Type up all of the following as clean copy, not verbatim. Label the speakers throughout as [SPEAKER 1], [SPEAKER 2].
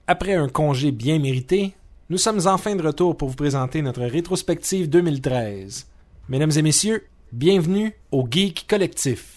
[SPEAKER 1] Après un congé bien mérité, nous sommes enfin de retour pour vous présenter notre rétrospective 2013. Mesdames et messieurs, bienvenue au Geek Collectif.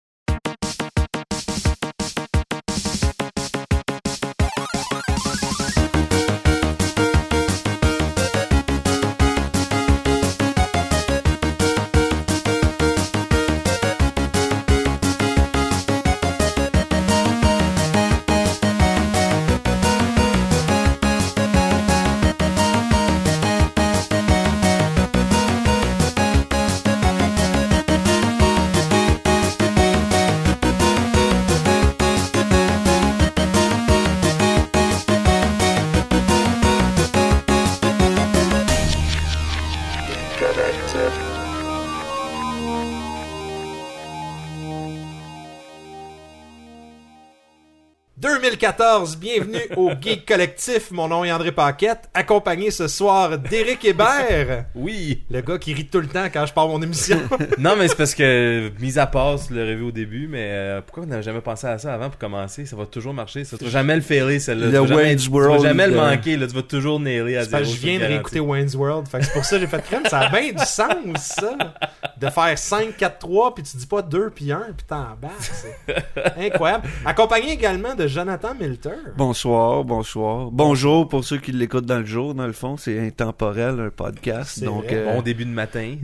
[SPEAKER 1] Bienvenue au Geek Collectif. Mon nom est André Paquette, accompagné ce soir d'Éric Hébert.
[SPEAKER 2] Oui.
[SPEAKER 1] Le gars qui rit tout le temps quand je parle mon émission.
[SPEAKER 2] Non, mais c'est parce que, mis à part le review au début, mais pourquoi on n'avait jamais pensé à ça avant pour commencer? Ça va toujours marcher. Ça, tu vas jamais le failer, celle-là. Tu vas jamais le manquer, là. Tu vas toujours nailer à zéro.
[SPEAKER 1] Je viens de réécouter Wayne's World. Fait que c'est pour ça que j'ai fait crème. Ça a bien du sens, ça. De faire 5, 4, 3, puis tu dis pas 2 puis 1, puis t'embarques. C'est incroyable. Accompagné également de Jonathan Milter.
[SPEAKER 3] Bonsoir. Bonjour pour ceux qui l'écoutent dans le jour, dans le fond. C'est intemporel, un podcast.
[SPEAKER 1] C'est
[SPEAKER 3] donc
[SPEAKER 1] vrai.
[SPEAKER 2] Bon début de matin.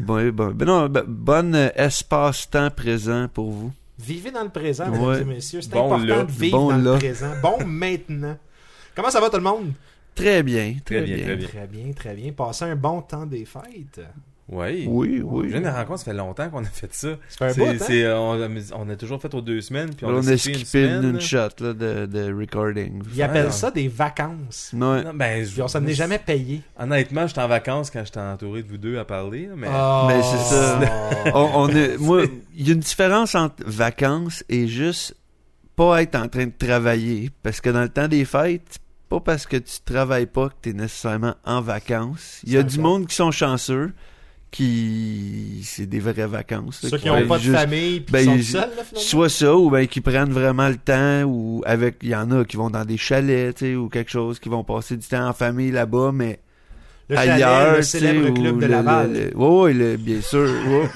[SPEAKER 3] Bon espace-temps présent pour vous.
[SPEAKER 1] Vivez dans le présent,
[SPEAKER 3] Ouais.
[SPEAKER 1] mesdames et messieurs. C'est
[SPEAKER 2] Bon
[SPEAKER 1] important
[SPEAKER 2] là.
[SPEAKER 1] de vivre
[SPEAKER 3] Bon
[SPEAKER 1] dans
[SPEAKER 3] là.
[SPEAKER 1] le présent. Bon maintenant. Comment ça va tout le monde?
[SPEAKER 3] Très bien.
[SPEAKER 2] Très bien.
[SPEAKER 1] Très bien. Passez un bon temps des fêtes.
[SPEAKER 2] Oui.
[SPEAKER 3] Oui.
[SPEAKER 2] Je viens de rencontre, ça fait longtemps qu'on a fait ça.
[SPEAKER 1] Ça fait un bout, hein?
[SPEAKER 2] On a toujours fait aux 2 semaines, puis
[SPEAKER 3] On
[SPEAKER 2] on
[SPEAKER 3] a
[SPEAKER 2] a
[SPEAKER 3] skippé
[SPEAKER 2] une
[SPEAKER 3] une shot là, de recording.
[SPEAKER 1] Ils appellent ça des vacances.
[SPEAKER 3] Ouais.
[SPEAKER 2] Non, ben,
[SPEAKER 1] Puis on s'en est jamais payé.
[SPEAKER 2] Honnêtement, j'étais en vacances quand j'étais entouré de vous deux à parler, là, mais...
[SPEAKER 3] Mais c'est ça. Moi, il y a une différence entre vacances et juste pas être en train de travailler. Parce que dans le temps des fêtes, c'est pas parce que tu travailles pas que t'es nécessairement en vacances. Il y a du monde qui sont chanceux, qui c'est des vraies vacances. là,
[SPEAKER 1] Ceux qui
[SPEAKER 3] peuvent
[SPEAKER 1] n'ont pas de
[SPEAKER 3] juste-
[SPEAKER 1] famille puis
[SPEAKER 3] ben,
[SPEAKER 1] qui sont
[SPEAKER 3] ils-
[SPEAKER 1] seuls, là, finalement.
[SPEAKER 3] Soit ça, ou ben qui prennent vraiment le temps, ou avec, il y en a qui vont dans des chalets, tu sais, ou quelque chose, qui vont passer du temps en famille là-bas, mais
[SPEAKER 1] Le chalet,
[SPEAKER 3] ailleurs,
[SPEAKER 1] le
[SPEAKER 3] tu sais,
[SPEAKER 1] célèbre
[SPEAKER 3] ou
[SPEAKER 1] club de Laval.
[SPEAKER 3] bien sûr, ouais.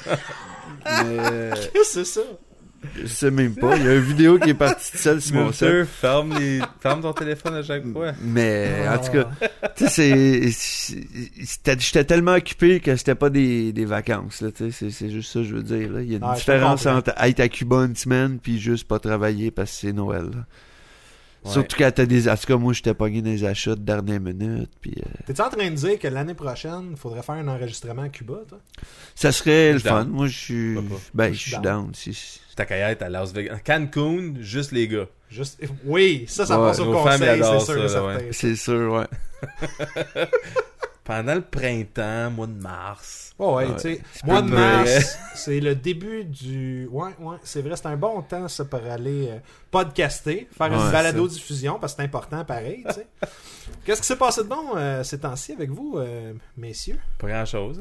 [SPEAKER 3] Mais,
[SPEAKER 1] Qu'est-ce que c'est ça?
[SPEAKER 3] je sais même pas, il y a une vidéo qui est partie de celle sur mon site.
[SPEAKER 2] Ferme ton téléphone à chaque fois.
[SPEAKER 3] Mais, en tout cas, tu sais, j'étais tellement occupé que c'était pas des vacances, là, tu sais, c'est juste ça que je veux dire, là. Il y a une
[SPEAKER 1] Ah, je
[SPEAKER 3] différence
[SPEAKER 1] comprends.
[SPEAKER 3] entre être à Cuba une semaine puis juste pas travailler parce que c'est Noël, là.
[SPEAKER 2] Ouais.
[SPEAKER 3] Surtout quand t'as des... En tout cas, moi, j'étais pogné dans les achats de dernière minute, puis
[SPEAKER 1] T'es-tu en train de dire que l'année prochaine, il faudrait faire un enregistrement à Cuba, toi?
[SPEAKER 3] ça serait le
[SPEAKER 2] Je suis down.
[SPEAKER 3] fun. Moi, je suis...
[SPEAKER 2] Pourquoi pas?
[SPEAKER 3] Ben,
[SPEAKER 1] Moi,
[SPEAKER 3] je suis down. Si...
[SPEAKER 2] Ta carrière à Las Vegas. Cancun, juste les gars.
[SPEAKER 1] Juste... Oui, ça
[SPEAKER 3] Ouais,
[SPEAKER 1] passe au
[SPEAKER 2] nos femmes,
[SPEAKER 1] conseil,
[SPEAKER 2] ils adorent
[SPEAKER 1] c'est sûr
[SPEAKER 2] ça,
[SPEAKER 1] et
[SPEAKER 2] là,
[SPEAKER 1] certain.
[SPEAKER 3] C'est sûr, ouais.
[SPEAKER 2] Pendant le printemps, mois de mars.
[SPEAKER 1] Oh, ouais,
[SPEAKER 3] Ouais.
[SPEAKER 1] tu sais,
[SPEAKER 3] C'est
[SPEAKER 1] mois
[SPEAKER 3] pas
[SPEAKER 1] de
[SPEAKER 3] vrai.
[SPEAKER 1] mars, c'est le début du... Ouais, c'est vrai, c'est un bon temps, ça, pour aller podcaster, faire une
[SPEAKER 3] Ouais,
[SPEAKER 1] balado-diffusion, parce que c'est important, pareil, tu sais. Qu'est-ce qui s'est passé de bon ces temps-ci avec vous, messieurs?
[SPEAKER 2] Pas grand-chose.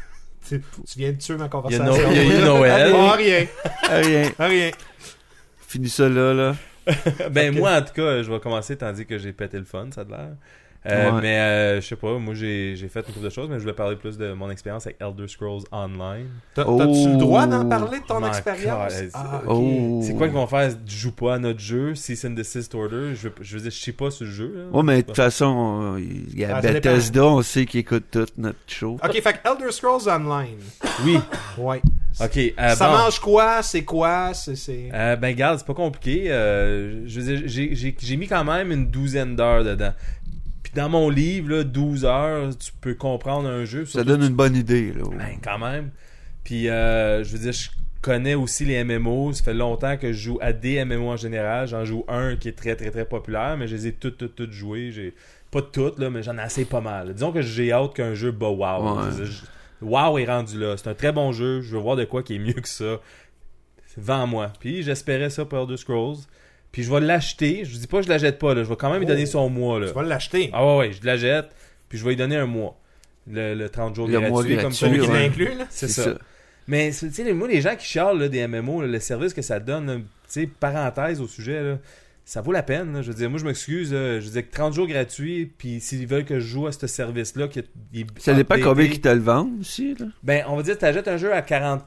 [SPEAKER 1] Tu viens de tuer ma
[SPEAKER 2] Il y a,
[SPEAKER 1] conversation.
[SPEAKER 2] il y a eu Noël.
[SPEAKER 1] Oh, rien,
[SPEAKER 3] Rien. Finis ça là.
[SPEAKER 2] Ben moi, en tout cas, je vais commencer tandis que j'ai pété le fun, ça a l'air.
[SPEAKER 3] Ouais.
[SPEAKER 2] Mais je sais pas, moi j'ai fait une couple de choses, mais je voulais parler plus de mon expérience avec Elder Scrolls Online.
[SPEAKER 1] T'as-tu le droit d'en parler de ton
[SPEAKER 2] my
[SPEAKER 1] expérience?
[SPEAKER 2] God.
[SPEAKER 1] Ah, ok.
[SPEAKER 3] Oh.
[SPEAKER 2] C'est quoi qu'ils vont faire? Je joue pas à notre jeu, Cease and Desist Order. Je veux dire, je sais pas sur le jeu. Là.
[SPEAKER 3] Ouais, mais de toute façon, il y a
[SPEAKER 1] Ah, ça
[SPEAKER 3] Bethesda, on sait qu'ils écoutent tout notre show.
[SPEAKER 1] Ok, fait que Elder Scrolls Online.
[SPEAKER 2] Oui.
[SPEAKER 1] Ouais.
[SPEAKER 2] Ok.
[SPEAKER 1] Ça
[SPEAKER 2] bon.
[SPEAKER 1] mange quoi? C'est quoi? C'est...
[SPEAKER 2] Ben regarde, c'est pas compliqué. Je veux dire, j'ai mis quand même une 12aine d'heures dedans. Puis dans mon livre, là, 12 heures, tu peux comprendre un jeu.
[SPEAKER 3] Ça donne une bonne idée, là.
[SPEAKER 2] Ben, quand même. Puis, je veux dire, je connais aussi les MMO. Ça fait longtemps que je joue à des MMO en général. J'en joue un qui est très, très, très populaire, mais je les ai toutes jouées. Pas toutes, là, mais j'en ai assez pas mal. Disons que j'ai hâte qu'un jeu bat WoW.
[SPEAKER 3] Ouais.
[SPEAKER 2] Je veux dire, WoW est rendu là. C'est un très bon jeu. Je veux voir de quoi qui est mieux que ça. Vends-moi. Puis, j'espérais ça pour Elder Scrolls. Puis, je vais l'acheter. Je dis pas que je la jette pas, là. Je vais quand même lui donner son mois, là.
[SPEAKER 1] Tu vas l'acheter.
[SPEAKER 2] Ah ouais, je la jette. Puis, je vais lui donner un mois. Le 30 jours
[SPEAKER 3] Le mois
[SPEAKER 2] gratuit, comme
[SPEAKER 3] gratuit,
[SPEAKER 2] ça.
[SPEAKER 1] Celui qui
[SPEAKER 3] ouais.
[SPEAKER 1] l'inclut, là.
[SPEAKER 2] C'est ça. Mais, tu sais, moi, les gens qui chialent là, des MMO, là, le service que ça donne, là, tu sais, parenthèse au sujet, là, ça vaut la peine. Là. Je veux dire, moi, je m'excuse. Je veux dire, 30 jours gratuits, puis s'ils veulent que je joue à ce service-là...
[SPEAKER 3] Ça dépend combien qu'ils te le vendent aussi. Là.
[SPEAKER 2] Ben, on va dire, tu achètes un jeu à 40$,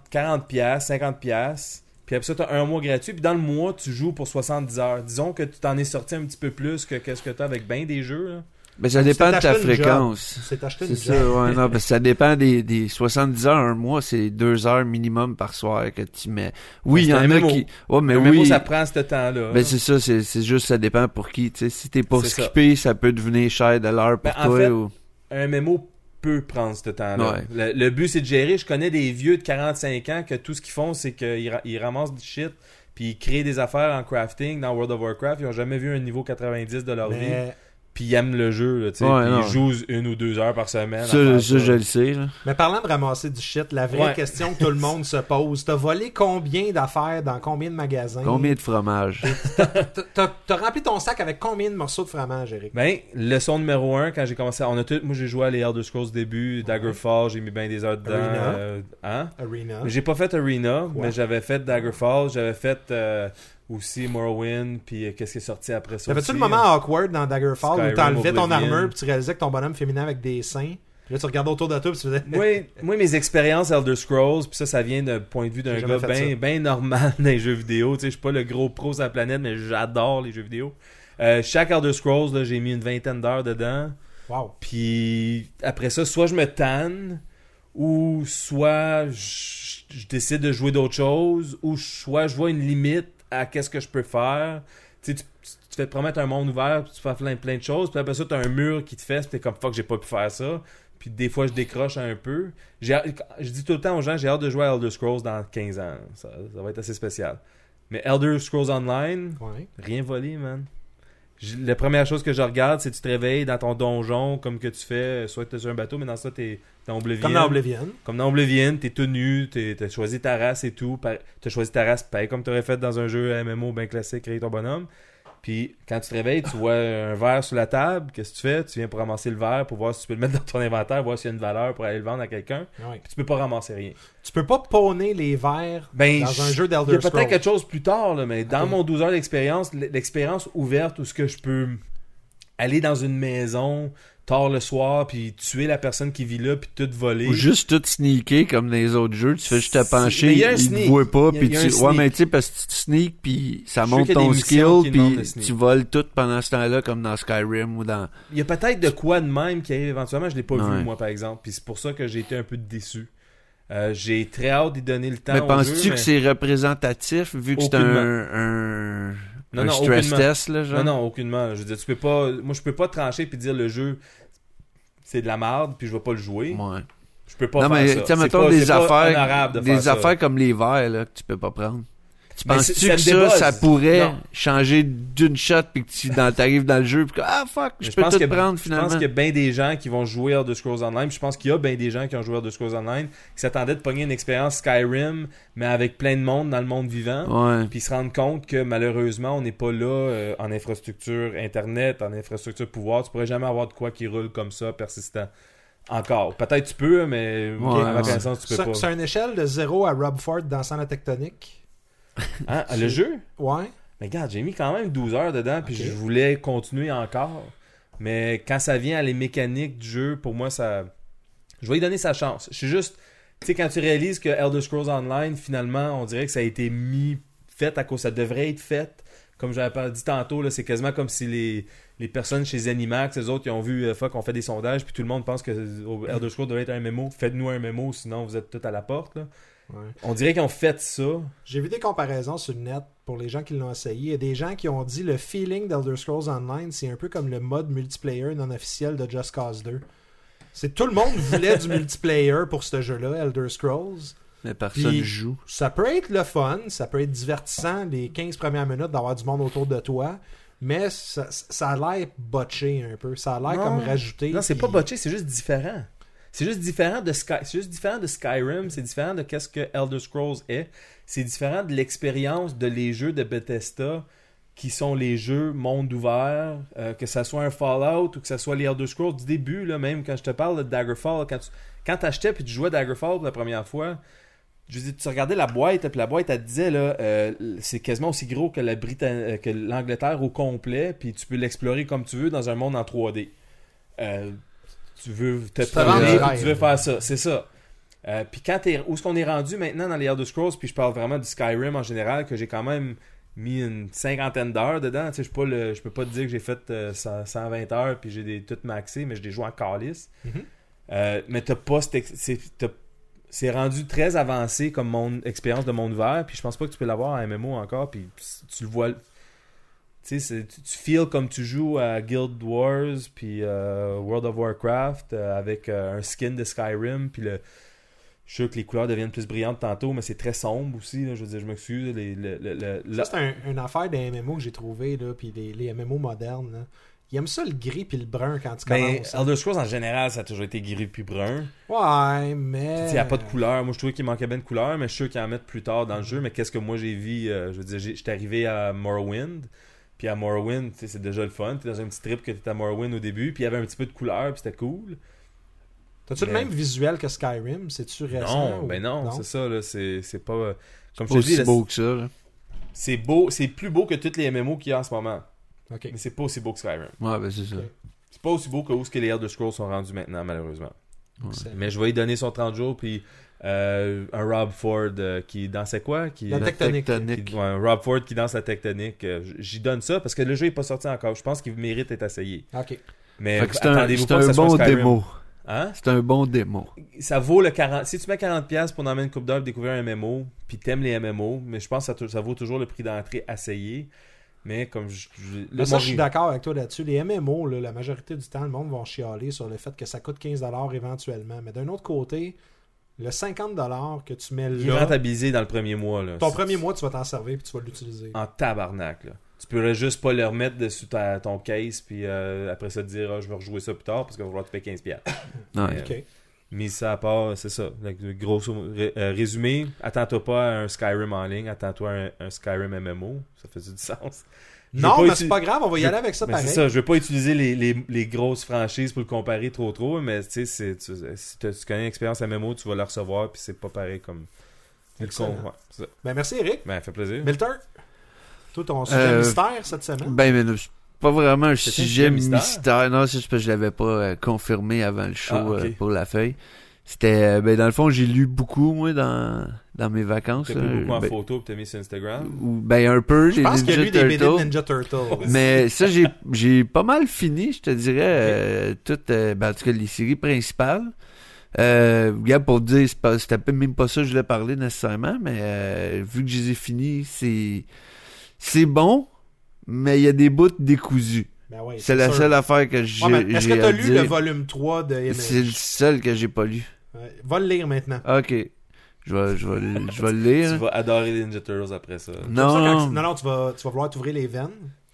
[SPEAKER 2] 50$, puis après ça, tu as un mois gratuit, puis dans le mois, tu joues pour 70 heures. Disons que tu t'en es sorti un petit peu plus que qu'est-ce que tu as avec bien des jeux. Là.
[SPEAKER 3] Ben, ça dépend de ta fréquence.
[SPEAKER 1] C'est acheté
[SPEAKER 3] c'est
[SPEAKER 1] une
[SPEAKER 3] ça,
[SPEAKER 1] job.
[SPEAKER 3] ouais, non, parce que ça dépend des 70 heures un mois, c'est 2 heures minimum par soir que tu mets. Oui, il y en a qui... Ouais, mais
[SPEAKER 2] oui.
[SPEAKER 3] oui.
[SPEAKER 2] Ça prend ce temps-là.
[SPEAKER 3] Ben, c'est ça, c'est juste, ça dépend pour qui. Tu sais, si t'es pas
[SPEAKER 2] C'est
[SPEAKER 3] skippé, ça peut devenir cher de l'heure pour
[SPEAKER 2] en
[SPEAKER 3] toi.
[SPEAKER 2] fait,
[SPEAKER 3] ou...
[SPEAKER 2] un MMO peut prendre ce temps-là.
[SPEAKER 3] Ouais.
[SPEAKER 2] Le but, c'est de gérer. Je connais des vieux de 45 ans que tout ce qu'ils font, c'est qu'ils ramassent du shit, puis ils créent des affaires en crafting dans World of Warcraft. Ils ont jamais vu un niveau 90 de leur vie. Puis ils aiment le jeu, là, tu sais.
[SPEAKER 3] Ouais,
[SPEAKER 2] ils jouent 1 ou 2 heures par semaine.
[SPEAKER 3] Ça, je le sais, là.
[SPEAKER 1] Mais parlant de ramasser du shit, la vraie question que tout le monde se pose, t'as volé combien d'affaires dans combien de magasins?
[SPEAKER 3] Combien de fromage?
[SPEAKER 1] T'as rempli ton sac avec combien de morceaux de fromage, Eric?
[SPEAKER 2] Ben, leçon numéro 1, quand j'ai commencé... Moi, j'ai joué à les Elder Scrolls début, Daggerfall, j'ai mis bien des heures dedans.
[SPEAKER 1] Arena.
[SPEAKER 2] J'ai pas fait Arena, mais j'avais fait Daggerfall, j'avais fait... aussi Morrowind, puis qu'est-ce qui est sorti après ça?
[SPEAKER 1] T'avais-tu le moment awkward dans Daggerfall
[SPEAKER 2] Skyrim,
[SPEAKER 1] où t'enlevais ton
[SPEAKER 2] Oblivion.
[SPEAKER 1] armure puis tu réalisais que ton bonhomme féminin avec des seins? Puis là, tu regardais autour de toi puis tu faisais...
[SPEAKER 2] Moi, mes expériences Elder Scrolls, puis ça vient d'un point de vue d'un
[SPEAKER 1] J'ai
[SPEAKER 2] gars
[SPEAKER 1] jamais fait
[SPEAKER 2] bien normal dans les jeux vidéo. Tu sais, je suis pas le gros pro sur la planète, mais j'adore les jeux vidéo. Chaque Elder Scrolls, là, j'ai mis une 20aine d'heures dedans.
[SPEAKER 1] Wow.
[SPEAKER 2] Puis après ça, soit je me tanne, ou soit je décide de jouer d'autres choses, ou soit je vois une limite à qu'est-ce que je peux faire. Tu sais, tu fais te promettre un monde ouvert, puis tu fais plein de choses, puis après ça, t'as un mur qui te fait, puis t'es comme fuck, j'ai pas pu faire ça. Puis des fois, je décroche un peu. Je dis tout le temps aux gens, j'ai hâte de jouer à Elder Scrolls dans 15 ans. Ça va être assez spécial. Mais Elder Scrolls Online, rien volé, man. La première chose que je regarde, c'est que tu te réveilles dans ton donjon, comme que tu fais, soit tu es sur un bateau, mais dans ça, t'es dans Oblivion. Comme dans Oblivion, t'es tout nu, t'as choisi ta race et tout. T'as choisi ta race, pareil comme t'aurais fait dans un jeu MMO bien classique, créer ton bonhomme. Puis quand tu te réveilles, tu vois un verre sur la table. Qu'est-ce que tu fais? Tu viens pour ramasser le verre pour voir si tu peux le mettre dans ton inventaire, voir s'il y a une valeur pour aller le vendre à quelqu'un.
[SPEAKER 1] Ouais.
[SPEAKER 2] Puis tu peux pas ramasser rien.
[SPEAKER 1] Tu peux pas pawner les verres dans un jeu d'Elder Scrolls.
[SPEAKER 2] Il y a peut-être quelque chose plus tard, là, mais dans mon 12 heures d'expérience, l'expérience ouverte où ce que je peux aller dans une maison tard le soir, puis tuer la personne qui vit là, puis tout voler.
[SPEAKER 3] Ou juste tout sneaker comme dans les autres jeux. Tu fais juste te pencher,
[SPEAKER 2] il
[SPEAKER 3] te voit pas, puis tu... Ouais, mais tu sais, parce que tu sneak, puis ça monte ton skill, puis tu voles tout pendant ce temps-là, comme dans Skyrim ou dans...
[SPEAKER 2] Il y a peut-être de quoi de même qui arrive éventuellement, je l'ai pas vu, moi, par exemple, puis c'est pour ça que j'ai été un peu déçu. J'ai très hâte d'y donner le temps
[SPEAKER 3] mais
[SPEAKER 2] au
[SPEAKER 3] penses-tu
[SPEAKER 2] jeu,
[SPEAKER 3] que c'est représentatif, vu que c'est un stress test, là, genre?
[SPEAKER 2] Non, aucunement. Je veux dire, tu peux pas... Moi, je peux pas trancher puis dire le jeu, c'est de la merde, puis je vais pas le jouer.
[SPEAKER 3] Ouais.
[SPEAKER 2] Je peux pas faire ça.
[SPEAKER 3] Mettons des affaires comme les verres, là, que tu peux pas prendre. Tu penses-tu que ça pourrait changer d'une shot puis que t'arrives dans le jeu puis que je peux tout prendre finalement.
[SPEAKER 2] Je pense qu'il y a bien des gens qui vont jouer Elder Scrolls Online. Je pense qu'il y a bien des gens qui ont joué Elder Scrolls Online qui s'attendaient de pogner une expérience Skyrim mais avec plein de monde dans le monde vivant.
[SPEAKER 3] Ouais.
[SPEAKER 2] Puis ils se rendent compte que malheureusement on n'est pas là en infrastructure internet, en infrastructure pouvoir. Tu pourrais jamais avoir de quoi qui roule comme ça persistant. Encore. Peut-être tu peux, mais à ma connaissance tu peux pas.
[SPEAKER 1] C'est une échelle de 0 à Rob Ford dansant la tectonique.
[SPEAKER 2] Hein? Le jeu?
[SPEAKER 1] Ouais.
[SPEAKER 2] Mais regarde, j'ai mis quand même 12 heures dedans, puis je voulais continuer encore. Mais quand ça vient à les mécaniques du jeu, pour moi, ça... Je vais lui donner sa chance. Je suis juste... Tu sais, quand tu réalises que Elder Scrolls Online, finalement, on dirait que ça a été fait à cause... Ça devrait être fait. Comme j'avais dit tantôt, là, c'est quasiment comme si les personnes chez Zenimax, les autres, ils ont vu on fait des sondages, puis tout le monde pense que Elder Scrolls devrait être un MMO. Faites-nous un MMO, sinon vous êtes tous à la porte, là.
[SPEAKER 1] Ouais.
[SPEAKER 2] On dirait qu'ils ont fait ça.
[SPEAKER 1] J'ai vu des comparaisons sur le net pour les gens qui l'ont essayé. Il y a des gens qui ont dit le feeling d'Elder Scrolls Online, c'est un peu comme le mode multiplayer non officiel de Just Cause 2. Tout le monde voulait du multiplayer pour ce jeu-là, Elder Scrolls.
[SPEAKER 3] Mais personne joue.
[SPEAKER 1] Ça peut être le fun, ça peut être divertissant les 15 premières minutes d'avoir du monde autour de toi, mais ça a l'air botché un peu. Ça a l'air comme rajouté.
[SPEAKER 2] Non, c'est pas botché, c'est juste différent. C'est juste différent de Skyrim, c'est différent de qu'est-ce que Elder Scrolls est. C'est différent de l'expérience de les jeux de Bethesda qui sont les jeux monde ouvert, que ça soit un Fallout ou que ça soit les Elder Scrolls du début, là, même quand je te parle de Daggerfall, quand t'achetais puis tu jouais Daggerfall pour la première fois, je veux dire, tu regardais la boîte, puis la boîte, elle te disait, là, c'est quasiment aussi gros que que l'Angleterre au complet, puis tu peux l'explorer comme tu veux dans un monde en 3D. Tu veux te promener, puis tu veux faire ça, c'est ça. Puis où est-ce qu'on est rendu maintenant dans les Elder Scrolls, puis je parle vraiment du Skyrim en général, que j'ai quand même mis une 50aine d'heures dedans. Tu sais, je peux pas te dire que j'ai fait 120 heures, puis j'ai tout maxé, mais je l'ai joué en calice. Mais t'as pas c'est rendu très avancé comme mon expérience de monde ouvert, puis je pense pas que tu peux l'avoir en MMO encore, puis tu le vois, tu sais, tu feels comme tu joues à Guild Wars puis World of Warcraft avec un skin de Skyrim, puis je suis sûr que les couleurs deviennent plus brillantes tantôt, mais c'est très sombre aussi, là, je veux dire, je m'excuse.
[SPEAKER 1] Ça, c'est une affaire des MMO que j'ai trouvé, là, puis les MMO modernes, là. Ils aiment ça le gris puis le brun quand tu commences.
[SPEAKER 2] Elder Scrolls en général, ça a toujours été gris puis brun.
[SPEAKER 1] Ouais, mais.
[SPEAKER 2] Il n'y a pas de couleur. Moi, je trouvais qu'il manquait bien de couleur, mais je suis sûr qu'ils en mettent plus tard dans le jeu. Mais qu'est-ce que moi j'ai vu? Je veux dire, j'étais arrivé à Morrowind. Puis à Morrowind, c'est déjà le fun. T'es dans un petit trip que t'étais à Morrowind au début. Puis il y avait un petit peu de couleur, puis c'était cool.
[SPEAKER 1] T'as-tu le même visuel que Skyrim? C'est-tu récent?
[SPEAKER 2] Non, non, c'est ça. Là, c'est pas. Comme
[SPEAKER 3] C'est
[SPEAKER 2] je te
[SPEAKER 3] pas
[SPEAKER 2] dis,
[SPEAKER 3] aussi beau que ça. Là.
[SPEAKER 2] C'est beau. C'est plus beau que toutes les MMO qu'il y a en ce moment.
[SPEAKER 1] Okay.
[SPEAKER 2] Mais c'est pas aussi beau que Skyrim.
[SPEAKER 3] Ouais, ben c'est ça.
[SPEAKER 1] Okay.
[SPEAKER 2] C'est pas aussi beau que où ce que les Elder Scrolls sont rendus maintenant, malheureusement.
[SPEAKER 3] Ouais.
[SPEAKER 2] Mais je vais lui donner son 30 jours, puis un Rob Ford qui dansait quoi?
[SPEAKER 1] La tectonique.
[SPEAKER 2] Un Rob Ford qui danse la tectonique. J'y donne ça, parce que le jeu est pas sorti encore. Je pense qu'il mérite d'être essayé.
[SPEAKER 1] OK.
[SPEAKER 2] Mais
[SPEAKER 3] attendez-vous pas que ça soit un bon démo.
[SPEAKER 2] Hein?
[SPEAKER 3] C'est un bon démo.
[SPEAKER 2] Ça vaut le 40. Si tu mets 40$ pour emmener une coupe d'heure découvrir un MMO, puis t'aimes les MMO, mais je pense que ça vaut toujours le prix d'entrée essayé. Mais comme je
[SPEAKER 1] suis d'accord avec toi là-dessus. Les MMO, là, la majorité du temps, le monde va chialer sur le fait que ça coûte 15$ éventuellement. Mais d'un autre côté, le 50$ que tu mets là...
[SPEAKER 2] Il est rentabilisé dans le premier mois. Là.
[SPEAKER 1] Ton premier mois, tu vas t'en servir puis tu vas l'utiliser.
[SPEAKER 2] En tabarnak. Là. Tu pourrais juste pas le remettre dessus ton case puis après ça te dire je vais rejouer ça plus tard parce qu'il va falloir te payer 15$.
[SPEAKER 3] Ouais.
[SPEAKER 1] OK.
[SPEAKER 2] Mais ça à part, c'est ça. Gros résumé, attends-toi pas à un Skyrim en ligne, attends-toi à un Skyrim MMO. Ça fait du sens.
[SPEAKER 1] Non, mais c'est pas grave, on va y aller avec ça pareil.
[SPEAKER 2] C'est ça, je vais pas utiliser les grosses franchises pour le comparer trop, mais tu sais, si tu connais une expérience MMO, tu vas la recevoir, puis c'est pas pareil comme...
[SPEAKER 1] Ouais, ben merci Eric.
[SPEAKER 2] Ben, ça fait plaisir.
[SPEAKER 1] Milter, toi ton sujet mystère cette semaine?
[SPEAKER 3] Ben, mais pas vraiment un sujet mystère. Non, c'est juste parce que je l'avais pas confirmé avant le show pour la feuille. C'était, dans le fond, j'ai lu beaucoup, moi, dans mes vacances.
[SPEAKER 2] T'as pris beaucoup en photo pis t'as mis sur Instagram?
[SPEAKER 3] Un peu.
[SPEAKER 1] Je pense qu'il y a eu des BD de Ninja Turtles.
[SPEAKER 3] Mais ça, j'ai pas mal fini, je te dirais, toutes, en tout cas, les séries principales. Regarde, pour te dire, c'était même pas ça que je voulais parler nécessairement, mais vu que je les ai finis, c'est bon, mais il y a des bouts décousus.
[SPEAKER 1] Ben ouais,
[SPEAKER 3] c'est la seule affaire que j'ai
[SPEAKER 1] est-ce que t'as lu le volume 3 de MMO?
[SPEAKER 3] C'est le seul que j'ai pas lu.
[SPEAKER 1] Va le lire maintenant.
[SPEAKER 3] Ok. Je vais le lire.
[SPEAKER 2] Tu vas adorer les Ninja Turtles après ça.
[SPEAKER 1] Non, tu vas vouloir t'ouvrir les veines.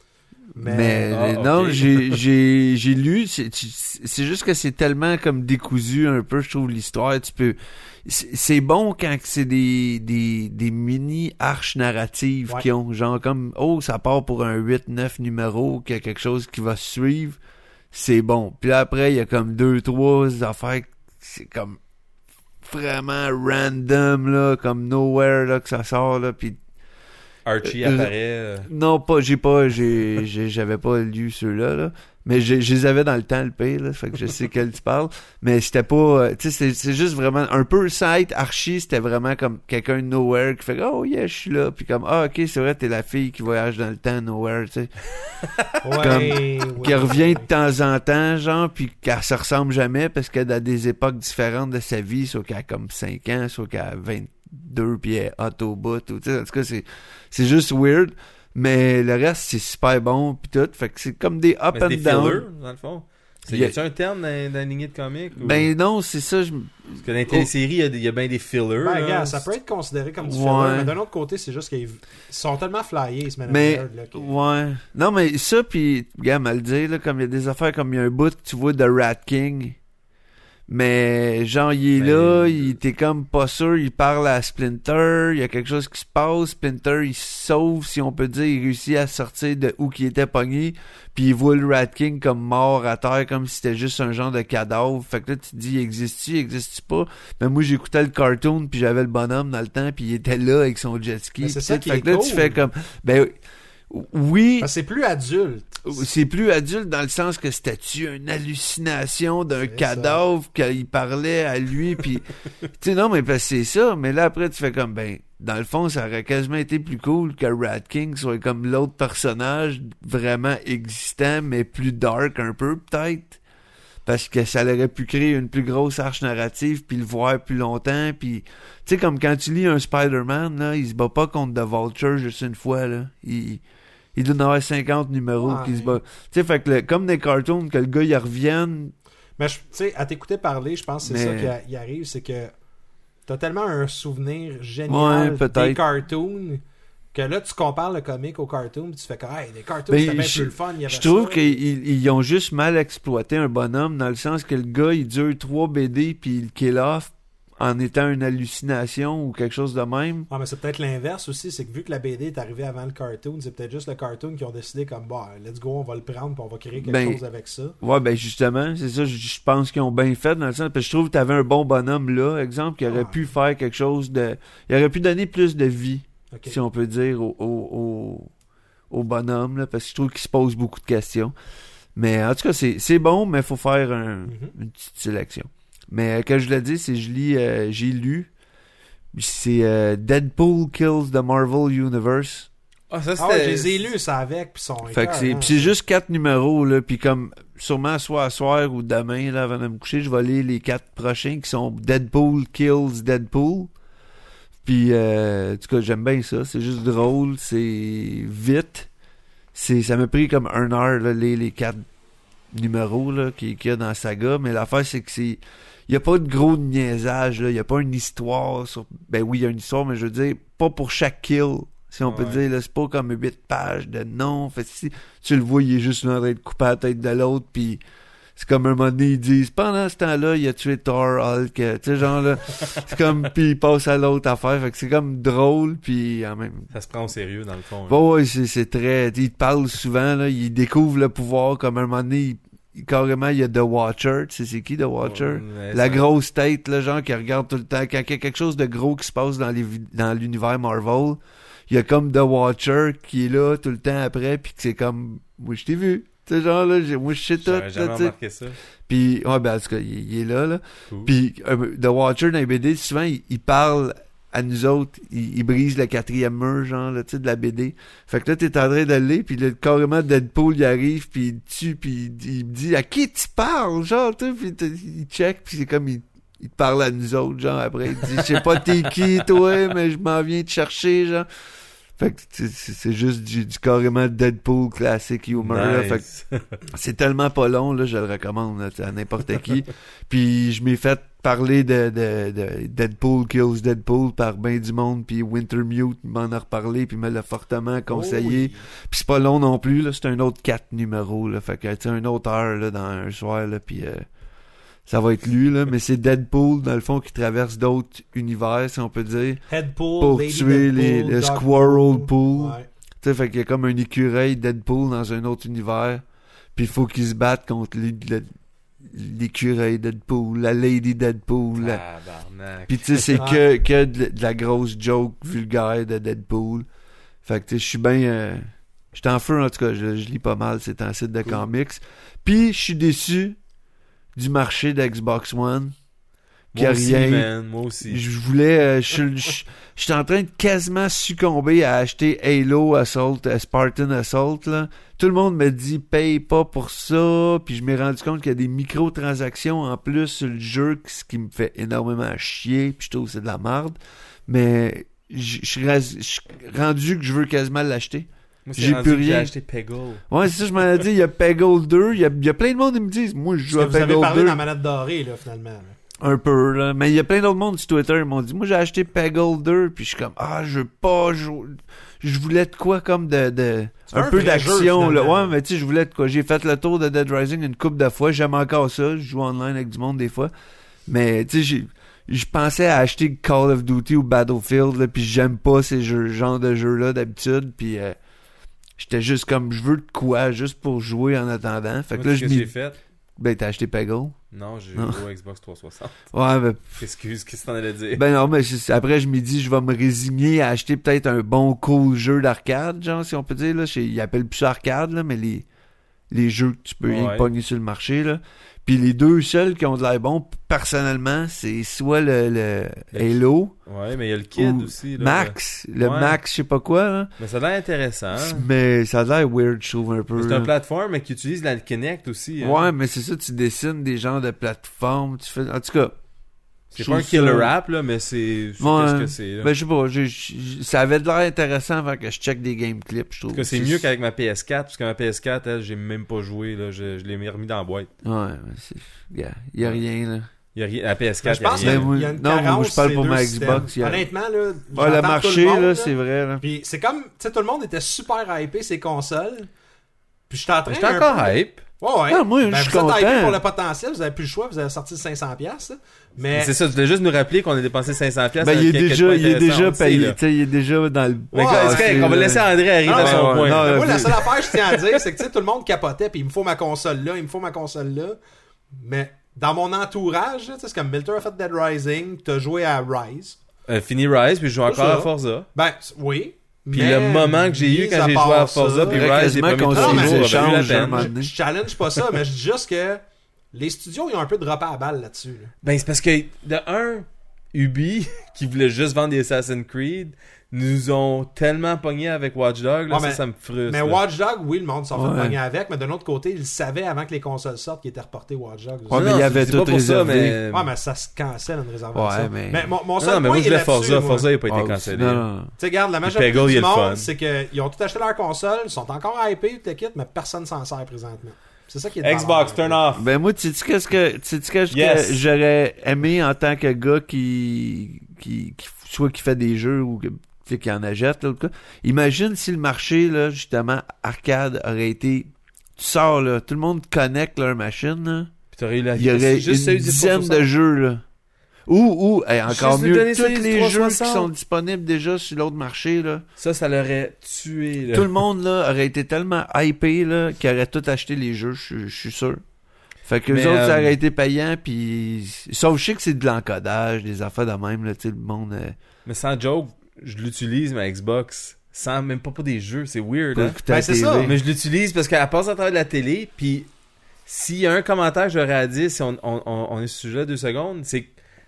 [SPEAKER 3] Mais non, j'ai lu. C'est juste que c'est tellement comme décousu un peu, je trouve, l'histoire. C'est bon quand c'est des mini arches narratives qui ont genre comme ça part pour un 8-9 numéros, qu'il y a quelque chose qui va suivre. C'est bon. Puis là, après, il y a comme 2-3 affaires, c'est comme vraiment random, là, comme nowhere, là, que ça sort, là, puis
[SPEAKER 2] Archie apparaît.
[SPEAKER 3] Non, j'avais pas lu ceux-là, là. Mais je les avais dans le temps, le pire, là. Fait que je sais quel tu parles. Mais c'était pas, tu sais, c'est juste vraiment un peu site. Archie, c'était vraiment comme quelqu'un de nowhere qui fait, oh yeah, je suis là. Puis comme, ok, c'est vrai, t'es la fille qui voyage dans le temps, nowhere, tu sais. Qui revient de temps en temps, genre, puis qu'elle se ressemble jamais parce qu'elle a des époques différentes de sa vie, soit qu'elle a comme 5 ans, soit qu'elle a 22 puis elle est hot au bout, ou, en tout cas, c'est juste weird. Mais le reste, c'est super bon pis tout. Fait que c'est comme des up and down.
[SPEAKER 2] Fillers, dans le fond. Y a-tu un terme dans la lignée de comics? Ou...
[SPEAKER 3] Ben non, c'est ça.
[SPEAKER 2] Parce que dans les téléséries, il y a bien des fillers.
[SPEAKER 1] Ben, gars, ça peut être considéré comme du filler, mais d'un autre côté, c'est juste qu'ils sont tellement flyés, ils se mettent
[SPEAKER 3] ouais. Non, mais ça, pis, gars, mal dire, là, comme il y a des affaires, comme il y a un bout que tu vois de Rat King. Mais genre, il est
[SPEAKER 2] Ben,
[SPEAKER 3] là, il était comme pas sûr, il parle à Splinter, il y a quelque chose qui se passe, Splinter, il se sauve, si on peut dire, il réussit à sortir de où qu'il était pogné, puis il voit le Rat King comme mort à terre, comme si c'était juste un genre de cadavre. Fait que là, tu te dis, existe-tu pas? Mais moi, j'écoutais le cartoon, puis j'avais le bonhomme dans le temps, puis il était là avec son jet ski.
[SPEAKER 1] Mais c'est ça qui
[SPEAKER 3] fait
[SPEAKER 1] est
[SPEAKER 3] que là,
[SPEAKER 1] cool.
[SPEAKER 3] tu fais comme, ben oui,
[SPEAKER 1] Parce que c'est plus adulte.
[SPEAKER 3] c'est plus adulte dans le sens que c'était-tu une hallucination d'un
[SPEAKER 1] C'est
[SPEAKER 3] cadavre qu'il parlait à lui, puis tu sais, non, mais parce que c'est ça, mais là après tu fais comme, ben, dans le fond ça aurait quasiment été plus cool que Rat King soit comme l'autre personnage vraiment existant mais plus dark un peu peut-être, parce que ça aurait pu créer une plus grosse arche narrative puis le voir plus longtemps, puis tu sais, comme quand tu lis un Spider-Man là, il se bat pas contre The Vulture juste une fois là, il doit en avoir 50 numéros qui se battent. Tu sais, fait que comme des cartoons, que le gars il revienne.
[SPEAKER 1] Mais tu sais, à t'écouter parler, je pense que c'est ça qui arrive, c'est que t'as tellement un souvenir génial des cartoons que là tu compares le comic au cartoon puis tu fais que hey, des cartoons c'était bien plus le fun.
[SPEAKER 3] Je trouve qu'ils ont juste mal exploité un bonhomme dans le sens que le gars il dure 3 BD puis il kill off en étant une hallucination ou quelque chose de même.
[SPEAKER 1] Ah, mais c'est peut-être l'inverse aussi, c'est que vu que la BD est arrivée avant le cartoon, c'est peut-être juste le cartoon qui ont décidé comme, bah, let's go, on va le prendre puis on va créer quelque chose avec ça.
[SPEAKER 3] Ouais, ben justement, c'est ça, je pense qu'ils ont bien fait dans le sens, parce que je trouve que t'avais un bon bonhomme là, exemple, qui aurait pu faire quelque chose de... Il aurait pu donner plus de vie, si on peut dire, au bonhomme, là, parce que je trouve qu'il se pose beaucoup de questions. Mais en tout cas, c'est bon, mais il faut faire une petite sélection. Mais comme je l'ai dit, c'est j'ai lu, c'est Deadpool Kills the Marvel Universe.
[SPEAKER 2] Ah, ça
[SPEAKER 1] Ah ouais, je les ai lus, ça avec, puis son
[SPEAKER 3] fait que c'est juste 4 numéros, là, puis comme, sûrement soit à soir ou demain, là, avant de me coucher, je vais lire les 4 prochains qui sont Deadpool Kills Deadpool. Puis, en tout cas, j'aime bien ça, c'est juste drôle, c'est vite. Ça m'a pris comme 1 heure, là, les 4 numéros, là, qu'il y a dans la saga, mais l'affaire, c'est que il y a pas de gros niaisage, là. Il y a pas une histoire sur... Ben oui, il y a une histoire, mais je veux dire, pas pour chaque kill, si on peut dire, là. C'est pas comme 8 pages de non. Fait si tu le vois, il est juste là en train de couper la tête de l'autre, puis c'est comme un moment donné, ils disent, pendant ce temps-là, il a tué Thor, Hulk, tu sais, genre, là. C'est comme, puis il passe à l'autre affaire. Fait que c'est comme drôle, puis en même...
[SPEAKER 2] Ça se prend au sérieux, dans le fond.
[SPEAKER 3] Bon, ouais, c'est très... Il te parle souvent, là. Il découvre le pouvoir, comme un moment donné, carrément, il y a The Watcher. Tu sais, c'est qui, The Watcher?
[SPEAKER 2] Ouais,
[SPEAKER 3] la grosse tête, là, genre, qui regarde tout le temps. Quand il y a quelque chose de gros qui se passe dans l'univers Marvel, il y a comme The Watcher qui est là tout le temps après, puis que c'est comme, moi, je t'ai vu. Tu sais, genre, là, moi, je sais tout.
[SPEAKER 2] J'avais jamais remarqué ça.
[SPEAKER 3] Puis, ouais, ben, en tout cas, il est là, là.
[SPEAKER 2] Cool.
[SPEAKER 3] Puis, The Watcher, dans les BD, souvent, il parle à nous autres, il brise le 4e mur, genre, là, tu sais, de la BD. Fait que là, t'es en train de le lire, puis là, carrément, Deadpool, il arrive, puis il tue, puis il me dit, à qui tu parles, genre, tu sais, puis il check, puis c'est comme, il te parle à nous autres, genre, après, il dit, je sais pas t'es qui, toi, mais je m'en viens te chercher, genre. Fait que c'est juste du carrément Deadpool classique humor, là. Fait que c'est tellement pas long, là, je le recommande là, à n'importe qui. Puis je m'ai fait parler de Deadpool Kills Deadpool par ben du monde, puis Wintermute m'en a reparlé, puis me l'a fortement conseillé. Oh oui. Puis c'est pas long non plus, là, c'est un autre 4 numéros, là. Fait que tu sais, une autre heure là, dans un soir, là, puis ça va être lui, là, mais c'est Deadpool, dans le fond, qui traverse d'autres univers, si on peut dire.
[SPEAKER 1] Headpool,
[SPEAKER 3] pour
[SPEAKER 1] Lady
[SPEAKER 3] tuer
[SPEAKER 1] Deadpool,
[SPEAKER 3] le Squirrel Pool.
[SPEAKER 1] Ouais.
[SPEAKER 3] Tu sais, fait qu'il y a comme un écureuil Deadpool dans un autre univers. Puis il faut qu'il se batte contre l'écureuil Deadpool, la Lady Deadpool. Puis tu sais, c'est que de la grosse joke vulgaire de Deadpool. Fait que tu sais, je suis bien... j'étais en feu, en tout cas, je lis pas mal ces temps-ci de comics. Puis je suis déçu du marché d'Xbox One.
[SPEAKER 2] Moi aussi, man. Moi aussi.
[SPEAKER 3] Je voulais... J'étais en train de quasiment succomber à acheter Halo Assault, Spartan Assault, là. Tout le monde me dit, paye pas pour ça. Puis je m'ai rendu compte qu'il y a des microtransactions en plus sur le jeu, ce qui me fait énormément chier. Puis je trouve que c'est de la merde. Mais je suis rendu que je veux quasiment l'acheter.
[SPEAKER 2] Moi, j'ai plus rien. J'ai acheté Peggle.
[SPEAKER 3] Ouais, c'est ça, je m'en ai dit, il y a Peggle 2. Il y a plein de monde qui me disent, moi, je joue à Peggle 2.
[SPEAKER 1] Vous avez parlé dans la manette dorée, là, finalement. Là.
[SPEAKER 3] Un peu, là. Mais il y a plein d'autres monde sur Twitter qui m'ont dit, moi, j'ai acheté Peggle 2, puis je suis comme, je veux pas, je voulais de quoi comme de... un peu
[SPEAKER 1] vrai jeu,
[SPEAKER 3] d'action, là.
[SPEAKER 1] finalement.
[SPEAKER 3] Ouais, mais tu sais, je voulais de quoi. J'ai fait le tour de Dead Rising une couple de fois. J'aime encore ça. Je joue online avec du monde des fois. Mais, tu sais, je pensais à acheter Call of Duty ou Battlefield, là, puis j'aime pas ces genres de jeux-là d'habitude, puis j'étais juste comme, je veux de quoi, juste pour jouer en attendant. Fait que là,
[SPEAKER 2] Qu'est-ce que j'ai fait?
[SPEAKER 3] Ben, t'as acheté Peggle?
[SPEAKER 2] Non, j'ai
[SPEAKER 3] Non.
[SPEAKER 2] joué au Xbox 360.
[SPEAKER 3] Ouais, ben,
[SPEAKER 2] Excuse, qu'est-ce que t'en allais dire?
[SPEAKER 3] ben non, mais après, je me dis, je vais me résigner à acheter peut-être un bon, cool jeu d'arcade, genre, si on peut dire, là. Ils appellent plus ça arcade, là, mais les jeux que tu peux rien
[SPEAKER 2] Ouais.
[SPEAKER 3] pogner sur le marché, là. Puis les deux seuls qui ont de l'air bons, personnellement, c'est soit le Halo
[SPEAKER 2] Ouais, mais il y a le Kid
[SPEAKER 3] ou
[SPEAKER 2] aussi. Là,
[SPEAKER 3] Max, le
[SPEAKER 2] Ouais.
[SPEAKER 3] Max, je sais pas quoi, là.
[SPEAKER 2] Mais ça a l'air intéressant.
[SPEAKER 3] Mais ça a l'air weird, je trouve, un peu.
[SPEAKER 2] C'est
[SPEAKER 3] là.
[SPEAKER 2] un plateforme mais qui utilise la Kinect aussi. Hein.
[SPEAKER 3] Ouais, mais c'est ça, tu dessines des genres de plateformes, tu fais... En tout cas...
[SPEAKER 2] C'est
[SPEAKER 3] je
[SPEAKER 2] pas un
[SPEAKER 3] trouve
[SPEAKER 2] killer
[SPEAKER 3] ça-
[SPEAKER 2] app, là, mais c'est
[SPEAKER 3] Ouais.
[SPEAKER 2] qu'est-ce que c'est. Là.
[SPEAKER 3] Ben, je sais pas, ça avait de l'air intéressant avant que je check des game clips, je trouve.
[SPEAKER 2] En tout cas, c'est mieux qu'avec ma PS4, parce que ma PS4, elle, j'ai même pas joué. Là, je l'ai remis dans la boîte.
[SPEAKER 3] Ouais, mais c'est... Y a rien, là.
[SPEAKER 2] Il y a rien, la PS4,
[SPEAKER 1] Mais je pense
[SPEAKER 2] il y a
[SPEAKER 1] qu'il
[SPEAKER 2] rien.
[SPEAKER 3] moi-
[SPEAKER 1] y a une
[SPEAKER 3] non, moi,
[SPEAKER 1] carence
[SPEAKER 3] je parle
[SPEAKER 1] sur
[SPEAKER 3] pour
[SPEAKER 1] les
[SPEAKER 3] ma
[SPEAKER 1] deux
[SPEAKER 3] Xbox,
[SPEAKER 1] systèmes. Honnêtement, là,
[SPEAKER 3] Ouais,
[SPEAKER 1] j'entends
[SPEAKER 3] le
[SPEAKER 1] tout
[SPEAKER 3] marché,
[SPEAKER 1] monde,
[SPEAKER 3] là, c'est vrai, là.
[SPEAKER 1] Puis c'est comme, tu sais, tout le monde était super hypé ces consoles. Puis j'étais en train
[SPEAKER 2] J'étais
[SPEAKER 1] un
[SPEAKER 2] encore
[SPEAKER 1] peu-
[SPEAKER 2] hype.
[SPEAKER 1] Ouais.
[SPEAKER 3] Ah, moi, je
[SPEAKER 1] Ben,
[SPEAKER 3] suis
[SPEAKER 1] vous êtes hypé
[SPEAKER 3] content.
[SPEAKER 1] pour le potentiel, vous avez plus le choix, vous avez sorti le 500$. Là. Mais
[SPEAKER 2] C'est ça, tu voulais juste nous rappeler qu'on a dépensé 500$.
[SPEAKER 3] Ben, il est déjà payé,
[SPEAKER 2] là.
[SPEAKER 3] tu sais, il est déjà dans le...
[SPEAKER 2] Mais
[SPEAKER 1] Ouais,
[SPEAKER 2] c'est correct, on va laisser André arriver
[SPEAKER 1] Non,
[SPEAKER 2] à
[SPEAKER 1] mais
[SPEAKER 2] son
[SPEAKER 3] ouais,
[SPEAKER 2] point.
[SPEAKER 3] non,
[SPEAKER 1] Mais moi,
[SPEAKER 3] puis-
[SPEAKER 1] la seule affaire que je tiens à dire, c'est que tu sais, tout le monde capotait, puis il me faut ma console là, il me faut ma console là. Mais dans mon entourage, là, tu sais, c'est comme Milter a fait Dead Rising, t'as joué à Rise.
[SPEAKER 2] Fini Rise, puis je joue
[SPEAKER 1] C'est
[SPEAKER 2] encore
[SPEAKER 1] ça.
[SPEAKER 2] à Forza.
[SPEAKER 1] Ben, oui.
[SPEAKER 2] Puis
[SPEAKER 1] mais
[SPEAKER 2] le moment que j'ai eu
[SPEAKER 1] mis
[SPEAKER 2] quand
[SPEAKER 1] à
[SPEAKER 2] j'ai
[SPEAKER 1] part
[SPEAKER 2] joué à
[SPEAKER 1] ça,
[SPEAKER 2] Forza, puis
[SPEAKER 3] faudrait
[SPEAKER 2] Rise, les
[SPEAKER 3] quasiment
[SPEAKER 2] premiers
[SPEAKER 3] qu'on
[SPEAKER 2] 3
[SPEAKER 1] s'en
[SPEAKER 2] jours, ça a valu
[SPEAKER 3] échange
[SPEAKER 2] la
[SPEAKER 3] un
[SPEAKER 2] peine.
[SPEAKER 3] moment.
[SPEAKER 1] je challenge pas ça, mais je dis juste que les studios, ils ont un peu droppé à la balle là-dessus. Là.
[SPEAKER 2] Ben, c'est parce que, de un, Ubi, qui voulait juste vendre des Assassin's Creed, nous ont tellement pogné avec Watch Dogs, là,
[SPEAKER 1] Ouais, mais-
[SPEAKER 2] ça me frustre.
[SPEAKER 1] Mais
[SPEAKER 2] là.
[SPEAKER 1] Watch Dogs, oui, le monde s'en fait
[SPEAKER 3] Ouais.
[SPEAKER 1] pogner avec, mais d'un autre côté, ils savaient avant que les consoles sortent qu'ils étaient reportés Watch Dogs.
[SPEAKER 3] Ouais,
[SPEAKER 2] Non,
[SPEAKER 3] mais il y
[SPEAKER 2] non,
[SPEAKER 3] avait
[SPEAKER 2] c'est pas
[SPEAKER 3] tout
[SPEAKER 2] pour ça,
[SPEAKER 3] réservé.
[SPEAKER 2] mais...
[SPEAKER 1] Ouais, mais ça se cancelle une réservation.
[SPEAKER 3] Ouais, mais-
[SPEAKER 1] mon seul
[SPEAKER 2] Non, mais
[SPEAKER 1] point
[SPEAKER 2] moi, je
[SPEAKER 1] est
[SPEAKER 2] voulais
[SPEAKER 1] là-dessus,
[SPEAKER 2] Forza.
[SPEAKER 1] moi.
[SPEAKER 2] Forza, il a pas été
[SPEAKER 3] Ah,
[SPEAKER 2] cancellé.
[SPEAKER 3] non.
[SPEAKER 1] Tu sais, regarde, la
[SPEAKER 2] Puis
[SPEAKER 1] majorité
[SPEAKER 2] Peggle, il y
[SPEAKER 1] du
[SPEAKER 2] a le fun.
[SPEAKER 1] monde, c'est qu'ils ont tout acheté leur console, ils sont encore hypés, t'es quitte, mais personne s'en sert présentement. C'est ça qui est de
[SPEAKER 2] Xbox,
[SPEAKER 1] valeur.
[SPEAKER 2] turn off.
[SPEAKER 3] Ben moi, tu sais qu'est-ce que
[SPEAKER 2] Yes.
[SPEAKER 3] j'aurais aimé en tant que gars qui soit qui fait des jeux ou tu sais, qui en achète, là, en tout cas. Imagine si le marché, là, justement, arcade aurait été... Tu sors, là, tout le monde connecte leur machine, là.
[SPEAKER 2] Puis t'aurais eu la...
[SPEAKER 3] Il y aurait
[SPEAKER 2] juste
[SPEAKER 3] une
[SPEAKER 2] eu du
[SPEAKER 3] dizaine
[SPEAKER 2] 360.
[SPEAKER 3] de jeux, là. Ou encore
[SPEAKER 2] Juste nous
[SPEAKER 3] mieux,
[SPEAKER 2] donner
[SPEAKER 3] tous
[SPEAKER 2] ça, du
[SPEAKER 3] les jeux qui
[SPEAKER 2] 360.
[SPEAKER 3] sont disponibles déjà sur l'autre marché, là.
[SPEAKER 2] Ça l'aurait tué, là.
[SPEAKER 3] Tout le monde, là, aurait été tellement hypé, là, qu'ils auraient tout acheté les jeux, je suis sûr. Fait que les
[SPEAKER 2] Mais,
[SPEAKER 3] autres, ça aurait été payant, puis... Sauf je sais que c'est de l'encodage, des affaires de même, là, tu sais, le monde...
[SPEAKER 2] Mais sans joke, je l'utilise, ma Xbox, sans même pas pour des jeux, c'est weird,
[SPEAKER 3] pour
[SPEAKER 2] hein?
[SPEAKER 3] écouter
[SPEAKER 1] Ben,
[SPEAKER 3] la
[SPEAKER 1] c'est
[SPEAKER 3] TV.
[SPEAKER 1] ça.
[SPEAKER 2] Mais je l'utilise parce qu'elle passe à travers de la télé, puis s'il y a un commentaire que j'aurais à dire, si on est sur ce sujet 2 secondes, c'est que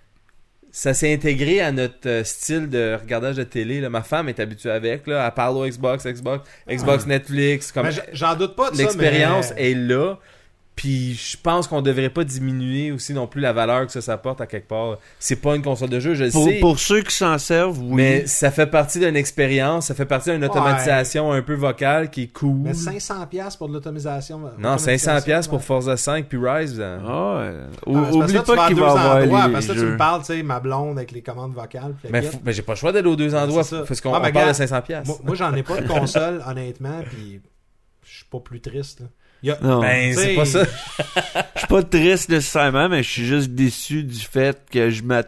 [SPEAKER 2] ça s'est intégré à notre style de regardage de télé. Là. Ma femme est habituée avec, là, elle parle au Xbox, Netflix, comme
[SPEAKER 1] Mais j'en doute pas de ça,
[SPEAKER 2] l'expérience
[SPEAKER 1] mais...
[SPEAKER 2] est là. Puis je pense qu'on devrait pas diminuer aussi non plus la valeur que ça apporte à quelque part. C'est pas une console de jeu, je le sais.
[SPEAKER 3] Pour ceux qui s'en servent, oui.
[SPEAKER 2] Mais ça fait partie d'une expérience, ça fait partie d'une automatisation un peu vocale qui est cool.
[SPEAKER 1] Mais 500$ pour de l'automatisation.
[SPEAKER 2] Non, 500$ pour Forza 5 puis Rise. hein.
[SPEAKER 3] Ah ouais.
[SPEAKER 1] Oublie
[SPEAKER 3] Oublie pas qu'il va y avoir
[SPEAKER 1] Parce que
[SPEAKER 3] les
[SPEAKER 1] tu me
[SPEAKER 3] jeux.
[SPEAKER 1] parles, tu sais, ma blonde avec les commandes vocales. puis la
[SPEAKER 2] Mais,
[SPEAKER 1] kit.
[SPEAKER 2] mais j'ai pas le choix d'aller aux deux endroits
[SPEAKER 1] c'est ça.
[SPEAKER 2] parce qu'on
[SPEAKER 1] Ah, mais
[SPEAKER 2] on parle de
[SPEAKER 1] regarde,
[SPEAKER 2] 500$.
[SPEAKER 1] Moi, j'en ai pas de console, honnêtement, puis je suis pas plus triste. Là.
[SPEAKER 3] Non.
[SPEAKER 2] Ben, c'est
[SPEAKER 1] T'sais,
[SPEAKER 2] pas ça.
[SPEAKER 3] Je suis pas triste nécessairement, mais je suis juste déçu du fait que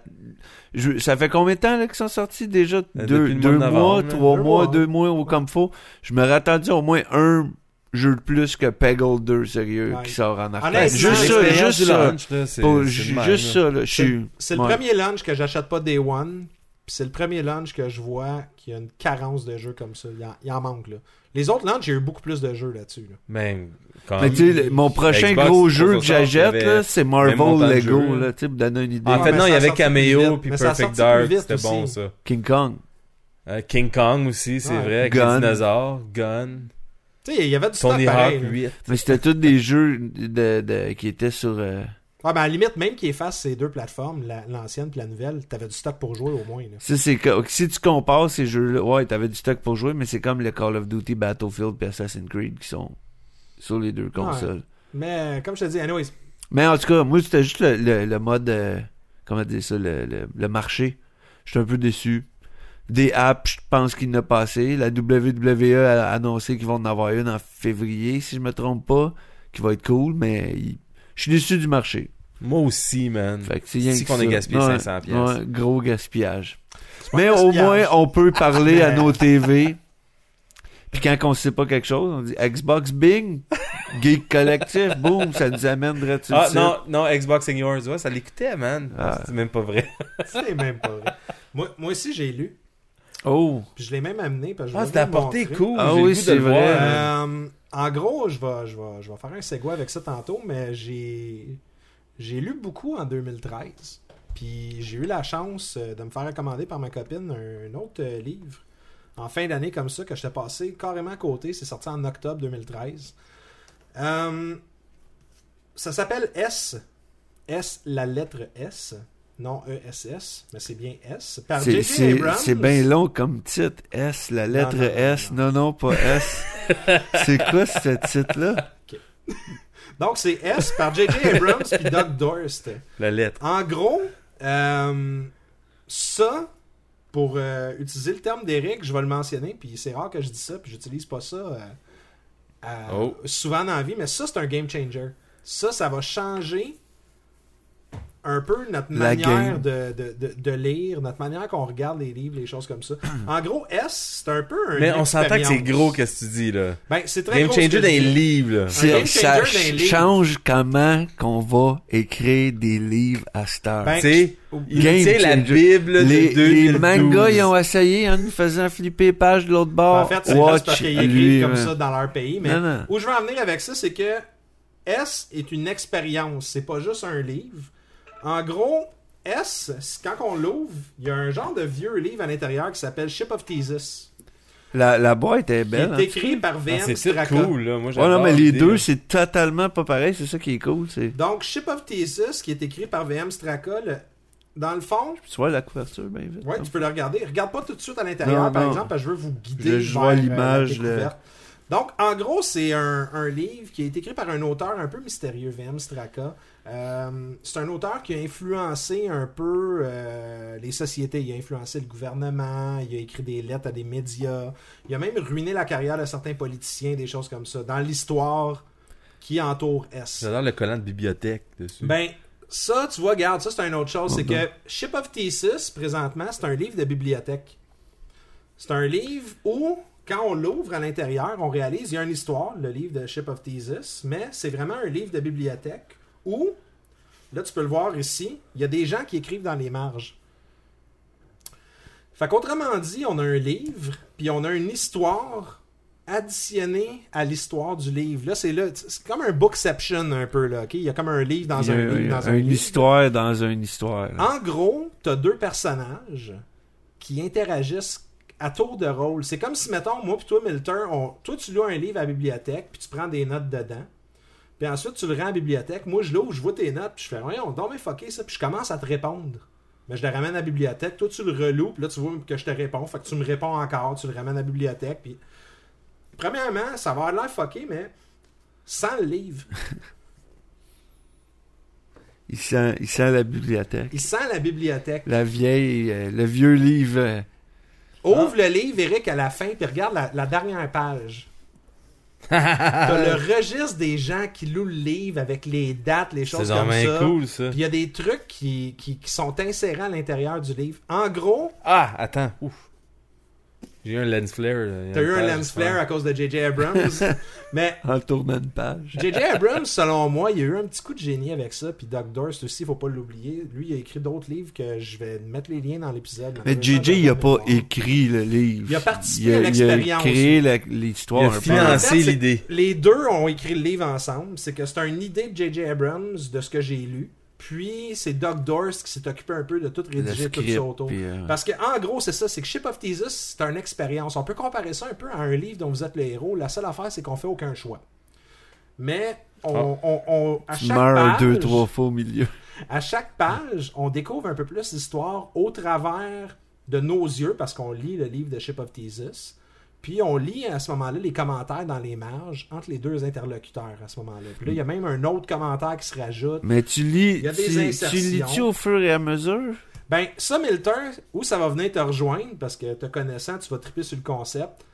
[SPEAKER 3] ça fait combien de temps là, qu'ils sont sortis déjà?
[SPEAKER 2] Depuis
[SPEAKER 3] Deux
[SPEAKER 2] le mois de
[SPEAKER 3] mois,
[SPEAKER 2] novembre,
[SPEAKER 3] 3
[SPEAKER 1] 2
[SPEAKER 3] mois,
[SPEAKER 1] mois.
[SPEAKER 3] 2 mois ou comme faut. Je m'aurais attendu au moins un jeu de plus que Peggle 2, sérieux,
[SPEAKER 1] Ouais.
[SPEAKER 3] qui sort en arcade.
[SPEAKER 1] Honnêtement,
[SPEAKER 3] Juste ça,
[SPEAKER 2] L'expérience
[SPEAKER 3] juste
[SPEAKER 2] du
[SPEAKER 3] ça.
[SPEAKER 2] launch, là, c'est-
[SPEAKER 3] Pour-
[SPEAKER 2] c'est
[SPEAKER 3] juste
[SPEAKER 2] le même, là.
[SPEAKER 3] ça, là. Je suis...
[SPEAKER 1] C'est le
[SPEAKER 3] ouais.
[SPEAKER 1] premier launch que j'achète pas Day One. Puis c'est le premier launch que je vois qu'il y a une carence de jeux comme ça. Il en manque, là. Les autres launchs, j'ai eu beaucoup plus de jeux là-dessus. Là.
[SPEAKER 2] Ben, quand
[SPEAKER 3] Mais tu sais, mon prochain
[SPEAKER 2] Xbox
[SPEAKER 3] gros jeu que
[SPEAKER 2] 360,
[SPEAKER 3] j'achète,
[SPEAKER 2] il y
[SPEAKER 3] là,
[SPEAKER 2] avait
[SPEAKER 3] c'est
[SPEAKER 2] même montant
[SPEAKER 3] Marvel
[SPEAKER 2] de
[SPEAKER 3] Lego,
[SPEAKER 2] jeu.
[SPEAKER 3] là, tu sais, pour donner une idée.
[SPEAKER 2] En fait,
[SPEAKER 1] mais
[SPEAKER 2] non,
[SPEAKER 1] ça
[SPEAKER 2] il y
[SPEAKER 1] a
[SPEAKER 2] avait
[SPEAKER 1] sorti plus
[SPEAKER 2] Cameo
[SPEAKER 1] vite.
[SPEAKER 2] puis
[SPEAKER 1] Mais ça a
[SPEAKER 2] Perfect
[SPEAKER 1] sorti
[SPEAKER 2] Dark,
[SPEAKER 1] plus vite
[SPEAKER 2] c'était
[SPEAKER 1] aussi.
[SPEAKER 2] bon ça.
[SPEAKER 3] King Kong.
[SPEAKER 2] King Kong aussi, c'est
[SPEAKER 1] Ouais.
[SPEAKER 2] vrai, avec
[SPEAKER 3] Gun.
[SPEAKER 2] les dinosaures, Gun,
[SPEAKER 1] Tu sais, il y avait du stock
[SPEAKER 2] Tony
[SPEAKER 1] pareil.
[SPEAKER 2] Hawk
[SPEAKER 1] là.
[SPEAKER 2] 8.
[SPEAKER 3] Mais c'était tous des jeux qui étaient sur...
[SPEAKER 1] Ouais, ben à la limite, même qu'ils effacent ces deux plateformes, l'ancienne et la nouvelle, t'avais du stock pour jouer au moins. Là.
[SPEAKER 3] Ça, si tu compares ces jeux-là, ouais, t'avais du stock pour jouer, mais c'est comme le Call of Duty, Battlefield et Assassin's Creed qui sont sur les deux consoles.
[SPEAKER 1] Mais comme je te dis, anyways,
[SPEAKER 3] Mais en tout cas, moi, c'était juste le mode, comment dire ça, le marché. J'étais un peu déçu. Des apps, je pense qu'il en a passé. La WWE a annoncé qu'ils vont en avoir une en février, si je me trompe pas, qui va être cool, mais je suis déçu du marché.
[SPEAKER 2] Moi aussi, man.
[SPEAKER 3] Fait que c'est rien
[SPEAKER 2] Si
[SPEAKER 3] que
[SPEAKER 2] qu'on
[SPEAKER 3] ça.
[SPEAKER 2] ait gaspillé 500 piastres.
[SPEAKER 3] Ouais, gros gaspillage.
[SPEAKER 1] C'est pas
[SPEAKER 3] Mais
[SPEAKER 1] un
[SPEAKER 3] au
[SPEAKER 1] gaspillage.
[SPEAKER 3] moins, on peut parler à
[SPEAKER 1] Mais-
[SPEAKER 3] nos TV. Puis quand on sait pas quelque chose, on dit Xbox Bing, Geek Collectif, boum, ça nous amène direct sur le
[SPEAKER 2] Ah,
[SPEAKER 3] site.
[SPEAKER 2] non, Xbox and Yours, ouais, ça l'écoutait, man.
[SPEAKER 3] Ah.
[SPEAKER 2] C'est même pas vrai.
[SPEAKER 1] C'est même pas vrai. Moi aussi, j'ai lu.
[SPEAKER 3] Oh,
[SPEAKER 1] Puis je l'ai même amené. Parce que je
[SPEAKER 2] Ah,
[SPEAKER 1] voulais
[SPEAKER 2] c'était à
[SPEAKER 1] vous le
[SPEAKER 2] portée
[SPEAKER 1] montrer.
[SPEAKER 2] cool.
[SPEAKER 3] Ah
[SPEAKER 2] j'ai le
[SPEAKER 3] oui,
[SPEAKER 2] goût de
[SPEAKER 3] c'est
[SPEAKER 2] le
[SPEAKER 3] vrai.
[SPEAKER 2] voir.
[SPEAKER 1] En gros, je vais faire un segue avec ça tantôt, mais j'ai lu beaucoup en 2013. Puis j'ai eu la chance de me faire recommander par ma copine un autre livre en fin d'année comme ça que j'étais passé carrément à côté. C'est sorti en octobre 2013. Ça s'appelle S. S, la lettre S. Non ESS, mais c'est bien S. Par J.J. Abrams.
[SPEAKER 3] c'est bien long comme titre. S, la lettre
[SPEAKER 1] Non, non,
[SPEAKER 3] S.
[SPEAKER 1] non.
[SPEAKER 3] Non, pas S. C'est quoi ce titre-là?
[SPEAKER 1] Donc c'est S par J.J. Abrams puis Doug Dorst.
[SPEAKER 2] La lettre.
[SPEAKER 1] En gros, ça, pour utiliser le terme d'Éric, je vais le mentionner, puis c'est rare que je dis ça, puis j'utilise pas ça souvent dans la vie, mais ça, c'est un game changer. Ça va changer un peu notre
[SPEAKER 3] La
[SPEAKER 1] manière
[SPEAKER 3] game.
[SPEAKER 1] de lire, notre manière qu'on regarde les livres, les choses comme ça. En gros, S, c'est un peu un
[SPEAKER 2] Mais on s'entend que c'est
[SPEAKER 1] expérience.
[SPEAKER 2] gros, qu'est-ce que tu dis, là.
[SPEAKER 1] Ben, c'est très
[SPEAKER 2] Game
[SPEAKER 1] gros ce
[SPEAKER 2] changer
[SPEAKER 1] que
[SPEAKER 2] dans
[SPEAKER 1] je
[SPEAKER 2] les
[SPEAKER 1] dis.
[SPEAKER 2] livres, là.
[SPEAKER 1] game
[SPEAKER 3] Ça
[SPEAKER 1] changer dans les livres.
[SPEAKER 3] change comment qu'on va écrire des livres à cette heure.
[SPEAKER 1] Ben,
[SPEAKER 2] Tu sais, il
[SPEAKER 3] Game
[SPEAKER 2] tient la
[SPEAKER 3] changer.
[SPEAKER 2] Bible de
[SPEAKER 3] les
[SPEAKER 2] 2012.
[SPEAKER 3] mangas, ils ont essayé en nous faisant flipper page de l'autre bord.
[SPEAKER 1] En fait, c'est
[SPEAKER 3] Watch,
[SPEAKER 1] juste parce qu'ils écrivent
[SPEAKER 3] lui,
[SPEAKER 1] comme
[SPEAKER 3] man.
[SPEAKER 1] ça dans leur pays. Mais
[SPEAKER 3] Non, non.
[SPEAKER 1] où je veux en venir avec ça, c'est que S est une expérience. C'est pas juste un livre. En gros, S, quand on l'ouvre, il y a un genre de vieux livre à l'intérieur qui s'appelle Ship of Thesis.
[SPEAKER 3] La boîte est
[SPEAKER 1] Qui
[SPEAKER 3] belle.
[SPEAKER 1] est
[SPEAKER 3] hein.
[SPEAKER 1] écrit par
[SPEAKER 2] Ah,
[SPEAKER 1] VM
[SPEAKER 2] c'est
[SPEAKER 1] Straka.
[SPEAKER 2] cool, là. Moi,
[SPEAKER 3] Ouais,
[SPEAKER 2] j'adore
[SPEAKER 3] non, mais les
[SPEAKER 2] l'idée,
[SPEAKER 3] deux,
[SPEAKER 2] là.
[SPEAKER 3] c'est totalement pas pareil. C'est ça qui est cool. C'est...
[SPEAKER 1] Donc, Ship of Thesis, qui est écrit par VM Straka, dans le fond,
[SPEAKER 3] Tu vois la couverture, bien vite.
[SPEAKER 1] ouais, tu peux le regarder. Regarde pas tout de suite à l'intérieur,
[SPEAKER 3] Non,
[SPEAKER 1] par
[SPEAKER 3] non.
[SPEAKER 1] exemple, parce que je veux vous guider
[SPEAKER 3] Je vois
[SPEAKER 1] vers,
[SPEAKER 3] l'image,
[SPEAKER 1] la découverte. Donc, en gros, c'est un livre qui a été écrit par un auteur un peu mystérieux, VM Straka. C'est un auteur qui a influencé un peu les sociétés. Il a influencé le gouvernement, il a écrit des lettres à des médias. Il a même ruiné la carrière de certains politiciens, des choses comme ça, dans l'histoire qui entoure S.
[SPEAKER 2] J'adore le collant de bibliothèque dessus.
[SPEAKER 1] Ben, ça, tu vois, regarde, ça, c'est une autre chose. C'est
[SPEAKER 3] Oh, non.
[SPEAKER 1] que Ship of Thesis, présentement, c'est un livre de bibliothèque. C'est un livre où, quand on l'ouvre à l'intérieur, on réalise, il y a une histoire, le livre de Ship of Thesis, mais c'est vraiment un livre de bibliothèque où, là, tu peux le voir ici, il y a des gens qui écrivent dans les marges. Fait qu'autrement dit, on a un livre, puis on a une histoire additionnée à l'histoire du livre. Là, c'est comme un bookception un peu, là, ok? Il y a comme un livre dans
[SPEAKER 3] Il y a
[SPEAKER 1] un livre dans un
[SPEAKER 3] une
[SPEAKER 1] livre.
[SPEAKER 3] histoire dans une histoire.
[SPEAKER 1] En gros, t'as deux personnages qui interagissent à tour de rôle. C'est comme si, mettons, moi puis toi, Milton, toi, tu lis un livre à la bibliothèque, puis tu prends des notes dedans. Puis ensuite, tu le rends à la bibliothèque. Moi, je l'ouvre, je vois tes notes, puis je fais, voyons, donc, mais fucké ça, puis je commence à te répondre. Mais je le ramène à la bibliothèque. Toi, tu le reloues, puis là, tu vois que je te réponds. Fait que tu me réponds encore, tu le ramènes à la bibliothèque, puis... Premièrement, ça va avoir l'air fucké, mais sans le livre.
[SPEAKER 3] Il sent la bibliothèque.
[SPEAKER 1] Il sent la bibliothèque.
[SPEAKER 3] La vieille, le vieux livre.
[SPEAKER 1] Ouvre le livre, Eric, à la fin, puis regarde la dernière page. T'as le registre des gens qui louent le livre avec les dates, les choses
[SPEAKER 2] C'est
[SPEAKER 1] comme
[SPEAKER 2] vraiment
[SPEAKER 1] ça.
[SPEAKER 2] cool, ça.
[SPEAKER 1] Puis il y a des trucs qui sont insérés à l'intérieur du livre. En gros,
[SPEAKER 2] Ah, attends. Ouf. J'ai eu un lens flare.
[SPEAKER 1] t'as eu un lens flare à cause de J.J. Abrams. Mais
[SPEAKER 3] En tournant une page.
[SPEAKER 1] J.J. Abrams, selon moi, il y a eu un petit coup de génie avec ça. Puis Doug Dorst aussi, il faut pas l'oublier. Lui, il a écrit d'autres livres que je vais mettre les liens dans l'épisode.
[SPEAKER 3] Mais JJ, il a pas écrit le livre.
[SPEAKER 1] Il a participé à l'expérience.
[SPEAKER 3] Il a créé l'histoire.
[SPEAKER 2] Il a
[SPEAKER 3] un peu.
[SPEAKER 2] financé
[SPEAKER 1] En fait, c'est-
[SPEAKER 2] l'idée.
[SPEAKER 1] Les deux ont écrit le livre ensemble. C'est que c'est une idée de J.J. Abrams, de ce que j'ai lu. Puis c'est Doug Dorst qui s'est occupé un peu de tout
[SPEAKER 3] Le
[SPEAKER 1] rédiger, tout
[SPEAKER 3] script,
[SPEAKER 1] ça autour.
[SPEAKER 3] puis,
[SPEAKER 1] Parce que en gros, c'est ça, c'est que Ship of Thesis, c'est une expérience. On peut comparer ça un peu à un livre dont vous êtes le héros. La seule affaire, c'est qu'on fait aucun choix. Mais à
[SPEAKER 3] tu
[SPEAKER 1] chaque
[SPEAKER 3] meurs
[SPEAKER 1] page,
[SPEAKER 3] 2-3 fois au milieu.
[SPEAKER 1] à chaque page, on découvre un peu plus l'histoire au travers de nos yeux, parce qu'on lit le livre de Ship of Thesis. Puis on lit à ce moment-là les commentaires dans les marges entre les deux interlocuteurs à ce moment-là. Puis là, il y a même un autre commentaire qui se rajoute.
[SPEAKER 3] Mais tu lis.
[SPEAKER 1] Il y a des
[SPEAKER 3] Tu
[SPEAKER 1] insertions.
[SPEAKER 3] lis-tu au fur et à mesure?
[SPEAKER 1] Ben, ça, Milton, où ça va venir te rejoindre, parce que te connaissant, tu vas triper sur le concept.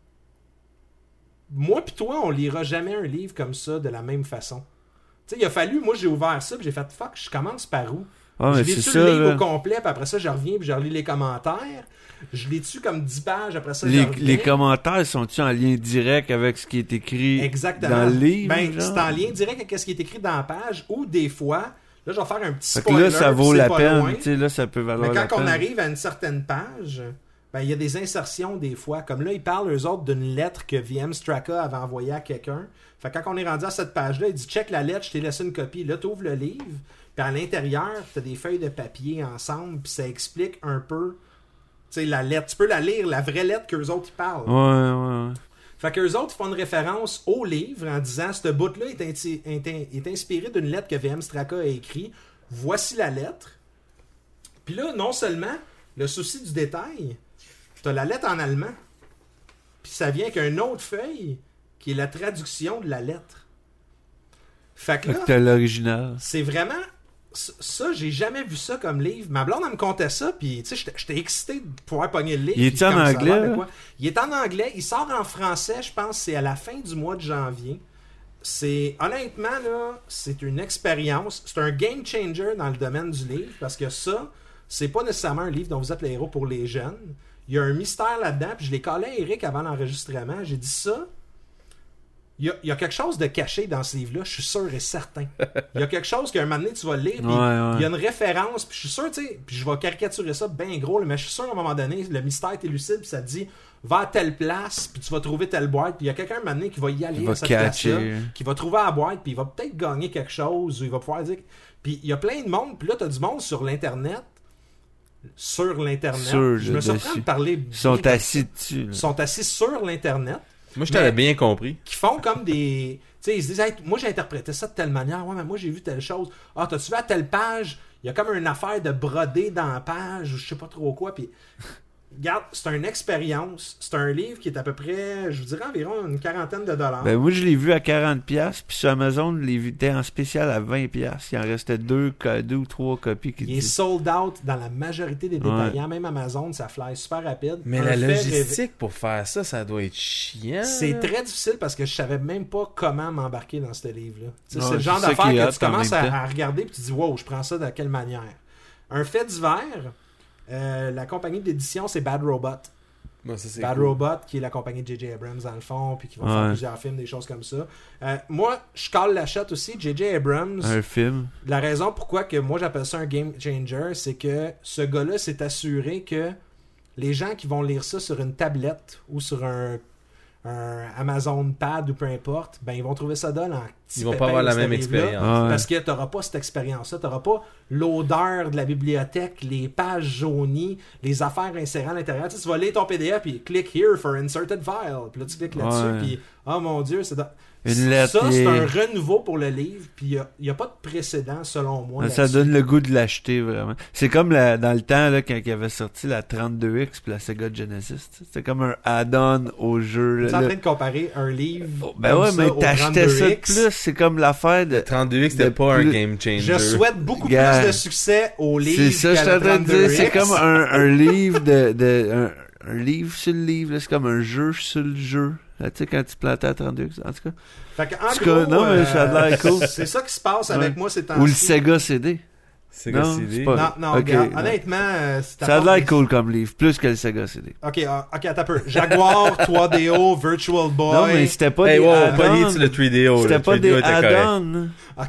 [SPEAKER 1] Moi pis toi, on lira jamais un livre comme ça de la même façon. Tu sais, il a fallu, moi j'ai ouvert ça, puis j'ai fait fuck, je commence par où?
[SPEAKER 3] Ah,
[SPEAKER 1] Je
[SPEAKER 3] mais
[SPEAKER 1] lis-tu
[SPEAKER 3] c'est
[SPEAKER 1] le
[SPEAKER 3] ça,
[SPEAKER 1] livre
[SPEAKER 3] là.
[SPEAKER 1] au complet, puis après ça, je reviens, puis je relis les commentaires. Je lis-tu comme 10 pages, après ça, je
[SPEAKER 3] Les,
[SPEAKER 1] reviens.
[SPEAKER 3] les commentaires sont-ils en lien direct avec ce qui est écrit
[SPEAKER 1] Exactement.
[SPEAKER 3] dans le livre?
[SPEAKER 1] Ben,
[SPEAKER 3] genre?
[SPEAKER 1] c'est en lien direct avec ce qui est écrit dans la page, ou des fois, là, je vais faire un petit
[SPEAKER 3] Fait que
[SPEAKER 1] spoiler.
[SPEAKER 3] là, ça
[SPEAKER 1] puis
[SPEAKER 3] vaut
[SPEAKER 1] c'est
[SPEAKER 3] la
[SPEAKER 1] pas
[SPEAKER 3] peine.
[SPEAKER 1] loin.
[SPEAKER 3] Tu sais, là, ça peut valoir
[SPEAKER 1] Mais
[SPEAKER 3] la
[SPEAKER 1] quand
[SPEAKER 3] peine.
[SPEAKER 1] on arrive à une certaine page, ben, il y a des insertions des fois. Comme là, ils parlent, eux autres, d'une lettre que VM Straka avait envoyée à quelqu'un. Fait que quand on est rendu à cette page-là, il dit « Check la lettre, je t'ai laissé une copie. » Là, tu ouvres le livre, puis à l'intérieur, tu as des feuilles de papier ensemble, puis ça explique un peu, tu sais, la lettre. Tu peux la lire, la vraie lettre qu'eux autres, ils parlent.
[SPEAKER 3] Ouais.
[SPEAKER 1] Fait qu'eux autres font une référence au livre en disant « Ce bout-là est inspiré d'une lettre que VM Straka a écrite. Voici la lettre. » Puis là, non seulement le souci du détail, t'as la lettre en allemand, puis ça vient avec une autre feuille qui est la traduction de la lettre. Fait que
[SPEAKER 3] Fait
[SPEAKER 1] là,
[SPEAKER 3] que t'as l'original.
[SPEAKER 1] c'est vraiment... Ça, j'ai jamais vu ça comme livre. Ma blonde, elle me contait ça, puis tu sais, j'étais excité de pouvoir pogner le livre.
[SPEAKER 3] Il est
[SPEAKER 1] puis
[SPEAKER 3] en
[SPEAKER 1] comme ça a
[SPEAKER 3] anglais,
[SPEAKER 1] l'air de
[SPEAKER 3] là?
[SPEAKER 1] quoi. Il est en anglais. Il sort en français, je pense, c'est à la fin du mois de janvier. C'est, honnêtement, là, c'est une expérience. C'est un game changer dans le domaine du livre, parce que ça, c'est pas nécessairement un livre dont vous êtes le héros pour les jeunes. Il y a un mystère là-dedans, puis je l'ai collé à Eric avant l'enregistrement. J'ai dit ça. Il y a quelque chose de caché dans ce livre-là, je suis sûr et certain. Il y a quelque chose qu'à un moment donné, tu vas le lire, puis il y a une référence, puis je suis sûr, tu sais, puis je vais caricaturer ça bien gros, là, mais je suis sûr, à un moment donné, le mystère est élucide, puis ça te dit, va à telle place, puis tu vas trouver telle boîte, puis il y a quelqu'un, à un moment donné, qui va y aller
[SPEAKER 3] Il va
[SPEAKER 1] à cette
[SPEAKER 3] catcher.
[SPEAKER 1] place-là, qui va trouver la boîte, puis il va peut-être gagner quelque chose, ou il va pouvoir dire... Puis il y a plein de monde, puis là, t'as du monde sur l'Internet, je me suis en train de parler...
[SPEAKER 3] Ils sont assis dessus. Là.
[SPEAKER 1] Ils sont assis sur l'Internet,
[SPEAKER 2] Moi, je t'avais bien compris.
[SPEAKER 1] qui font comme des... Tu sais, ils se disent, hey, moi j'ai interprété ça de telle manière, ouais, mais moi j'ai vu telle chose. Ah, t'as-tu vu à telle page, il y a comme une affaire de brodé dans la page, ou je sais pas trop quoi, puis... Regarde, c'est une expérience, c'est un livre qui est à peu près, je vous dirais environ une quarantaine de dollars.
[SPEAKER 3] Ben, moi, je l'ai vu à 40$, puis sur Amazon, je l'ai vu en spécial à 20$. Il en restait 2 ou 3 copies qui
[SPEAKER 1] Il est
[SPEAKER 3] disent.
[SPEAKER 1] sold out dans la majorité des détaillants, même Amazon, ça fly super rapide.
[SPEAKER 2] Mais
[SPEAKER 1] Un
[SPEAKER 2] la
[SPEAKER 1] fait
[SPEAKER 2] logistique pour faire ça, ça doit être chiant.
[SPEAKER 1] C'est très difficile parce que je savais même pas comment m'embarquer dans ce livre-là. Tu sais,
[SPEAKER 3] Ouais,
[SPEAKER 1] c'est le genre
[SPEAKER 3] c'est ça
[SPEAKER 1] d'affaire
[SPEAKER 3] qui est
[SPEAKER 1] que
[SPEAKER 3] hot
[SPEAKER 1] tu commences
[SPEAKER 3] en même temps.
[SPEAKER 1] à regarder et tu dis wow, je prends ça de quelle manière. Un fait divers, la compagnie d'édition c'est Bad Robot.
[SPEAKER 2] Bon, ça, c'est
[SPEAKER 1] Bad
[SPEAKER 2] cool.
[SPEAKER 1] Robot, qui est la compagnie de J.J. Abrams dans le fond, puis qui va
[SPEAKER 3] Ouais.
[SPEAKER 1] faire plusieurs films, des choses comme ça. Moi, je cale la shot aussi. J.J. Abrams,
[SPEAKER 3] Un film.
[SPEAKER 1] la raison pourquoi que moi j'appelle ça un game changer, c'est que ce gars-là s'est assuré que les gens qui vont lire ça sur une tablette ou sur un Amazon Pad ou peu importe, ben ils vont trouver ça dole en petit
[SPEAKER 2] Ils vont
[SPEAKER 1] pépin
[SPEAKER 2] pas avoir
[SPEAKER 1] de
[SPEAKER 2] la
[SPEAKER 1] ce
[SPEAKER 2] même
[SPEAKER 1] livre-là.
[SPEAKER 2] expérience.
[SPEAKER 3] Ouais.
[SPEAKER 1] Parce que tu n'auras pas cette expérience-là. Tu n'auras pas l'odeur de la bibliothèque, les pages jaunies, les affaires insérées à l'intérieur. Tu sais, tu vas lire ton PDF puis click here for inserted file. Puis là, tu cliques là-dessus.
[SPEAKER 3] Ouais.
[SPEAKER 1] Puis, oh mon Dieu, c'est
[SPEAKER 3] Une lettre.
[SPEAKER 1] ça, c'est
[SPEAKER 3] et-
[SPEAKER 1] un renouveau pour le livre. Puis il n'y a pas de précédent, selon moi.
[SPEAKER 3] Ça
[SPEAKER 1] là-dessus.
[SPEAKER 3] donne le goût de l'acheter, vraiment. C'est comme dans le temps, là, quand il avait sorti la 32X puis la Sega Genesis. Tu sais. C'était comme un add-on au jeu.
[SPEAKER 1] Tu es
[SPEAKER 3] Là,
[SPEAKER 1] en
[SPEAKER 3] là.
[SPEAKER 1] train de comparer un livre.
[SPEAKER 3] Ben
[SPEAKER 1] comme
[SPEAKER 3] ouais,
[SPEAKER 1] ça
[SPEAKER 3] mais
[SPEAKER 1] au
[SPEAKER 3] t'achetais ça de
[SPEAKER 1] 32X.
[SPEAKER 3] plus. C'est comme l'affaire de...
[SPEAKER 2] Le 32X, c'était
[SPEAKER 3] de
[SPEAKER 2] pas un
[SPEAKER 3] plus-
[SPEAKER 2] game changer.
[SPEAKER 1] Je souhaite beaucoup
[SPEAKER 3] Gars.
[SPEAKER 1] plus de succès au livre.
[SPEAKER 3] C'est ça, je suis
[SPEAKER 1] qu'à
[SPEAKER 3] en train de
[SPEAKER 1] le
[SPEAKER 3] dire. C'est
[SPEAKER 1] 32X.
[SPEAKER 3] comme un livre un livre sur le livre. là. C'est comme un jeu sur le jeu. Là, tu sais, quand tu plantais à 32X, en tout cas.
[SPEAKER 1] Fait que, en
[SPEAKER 3] En tout
[SPEAKER 1] gros,
[SPEAKER 3] cas, non, mais ça a l'air cool.
[SPEAKER 1] c'est ça qui se passe avec
[SPEAKER 3] Ouais.
[SPEAKER 1] moi ces temps-ci.
[SPEAKER 3] Ou le Sega CD.
[SPEAKER 2] C'est
[SPEAKER 3] Non,
[SPEAKER 2] CD.
[SPEAKER 3] c'est pas-
[SPEAKER 1] Non, non,
[SPEAKER 3] Ok,
[SPEAKER 1] regarde,
[SPEAKER 3] non.
[SPEAKER 1] honnêtement, c'est
[SPEAKER 3] Ça a l'air cool comme livre. Plus que le Sega CD.
[SPEAKER 1] Ok, attends un peu. Jaguar, 3DO, Virtual Boy.
[SPEAKER 3] Non, mais c'était pas
[SPEAKER 2] Hey,
[SPEAKER 3] des
[SPEAKER 2] wow,
[SPEAKER 3] add-ons.
[SPEAKER 2] pas lié sur le 3DO.
[SPEAKER 3] C'était
[SPEAKER 2] le
[SPEAKER 3] pas
[SPEAKER 2] 3DO
[SPEAKER 3] des
[SPEAKER 2] était correct.
[SPEAKER 3] add-ons.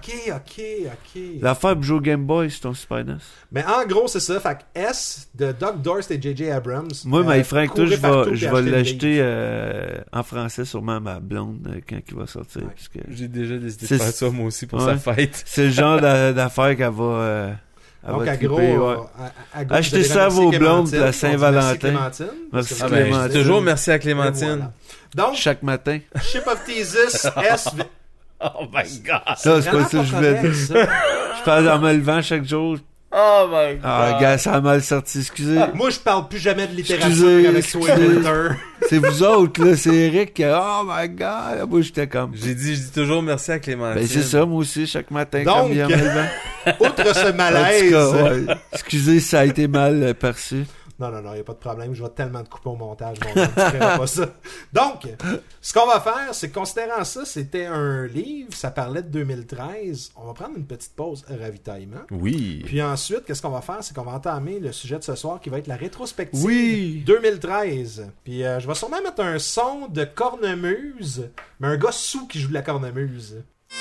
[SPEAKER 1] Ok.
[SPEAKER 3] L'affaire Joe Game Boy sur ton Super NES.
[SPEAKER 1] Mais en gros, c'est ça. Fait que S de Doug Dorst et J.J. Abrams.
[SPEAKER 3] Moi, my Frank, toi,
[SPEAKER 1] courez partout
[SPEAKER 3] je
[SPEAKER 1] puis
[SPEAKER 3] vais
[SPEAKER 1] achetez le
[SPEAKER 3] l'acheter
[SPEAKER 1] livre.
[SPEAKER 3] en français sûrement à ma blonde quand il va sortir.
[SPEAKER 1] Ouais.
[SPEAKER 3] Parce que
[SPEAKER 2] J'ai déjà décidé
[SPEAKER 3] C'est-
[SPEAKER 2] de faire ça, moi aussi, pour
[SPEAKER 3] Ouais.
[SPEAKER 2] sa fête.
[SPEAKER 3] c'est le genre d'affaire qu'elle va... elle
[SPEAKER 1] Donc,
[SPEAKER 3] va
[SPEAKER 1] à
[SPEAKER 3] triper,
[SPEAKER 1] gros,
[SPEAKER 3] ouais.
[SPEAKER 1] à gros,
[SPEAKER 3] Achetez
[SPEAKER 1] vous allez
[SPEAKER 3] ça à
[SPEAKER 1] remercier
[SPEAKER 3] vos blondes
[SPEAKER 1] Clémentine.
[SPEAKER 3] pour la
[SPEAKER 1] On dit
[SPEAKER 3] Saint-Valentin.
[SPEAKER 1] Merci Clémentine.
[SPEAKER 3] Merci,
[SPEAKER 1] Parce que
[SPEAKER 2] Ah ben, je
[SPEAKER 3] Clémentine.
[SPEAKER 2] dis toujours merci à
[SPEAKER 1] Et
[SPEAKER 2] Clémentine.
[SPEAKER 1] voilà. Donc,
[SPEAKER 3] Chaque matin.
[SPEAKER 1] Ship of Thesis, S.
[SPEAKER 2] Oh my god.
[SPEAKER 3] Ça, c'est pas ça que je voulais dire.
[SPEAKER 1] ça.
[SPEAKER 3] Je parle en me levant chaque jour.
[SPEAKER 2] Oh my god.
[SPEAKER 3] Ah, gars, ça a mal sorti, excusez.
[SPEAKER 1] Moi, je parle plus jamais de littérature
[SPEAKER 3] Excusez,
[SPEAKER 1] avec toi et
[SPEAKER 3] excusez.
[SPEAKER 1] Walter.
[SPEAKER 3] C'est vous autres, là. C'est Eric qui a... Oh my god. Moi, j'étais comme...
[SPEAKER 2] Je dis toujours merci à Clémentine.
[SPEAKER 3] Ben, c'est ça, moi aussi, chaque matin,
[SPEAKER 1] Donc,
[SPEAKER 3] comme hier en me levant.
[SPEAKER 1] outre ce malaise...
[SPEAKER 3] En tout cas, ouais. Excusez si ça a été mal perçu.
[SPEAKER 1] Non, il n'y a pas de problème. Je vais tellement te couper au montage. Bon, tu feras pas ça. Donc, ce qu'on va faire, c'est que considérant ça, c'était un livre, ça parlait de 2013. On va prendre une petite pause ravitaillement.
[SPEAKER 2] Oui.
[SPEAKER 1] Puis ensuite, qu'est-ce qu'on va faire? C'est qu'on va entamer le sujet de ce soir qui va être la rétrospective 2013. Puis je vais sûrement mettre un son de cornemuse, mais un gars sous qui joue de la cornemuse.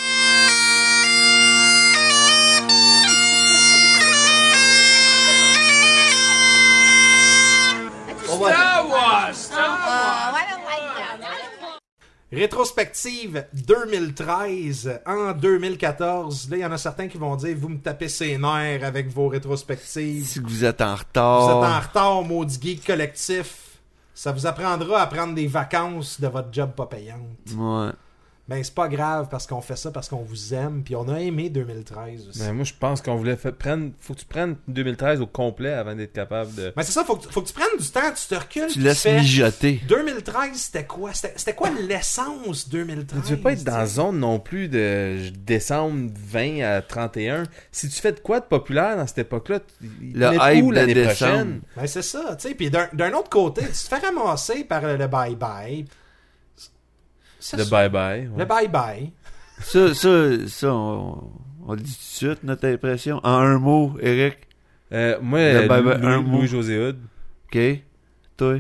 [SPEAKER 4] Star Wars!
[SPEAKER 5] I don't like that.
[SPEAKER 1] Rétrospective 2013 en 2014. Là, il y en a certains qui vont dire, vous me tapez ses nerfs avec vos rétrospectives.
[SPEAKER 3] Si vous êtes en retard.
[SPEAKER 1] Vous êtes en retard, maudit geek collectif. Ça vous apprendra à prendre des vacances de votre job pas payante.
[SPEAKER 3] Ouais.
[SPEAKER 1] Ben, c'est pas grave parce qu'on fait ça parce qu'on vous aime. Puis on a aimé 2013 aussi.
[SPEAKER 2] Ben, moi, je pense qu'on voulait prendre... Faut que tu prennes 2013 au complet avant d'être capable de...
[SPEAKER 1] Ben, c'est ça, faut que tu prennes du temps, tu te recules.
[SPEAKER 3] Tu laisses mijoter.
[SPEAKER 1] 2013, c'était quoi? C'était quoi l'essence 2013?
[SPEAKER 2] Tu veux pas être dans la zone non plus de décembre 20 à 31. Si tu fais de quoi de populaire dans cette époque-là,
[SPEAKER 3] Le
[SPEAKER 2] où
[SPEAKER 3] hype de
[SPEAKER 2] l'année
[SPEAKER 3] décembre.
[SPEAKER 2] prochaine?
[SPEAKER 1] Ben, c'est ça, tu sais. Puis d'un autre côté, tu te fais ramasser par le bye-bye. C'est
[SPEAKER 2] Le
[SPEAKER 1] ça.
[SPEAKER 2] bye-bye. ouais.
[SPEAKER 1] Le bye-bye.
[SPEAKER 3] Ça, on le dit tout de suite, notre impression. En un mot, Eric.
[SPEAKER 2] Moi,
[SPEAKER 3] Le bye-bye, un mot.
[SPEAKER 2] Louis-José Hood.
[SPEAKER 3] OK. Toi.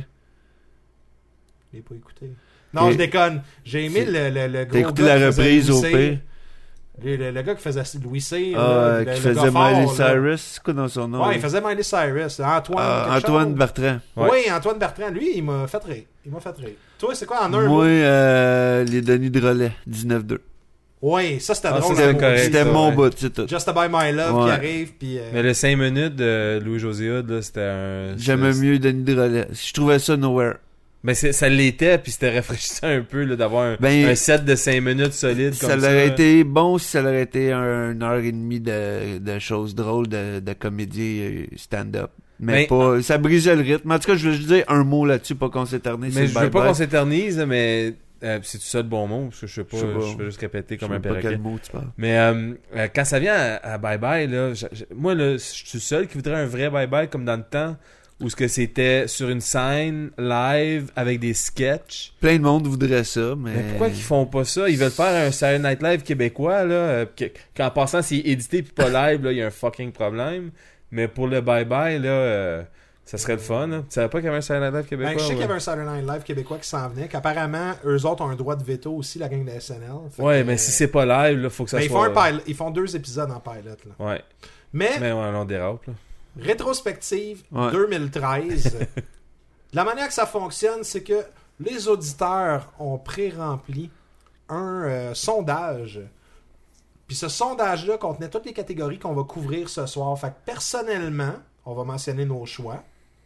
[SPEAKER 1] Je l'ai pas écouté. Non,
[SPEAKER 3] Ok.
[SPEAKER 1] je déconne. J'ai aimé le gros
[SPEAKER 3] T'as écouté
[SPEAKER 1] gars
[SPEAKER 3] la
[SPEAKER 1] qui faisait
[SPEAKER 3] reprise
[SPEAKER 1] Louis
[SPEAKER 3] au
[SPEAKER 1] C.
[SPEAKER 3] pire.
[SPEAKER 1] Le gars qui faisait Louis C.
[SPEAKER 3] Ah,
[SPEAKER 1] là, le
[SPEAKER 3] qui
[SPEAKER 1] gars
[SPEAKER 3] faisait
[SPEAKER 1] fort,
[SPEAKER 3] Miley
[SPEAKER 1] là.
[SPEAKER 3] Cyrus. C'est quoi dans son nom?
[SPEAKER 1] Ouais, il faisait Miley Cyrus. Antoine. quelque
[SPEAKER 3] Antoine
[SPEAKER 1] chose.
[SPEAKER 3] Bertrand.
[SPEAKER 2] Ouais.
[SPEAKER 1] Oui, Antoine Bertrand. Lui, il m'a fait rire. Toi, c'est quoi en un
[SPEAKER 3] Moi,
[SPEAKER 1] mot?
[SPEAKER 3] les Denis de relais, 19-2.
[SPEAKER 1] Oui, ça c'était
[SPEAKER 2] Ah,
[SPEAKER 1] drôle.
[SPEAKER 2] ça,
[SPEAKER 1] hein,
[SPEAKER 2] c'est correct.
[SPEAKER 3] C'était
[SPEAKER 2] ça,
[SPEAKER 3] mon
[SPEAKER 2] ouais.
[SPEAKER 3] bout, c'est tout.
[SPEAKER 1] Just By My Love
[SPEAKER 3] Ouais.
[SPEAKER 1] qui arrive. Puis,
[SPEAKER 2] Mais le 5 minutes de Louis-José Hood, là, c'était un...
[SPEAKER 3] J'aimais mieux Denis de relais. Je trouvais ça nowhere.
[SPEAKER 2] Mais ça l'était, puis c'était rafraîchissant un peu là, d'avoir un set de 5 minutes solide comme ça.
[SPEAKER 3] Ça aurait été bon si ça aurait été 1h30 de choses drôles, de comédie stand-up. Mais pas, ça brisait le rythme. En tout cas, je veux juste dire un mot là-dessus, pas qu'on s'éternise.
[SPEAKER 2] Mais je veux pas qu'on s'éternise, mais c'est tout ça le bon mot, parce que je sais pas,
[SPEAKER 3] Je sais pas.
[SPEAKER 2] je vais juste répéter comme
[SPEAKER 3] Je
[SPEAKER 2] un
[SPEAKER 3] sais pas
[SPEAKER 2] perroquet.
[SPEAKER 3] quel mot tu parles.
[SPEAKER 2] Mais quand ça vient à Bye Bye, là, moi, là, je suis le seul qui voudrait un vrai Bye Bye comme dans le temps, où ce que c'était sur une scène, live, avec des sketchs.
[SPEAKER 3] Plein de monde voudrait ça, mais...
[SPEAKER 2] Mais pourquoi qu'ils font pas ça? Ils veulent faire un Saturday Night Live québécois, là, qu'en passant, c'est édité puis pas live, là, il y a un fucking problème. Mais pour le Bye Bye, là, ça serait le fun. Hein. Tu savais pas qu'il y avait un Saturday Night Live québécois?
[SPEAKER 1] ben, je sais qu'il y
[SPEAKER 2] ouais?
[SPEAKER 1] avait un Saturday Night Live québécois qui s'en venait, qu'apparemment, eux autres ont un droit de veto aussi, la gang de SNL. Fait
[SPEAKER 2] Ouais,
[SPEAKER 1] que,
[SPEAKER 2] mais si c'est pas live, là, faut que ça
[SPEAKER 1] ben,
[SPEAKER 2] soit...
[SPEAKER 1] ils font 2 épisodes en pilot. Là.
[SPEAKER 2] Ouais.
[SPEAKER 1] Mais
[SPEAKER 2] Mais ouais, on dérape, là.
[SPEAKER 1] rétrospective
[SPEAKER 3] Ouais.
[SPEAKER 1] 2013, la manière que ça fonctionne, c'est que les auditeurs ont pré-rempli un sondage. Puis ce sondage-là contenait toutes les catégories qu'on va couvrir ce soir. Fait que personnellement, on va mentionner nos choix.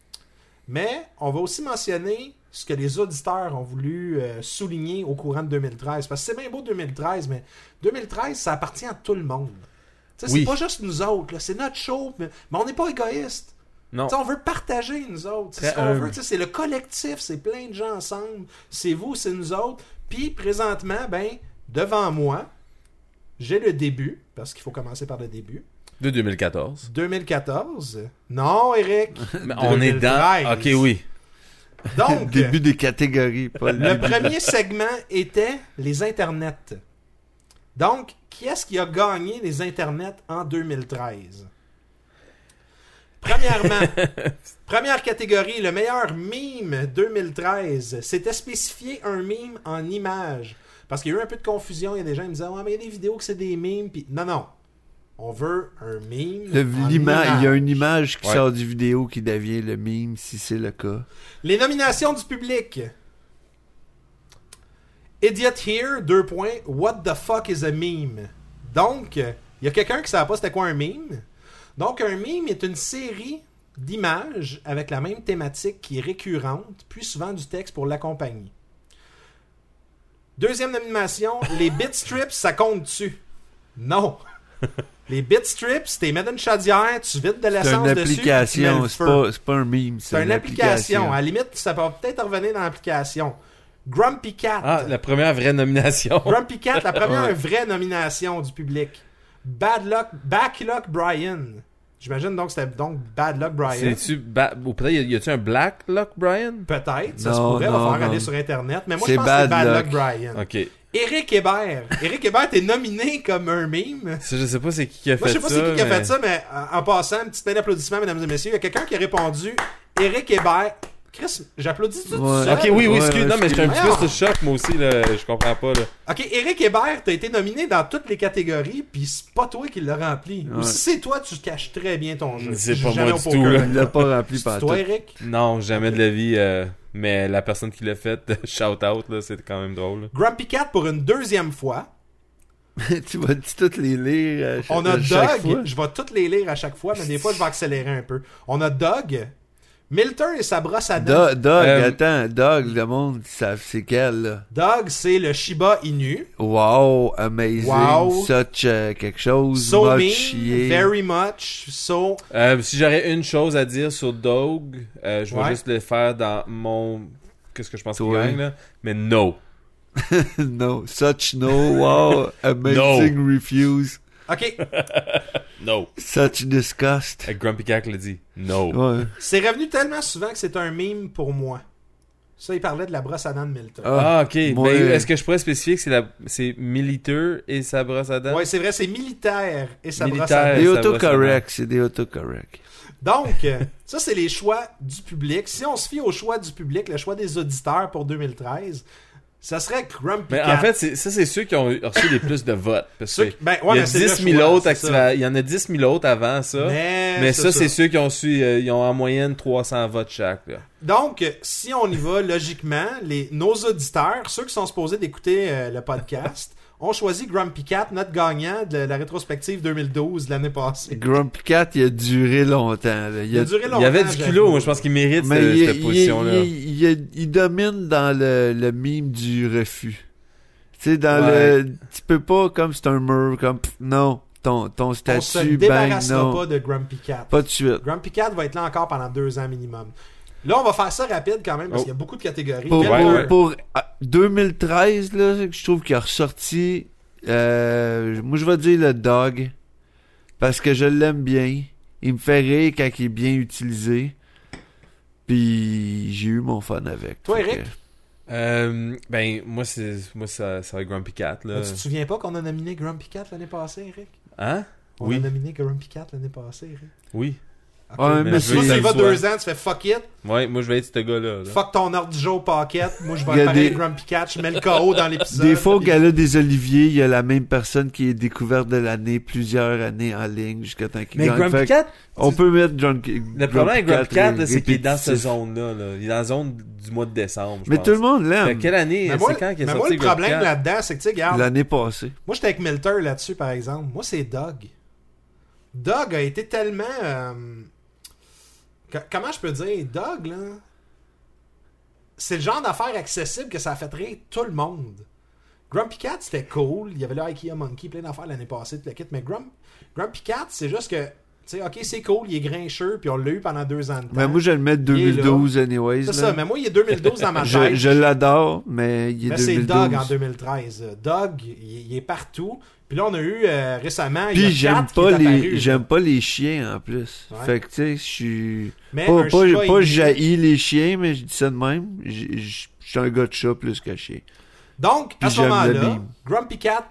[SPEAKER 1] Mais on va aussi mentionner ce que les auditeurs ont voulu souligner au courant de 2013. Parce que c'est bien beau 2013, mais 2013, ça appartient à tout le monde. Tu sais,
[SPEAKER 2] Oui.
[SPEAKER 1] c'est pas juste nous autres, là. C'est notre show, mais on n'est pas égoïste.
[SPEAKER 2] Non.
[SPEAKER 1] Tu sais, on veut partager, nous autres. C'est
[SPEAKER 2] Très
[SPEAKER 1] ce qu'on
[SPEAKER 2] humble.
[SPEAKER 1] veut. Tu sais, c'est le collectif, c'est plein de gens ensemble. C'est vous, c'est nous autres. Puis, présentement, ben, devant moi, j'ai le début, parce qu'il faut commencer par le début.
[SPEAKER 2] De 2014.
[SPEAKER 1] 2014. Non, Eric.
[SPEAKER 2] Mais on est dans...
[SPEAKER 1] 2013.
[SPEAKER 2] Ok, oui.
[SPEAKER 1] Donc,
[SPEAKER 3] Début des catégories, pas
[SPEAKER 1] le premier segment était les internets. Donc, qui est-ce qui a gagné les internets en 2013? Premièrement, première catégorie, le meilleur meme 2013. C'était spécifié un meme en image. Parce qu'il y a eu un peu de confusion. Il y a des gens qui me disaient « Ouais, mais il y a des vidéos que c'est des memes. » Puis non. On veut un meme en image.
[SPEAKER 3] Il y a une image qui
[SPEAKER 2] Ouais.
[SPEAKER 3] sort du vidéo qui devient le meme, si c'est le cas.
[SPEAKER 1] Les nominations du public. Idiot here, 2 points. What the fuck is a meme? Donc, il y a quelqu'un qui ne savait pas c'était quoi un meme. Donc, un meme est une série d'images avec la même thématique qui est récurrente, puis souvent du texte pour l'accompagner. Deuxième nomination, les bitstrips, ça compte-tu? Non. Les bitstrips, t'es mets dans une chaudière, tu vides de
[SPEAKER 3] C'est
[SPEAKER 1] l'essence
[SPEAKER 3] une
[SPEAKER 1] dessus, puis tu mets
[SPEAKER 3] application,
[SPEAKER 1] le
[SPEAKER 3] c'est
[SPEAKER 1] feu.
[SPEAKER 3] pas un meme.
[SPEAKER 1] C'est une application. À la limite, ça peut peut-être revenir dans l'application. Grumpy Cat.
[SPEAKER 2] Ah, la première vraie nomination.
[SPEAKER 1] Grumpy Cat, la première
[SPEAKER 2] Ouais.
[SPEAKER 1] vraie nomination du public. Backlog Brian. J'imagine donc c'était Bad Luck Brian.
[SPEAKER 2] Ou peut-être y a-tu un Black Luck Brian?
[SPEAKER 1] Peut-être, ça se
[SPEAKER 3] Non,
[SPEAKER 1] pourrait,
[SPEAKER 3] non,
[SPEAKER 1] va falloir
[SPEAKER 3] non.
[SPEAKER 1] aller sur Internet. Mais moi,
[SPEAKER 3] C'est
[SPEAKER 1] je pense que c'est
[SPEAKER 3] Bad
[SPEAKER 1] Bad Luck
[SPEAKER 3] Luck.
[SPEAKER 1] Brian.
[SPEAKER 2] Ok.
[SPEAKER 1] Éric Hébert. Éric Hébert est nominé comme un meme.
[SPEAKER 2] Ça, je sais pas c'est qui a fait
[SPEAKER 1] Moi,
[SPEAKER 2] ça.
[SPEAKER 1] je sais pas c'est qui a
[SPEAKER 2] mais-
[SPEAKER 1] fait ça, mais en passant, une petite main d'applaudissements, mesdames et messieurs. Il y a quelqu'un qui a répondu Éric Hébert. Chris, j'applaudis tout
[SPEAKER 3] Ouais.
[SPEAKER 1] seul.
[SPEAKER 2] Ok, oui,
[SPEAKER 3] Ouais,
[SPEAKER 2] excuse. Non, mais j'étais un petit peu
[SPEAKER 1] Voyons.
[SPEAKER 2] sur le choc, moi aussi, là. Je comprends pas, là.
[SPEAKER 1] Ok, Éric Hébert, t'as été nominé dans toutes les catégories, puis c'est pas toi qui l'as rempli. Ou
[SPEAKER 3] Ouais.
[SPEAKER 1] si c'est toi, tu caches très bien ton jeu.
[SPEAKER 2] C'est
[SPEAKER 1] Je
[SPEAKER 2] pas
[SPEAKER 1] joue jamais
[SPEAKER 2] moi
[SPEAKER 1] au
[SPEAKER 2] du
[SPEAKER 1] poker
[SPEAKER 2] tout, là.
[SPEAKER 1] avec
[SPEAKER 3] Il l'a
[SPEAKER 1] toi.
[SPEAKER 3] pas rempli
[SPEAKER 1] C'est
[SPEAKER 3] par
[SPEAKER 1] toi,
[SPEAKER 3] tout.
[SPEAKER 1] Éric?
[SPEAKER 2] Non, jamais de la vie. Mais la personne qui l'a fait, shout out, là, c'est quand même drôle. Là.
[SPEAKER 1] Grumpy Cat pour une deuxième fois.
[SPEAKER 3] Tu vas-tu toutes les lire
[SPEAKER 1] On a
[SPEAKER 3] chaque
[SPEAKER 1] Doug,
[SPEAKER 3] fois?
[SPEAKER 1] je vais toutes les lire à chaque fois, mais des fois je vais accélérer un peu. On a Doug, Milter et sa brosse à dents.
[SPEAKER 3] Doug, le monde, savent c'est quel, là?
[SPEAKER 1] Doug, c'est le Shiba Inu.
[SPEAKER 3] Wow, amazing,
[SPEAKER 1] Wow.
[SPEAKER 3] such quelque chose,
[SPEAKER 1] So
[SPEAKER 3] much
[SPEAKER 1] mean,
[SPEAKER 3] chier.
[SPEAKER 1] very much, so...
[SPEAKER 2] Si j'aurais une chose à dire sur Dog, je vais
[SPEAKER 1] Ouais.
[SPEAKER 2] juste le faire dans mon... Qu'est-ce que je pense qu'il
[SPEAKER 3] Ouais.
[SPEAKER 2] gagne, là? Mais no.
[SPEAKER 3] No, such no, wow, amazing refuse,
[SPEAKER 1] Ok,
[SPEAKER 2] No.
[SPEAKER 3] such disgust.
[SPEAKER 2] Grumpy Cat l'a dit. No.
[SPEAKER 3] Ouais.
[SPEAKER 1] c'est revenu tellement souvent que c'est un meme pour moi. Ça, il parlait de la brosse à dents de Milter.
[SPEAKER 2] Ah, ok.
[SPEAKER 3] moi,
[SPEAKER 2] Mais est-ce que je pourrais spécifier que c'est Militer et sa brosse à dents?
[SPEAKER 1] Ouais, c'est vrai, c'est militaire et sa brosse
[SPEAKER 2] Militaire.
[SPEAKER 1] à dents.
[SPEAKER 3] Des
[SPEAKER 2] ça va,
[SPEAKER 3] autocorrects, c'est des autocorrects.
[SPEAKER 1] Donc, ça, c'est les choix du public. Si on se fie au choix du public, le choix des auditeurs pour 2013, ça serait Grumpy
[SPEAKER 2] Mais
[SPEAKER 1] Cat.
[SPEAKER 2] en fait, c'est ceux qui ont reçu les plus de votes. Parce que
[SPEAKER 1] Ceux qui- ben, ouais,
[SPEAKER 2] il y
[SPEAKER 1] mais
[SPEAKER 2] a
[SPEAKER 1] c'est
[SPEAKER 2] 10
[SPEAKER 1] le
[SPEAKER 2] 000
[SPEAKER 1] choix,
[SPEAKER 2] autres
[SPEAKER 1] c'est ça.
[SPEAKER 2] il y en a 10 000 autres avant ça. Mais ça, c'est ceux qui ont su, ils ont en moyenne 300 votes chaque. Là.
[SPEAKER 1] Donc, si on y va logiquement, nos auditeurs, ceux qui sont supposés d'écouter le podcast, ont choisi Grumpy Cat, notre gagnant de la rétrospective 2012 de l'année passée.
[SPEAKER 3] Grumpy Cat, il a duré longtemps. Là.
[SPEAKER 1] Il a duré longtemps.
[SPEAKER 2] Il y avait du culot,
[SPEAKER 1] j'avoue.
[SPEAKER 2] moi je pense qu'il mérite
[SPEAKER 3] Mais
[SPEAKER 2] cette position-là.
[SPEAKER 3] il domine dans le mime du refus. Tu sais, dans
[SPEAKER 2] Ouais.
[SPEAKER 3] tu peux pas, comme c'est un mur, comme, pff, non, ton
[SPEAKER 1] On se
[SPEAKER 3] statut, ben
[SPEAKER 1] débarrassera
[SPEAKER 3] non.
[SPEAKER 1] pas de Grumpy Cat.
[SPEAKER 3] Pas de suite.
[SPEAKER 1] Grumpy Cat va être là encore pendant 2 ans minimum. Là, on va faire ça rapide quand même, parce
[SPEAKER 2] Oh.
[SPEAKER 1] qu'il y a beaucoup de catégories.
[SPEAKER 3] Pour,
[SPEAKER 2] Ouais,
[SPEAKER 3] pour,
[SPEAKER 2] ouais.
[SPEAKER 3] pour, 2013, là, je trouve qu'il a ressorti, moi je vais dire le Dog, parce que je l'aime bien. Il me fait rire quand il est bien utilisé. Puis j'ai eu mon fun avec.
[SPEAKER 1] Toi,
[SPEAKER 3] Fait que-
[SPEAKER 1] Eric?
[SPEAKER 2] Ben, moi, ça va être Grumpy Cat. Là.
[SPEAKER 1] Tu te souviens pas qu'on a nominé Grumpy Cat l'année passée, Eric?
[SPEAKER 2] Hein?
[SPEAKER 1] On
[SPEAKER 2] Oui.
[SPEAKER 1] a nominé Grumpy Cat l'année passée, Eric.
[SPEAKER 2] Oui.
[SPEAKER 1] Ok.
[SPEAKER 3] Ouais,
[SPEAKER 2] mais
[SPEAKER 3] mais
[SPEAKER 2] je
[SPEAKER 1] Toi,
[SPEAKER 2] veux
[SPEAKER 1] tu
[SPEAKER 2] que
[SPEAKER 1] y
[SPEAKER 2] ça
[SPEAKER 1] vas
[SPEAKER 2] le soit.
[SPEAKER 1] 2 ans, tu fais fuck it,
[SPEAKER 2] Ouais, moi, je vais être ce gars-là. là.
[SPEAKER 1] fuck ton ordre du jour pocket, moi je vais
[SPEAKER 3] Il y a
[SPEAKER 1] parler
[SPEAKER 3] des-
[SPEAKER 1] Grumpy Cat, je mets le KO dans l'épisode.
[SPEAKER 3] Des fois, au
[SPEAKER 1] puis-
[SPEAKER 3] gala des Oliviers, il y a la même personne qui est découverte de l'année, plusieurs années en ligne, jusqu'à temps qu'il
[SPEAKER 2] Mais
[SPEAKER 3] gagne.
[SPEAKER 2] Grumpy
[SPEAKER 3] Fait que
[SPEAKER 2] Cat,
[SPEAKER 3] on peut mettre
[SPEAKER 2] le problème avec Grumpy Cat, là, c'est qu'il est dans
[SPEAKER 3] répétitif.
[SPEAKER 2] cette zone-là. Là. Il est dans la zone du mois de décembre. je
[SPEAKER 3] Mais
[SPEAKER 2] pense.
[SPEAKER 3] tout le monde
[SPEAKER 2] Fait
[SPEAKER 3] l'aime.
[SPEAKER 2] quelle année?
[SPEAKER 1] Mais moi,
[SPEAKER 2] C'est quand qu'il est
[SPEAKER 1] mais moi,
[SPEAKER 2] sorti
[SPEAKER 1] le problème
[SPEAKER 2] Grumpy Cat?
[SPEAKER 1] là-dedans, c'est que tu sais, regarde,
[SPEAKER 3] L'année passée.
[SPEAKER 1] moi j'étais avec Milter là-dessus par exemple. Moi, c'est Doug. Doug a été tellement. Comment je peux dire? Doug, là. C'est le genre d'affaire accessible que ça a fait rire tout le monde. Grumpy Cat, c'était cool. Il y avait le IKEA Monkey, plein d'affaires l'année passée, tout le kit. Mais Grumpy Cat, c'est juste que. Tu sais, ok, c'est cool, il est grincheux, puis on l'a eu pendant 2 ans de temps.
[SPEAKER 3] Mais moi, je vais le mettre
[SPEAKER 1] Il est
[SPEAKER 3] 2012, anyways.
[SPEAKER 1] c'est
[SPEAKER 3] là.
[SPEAKER 1] ça, mais moi, il est 2012 dans ma tête.
[SPEAKER 3] Je l'adore, mais il est
[SPEAKER 1] Mais c'est
[SPEAKER 3] 2012.
[SPEAKER 1] Doug en 2013. Doug, il est partout. Puis là, on a eu récemment. il y
[SPEAKER 3] Puis
[SPEAKER 1] a
[SPEAKER 3] j'aime
[SPEAKER 1] Kat qui
[SPEAKER 3] pas
[SPEAKER 1] est apparu, là.
[SPEAKER 3] j'aime pas les chiens en plus.
[SPEAKER 1] Ouais.
[SPEAKER 3] Fait que tu sais, je suis
[SPEAKER 1] Mais
[SPEAKER 3] pas
[SPEAKER 1] un chat, il-
[SPEAKER 3] j'haïs les chiens, mais je dis ça de même. Je suis un gars de chat plus que chien.
[SPEAKER 1] Donc, à
[SPEAKER 3] Puis
[SPEAKER 1] ce
[SPEAKER 3] j'aime le
[SPEAKER 1] moment-là,
[SPEAKER 3] meme.
[SPEAKER 1] Grumpy Cat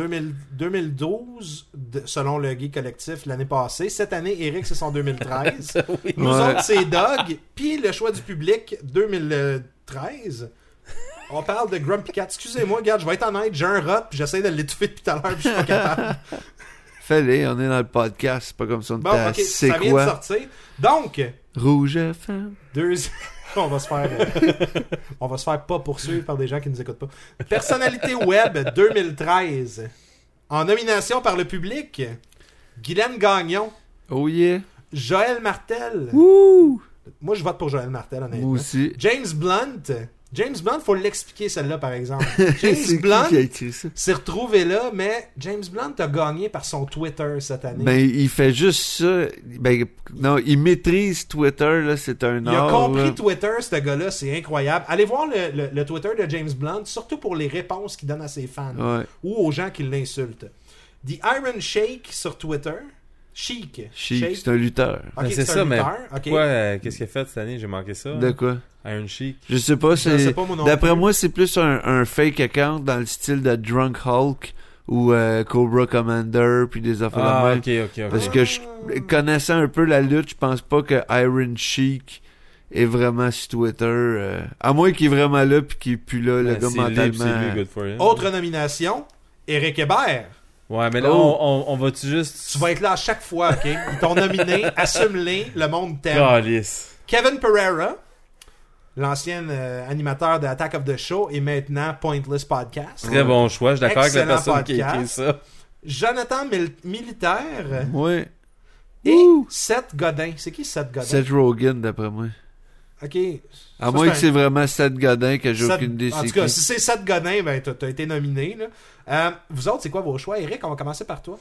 [SPEAKER 1] 2012, selon le Gay Collectif l'année passée. Cette année, Eric, c'est son 2013. Nous
[SPEAKER 3] Ouais.
[SPEAKER 1] autres, c'est Doug. Puis le choix du public 2013. On parle de Grumpy Cat. Excusez-moi, regarde, je vais être honnête, j'ai un rot, puis j'essaie de l'étouffer depuis tout à l'heure, puis je suis pas capable.
[SPEAKER 3] Fais-les, on est dans le podcast, c'est pas comme ça on
[SPEAKER 1] Bon,
[SPEAKER 3] était à
[SPEAKER 1] ok,
[SPEAKER 3] c'est
[SPEAKER 1] ça vient de
[SPEAKER 3] quoi?
[SPEAKER 1] sortir. Donc,
[SPEAKER 3] Rouge FM.
[SPEAKER 1] on va se faire on va se faire pas poursuivre par des gens qui nous écoutent pas. Personnalité web 2013. En nomination par le public, Guylaine Gagnon,
[SPEAKER 3] Oh yeah.
[SPEAKER 1] Joël Martel.
[SPEAKER 3] Wouh!
[SPEAKER 1] Moi je vote pour Joël Martel honnêtement.
[SPEAKER 3] Moi aussi.
[SPEAKER 1] James Blunt. James Blunt, faut l'expliquer celle-là par exemple.
[SPEAKER 3] C'est
[SPEAKER 1] James
[SPEAKER 3] qui
[SPEAKER 1] Blunt
[SPEAKER 3] qui a écrit ça?
[SPEAKER 1] s'est retrouvé là, mais James Blunt a gagné par son Twitter cette année.
[SPEAKER 3] Ben, il fait juste ça. Ben, non, il maîtrise Twitter, là, c'est un
[SPEAKER 1] Il a
[SPEAKER 3] art.
[SPEAKER 1] compris
[SPEAKER 3] là.
[SPEAKER 1] Twitter, ce gars-là, c'est incroyable. Allez voir le Twitter de James Blunt, surtout pour les réponses qu'il donne à ses fans
[SPEAKER 3] Ouais.
[SPEAKER 1] ou aux gens qui l'insultent. The Iron Sheik sur Twitter. Chic,
[SPEAKER 3] c'est un lutteur.
[SPEAKER 1] Ok,
[SPEAKER 2] Mais c'est ça,
[SPEAKER 1] un
[SPEAKER 2] mais
[SPEAKER 1] lutteur. Ok.
[SPEAKER 2] pourquoi, qu'est-ce qu'il a fait cette année? J'ai manqué ça.
[SPEAKER 3] De quoi?
[SPEAKER 2] Iron Sheik.
[SPEAKER 3] Je sais pas,
[SPEAKER 1] Je sais pas, moi non
[SPEAKER 3] d'après
[SPEAKER 1] plus.
[SPEAKER 3] moi, c'est plus un fake account dans le style de Drunk Hulk ou Cobra Commander puis des affaires de
[SPEAKER 2] Ah,
[SPEAKER 3] même.
[SPEAKER 2] ok.
[SPEAKER 3] Parce que connaissant un peu la lutte, je pense pas que Iron Sheik est vraiment sur Twitter. À moins qu'il est vraiment là puis qu'il est plus là, le
[SPEAKER 2] Ben,
[SPEAKER 3] gars
[SPEAKER 2] c'est lui,
[SPEAKER 3] mentalement.
[SPEAKER 2] good for him.
[SPEAKER 1] Autre nomination, Éric Hébert.
[SPEAKER 2] Ouais, mais là,
[SPEAKER 3] Oh.
[SPEAKER 2] on va-tu juste...
[SPEAKER 1] Tu vas être là à chaque fois, ok? Ils t'ont nominé, assume-les, le monde t'aime.
[SPEAKER 2] Calice.
[SPEAKER 1] Kevin Pereira, l'ancien animateur de Attack of the Show et maintenant Pointless Podcast.
[SPEAKER 2] Très bon choix. Je suis d'accord avec la
[SPEAKER 1] Excellent
[SPEAKER 2] personne qui a écrit
[SPEAKER 1] podcast.
[SPEAKER 2] ça.
[SPEAKER 1] Jonathan Militaire
[SPEAKER 3] Ouais.
[SPEAKER 1] et
[SPEAKER 3] Ouh.
[SPEAKER 1] Seth Godin. C'est qui Seth Godin?
[SPEAKER 3] Seth Rogen, d'après moi.
[SPEAKER 1] Ok.
[SPEAKER 3] À
[SPEAKER 1] Ça,
[SPEAKER 3] moins que
[SPEAKER 1] un-
[SPEAKER 3] c'est vraiment Seth Godin que j'ai
[SPEAKER 1] Seth-
[SPEAKER 3] aucune idée
[SPEAKER 1] En
[SPEAKER 3] c'est
[SPEAKER 1] tout cas,
[SPEAKER 3] qui.
[SPEAKER 1] si c'est Seth Godin, ben t'as été nominé. Là. Vous autres, c'est quoi vos choix? Eric, on va commencer par toi.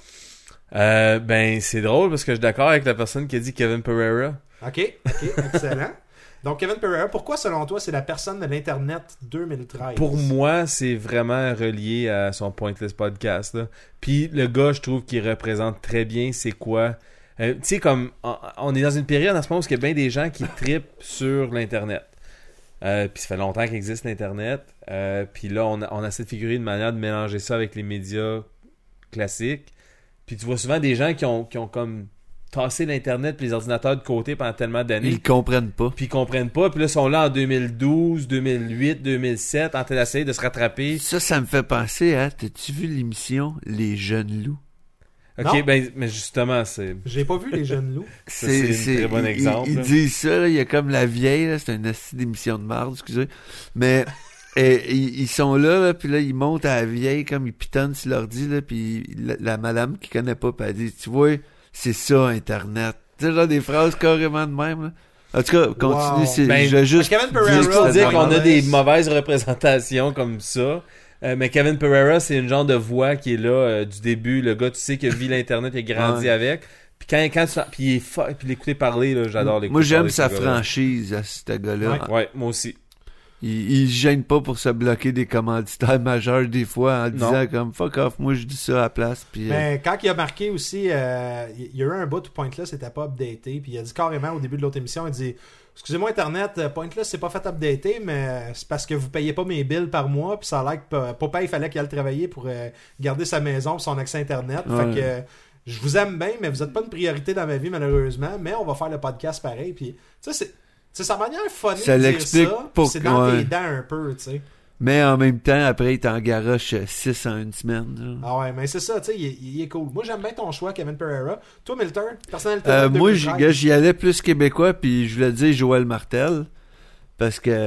[SPEAKER 2] Ben, c'est drôle parce que je suis d'accord avec la personne qui a dit Kevin Pereira.
[SPEAKER 1] Ok, excellent. Donc, Kevin Pereira, pourquoi, selon toi, c'est la personne de l'Internet 2013?
[SPEAKER 2] Pour moi, c'est vraiment relié à son Pointless Podcast. Là. Puis le gars, je trouve qu'il représente très bien c'est quoi. Tu sais, comme on est dans une période en ce moment où il y a bien des gens qui trippent sur l'Internet. Puis ça fait longtemps qu'existe l'Internet. Puis là, on essaie de figurer une manière de mélanger ça avec les médias classiques. Puis tu vois souvent des gens qui ont comme tassé l'Internet et les ordinateurs de côté pendant tellement d'années.
[SPEAKER 3] Ils comprennent pas.
[SPEAKER 2] Puis ils comprennent pas. Puis là, ils sont là en 2012, 2008, 2007 en train d'essayer de se rattraper.
[SPEAKER 3] Ça me fait penser à... T'as-tu vu l'émission Les Jeunes Loups?
[SPEAKER 2] Ok,
[SPEAKER 1] Non.
[SPEAKER 2] ben, mais justement, c'est...
[SPEAKER 1] J'ai pas vu les jeunes loups.
[SPEAKER 2] Ça, c'est un très bon exemple,
[SPEAKER 3] Ils
[SPEAKER 2] là.
[SPEAKER 3] disent ça, là, il y a comme la vieille, là, c'est une astuce d'émission de marde, excusez. Mais ils sont là, puis là, ils montent à la vieille, comme ils pitonnent sur l'ordi, là, puis la madame qui connaît pas, puis elle dit, tu vois, c'est ça, Internet. Tu sais, genre des phrases carrément de même, là. En tout cas, continue,
[SPEAKER 1] Wow.
[SPEAKER 3] c'est,
[SPEAKER 2] Ben,
[SPEAKER 3] je vais juste
[SPEAKER 1] Kevin
[SPEAKER 3] dire
[SPEAKER 1] Pereira,
[SPEAKER 3] que
[SPEAKER 2] Juste pour
[SPEAKER 3] c'est
[SPEAKER 2] dire
[SPEAKER 3] de
[SPEAKER 2] qu'on
[SPEAKER 3] la
[SPEAKER 2] a des mauvaises représentations comme ça. Mais Kevin Pereira, c'est une genre de voix qui est là du début. Le gars, tu sais, qui a vu l'Internet, il a grandi
[SPEAKER 3] Ouais.
[SPEAKER 2] avec. Puis quand tu... Puis il est puis l'écouter parler, là, j'adore l'écouter
[SPEAKER 3] Moi, j'aime
[SPEAKER 2] parler,
[SPEAKER 3] sa
[SPEAKER 2] ce gars-là.
[SPEAKER 3] franchise à ce gars-là.
[SPEAKER 2] Ouais, moi aussi.
[SPEAKER 3] Il se gêne pas pour se bloquer des commanditaires majeurs des fois en
[SPEAKER 2] Non.
[SPEAKER 3] disant comme fuck off, moi je dis ça à la place. Puis,
[SPEAKER 1] Mais quand il a marqué aussi, il y a eu un bout où Pointless n'était pas updaté. Puis il a dit carrément au début de l'autre émission, il dit excusez-moi Internet, Pointless c'est pas fait updater, mais c'est parce que vous payez pas mes bills par mois. Puis ça a l'air que papa il fallait qu'il aille travailler pour garder sa maison pour son accès Internet.
[SPEAKER 3] Ouais.
[SPEAKER 1] Fait que je vous aime bien, mais vous êtes pas une priorité dans ma vie malheureusement. Mais on va faire le podcast pareil. Puis tu sais, c'est sa manière funny
[SPEAKER 3] Ça
[SPEAKER 1] de dire
[SPEAKER 3] l'explique
[SPEAKER 1] ça.
[SPEAKER 3] pour-
[SPEAKER 1] Puis c'est dans
[SPEAKER 3] ouais.
[SPEAKER 1] tes dents un peu, tu sais.
[SPEAKER 3] Mais en même temps, après, il t'en garoche 6 en une semaine. Genre.
[SPEAKER 1] Ah ouais, mais c'est ça, tu sais, il est cool. Moi, j'aime bien ton choix, Kevin Pereira. Toi, Milton, personnalité.
[SPEAKER 3] Moi,
[SPEAKER 1] 2013.
[SPEAKER 3] j'y allais plus québécois, puis je voulais dire Joël Martel. Parce que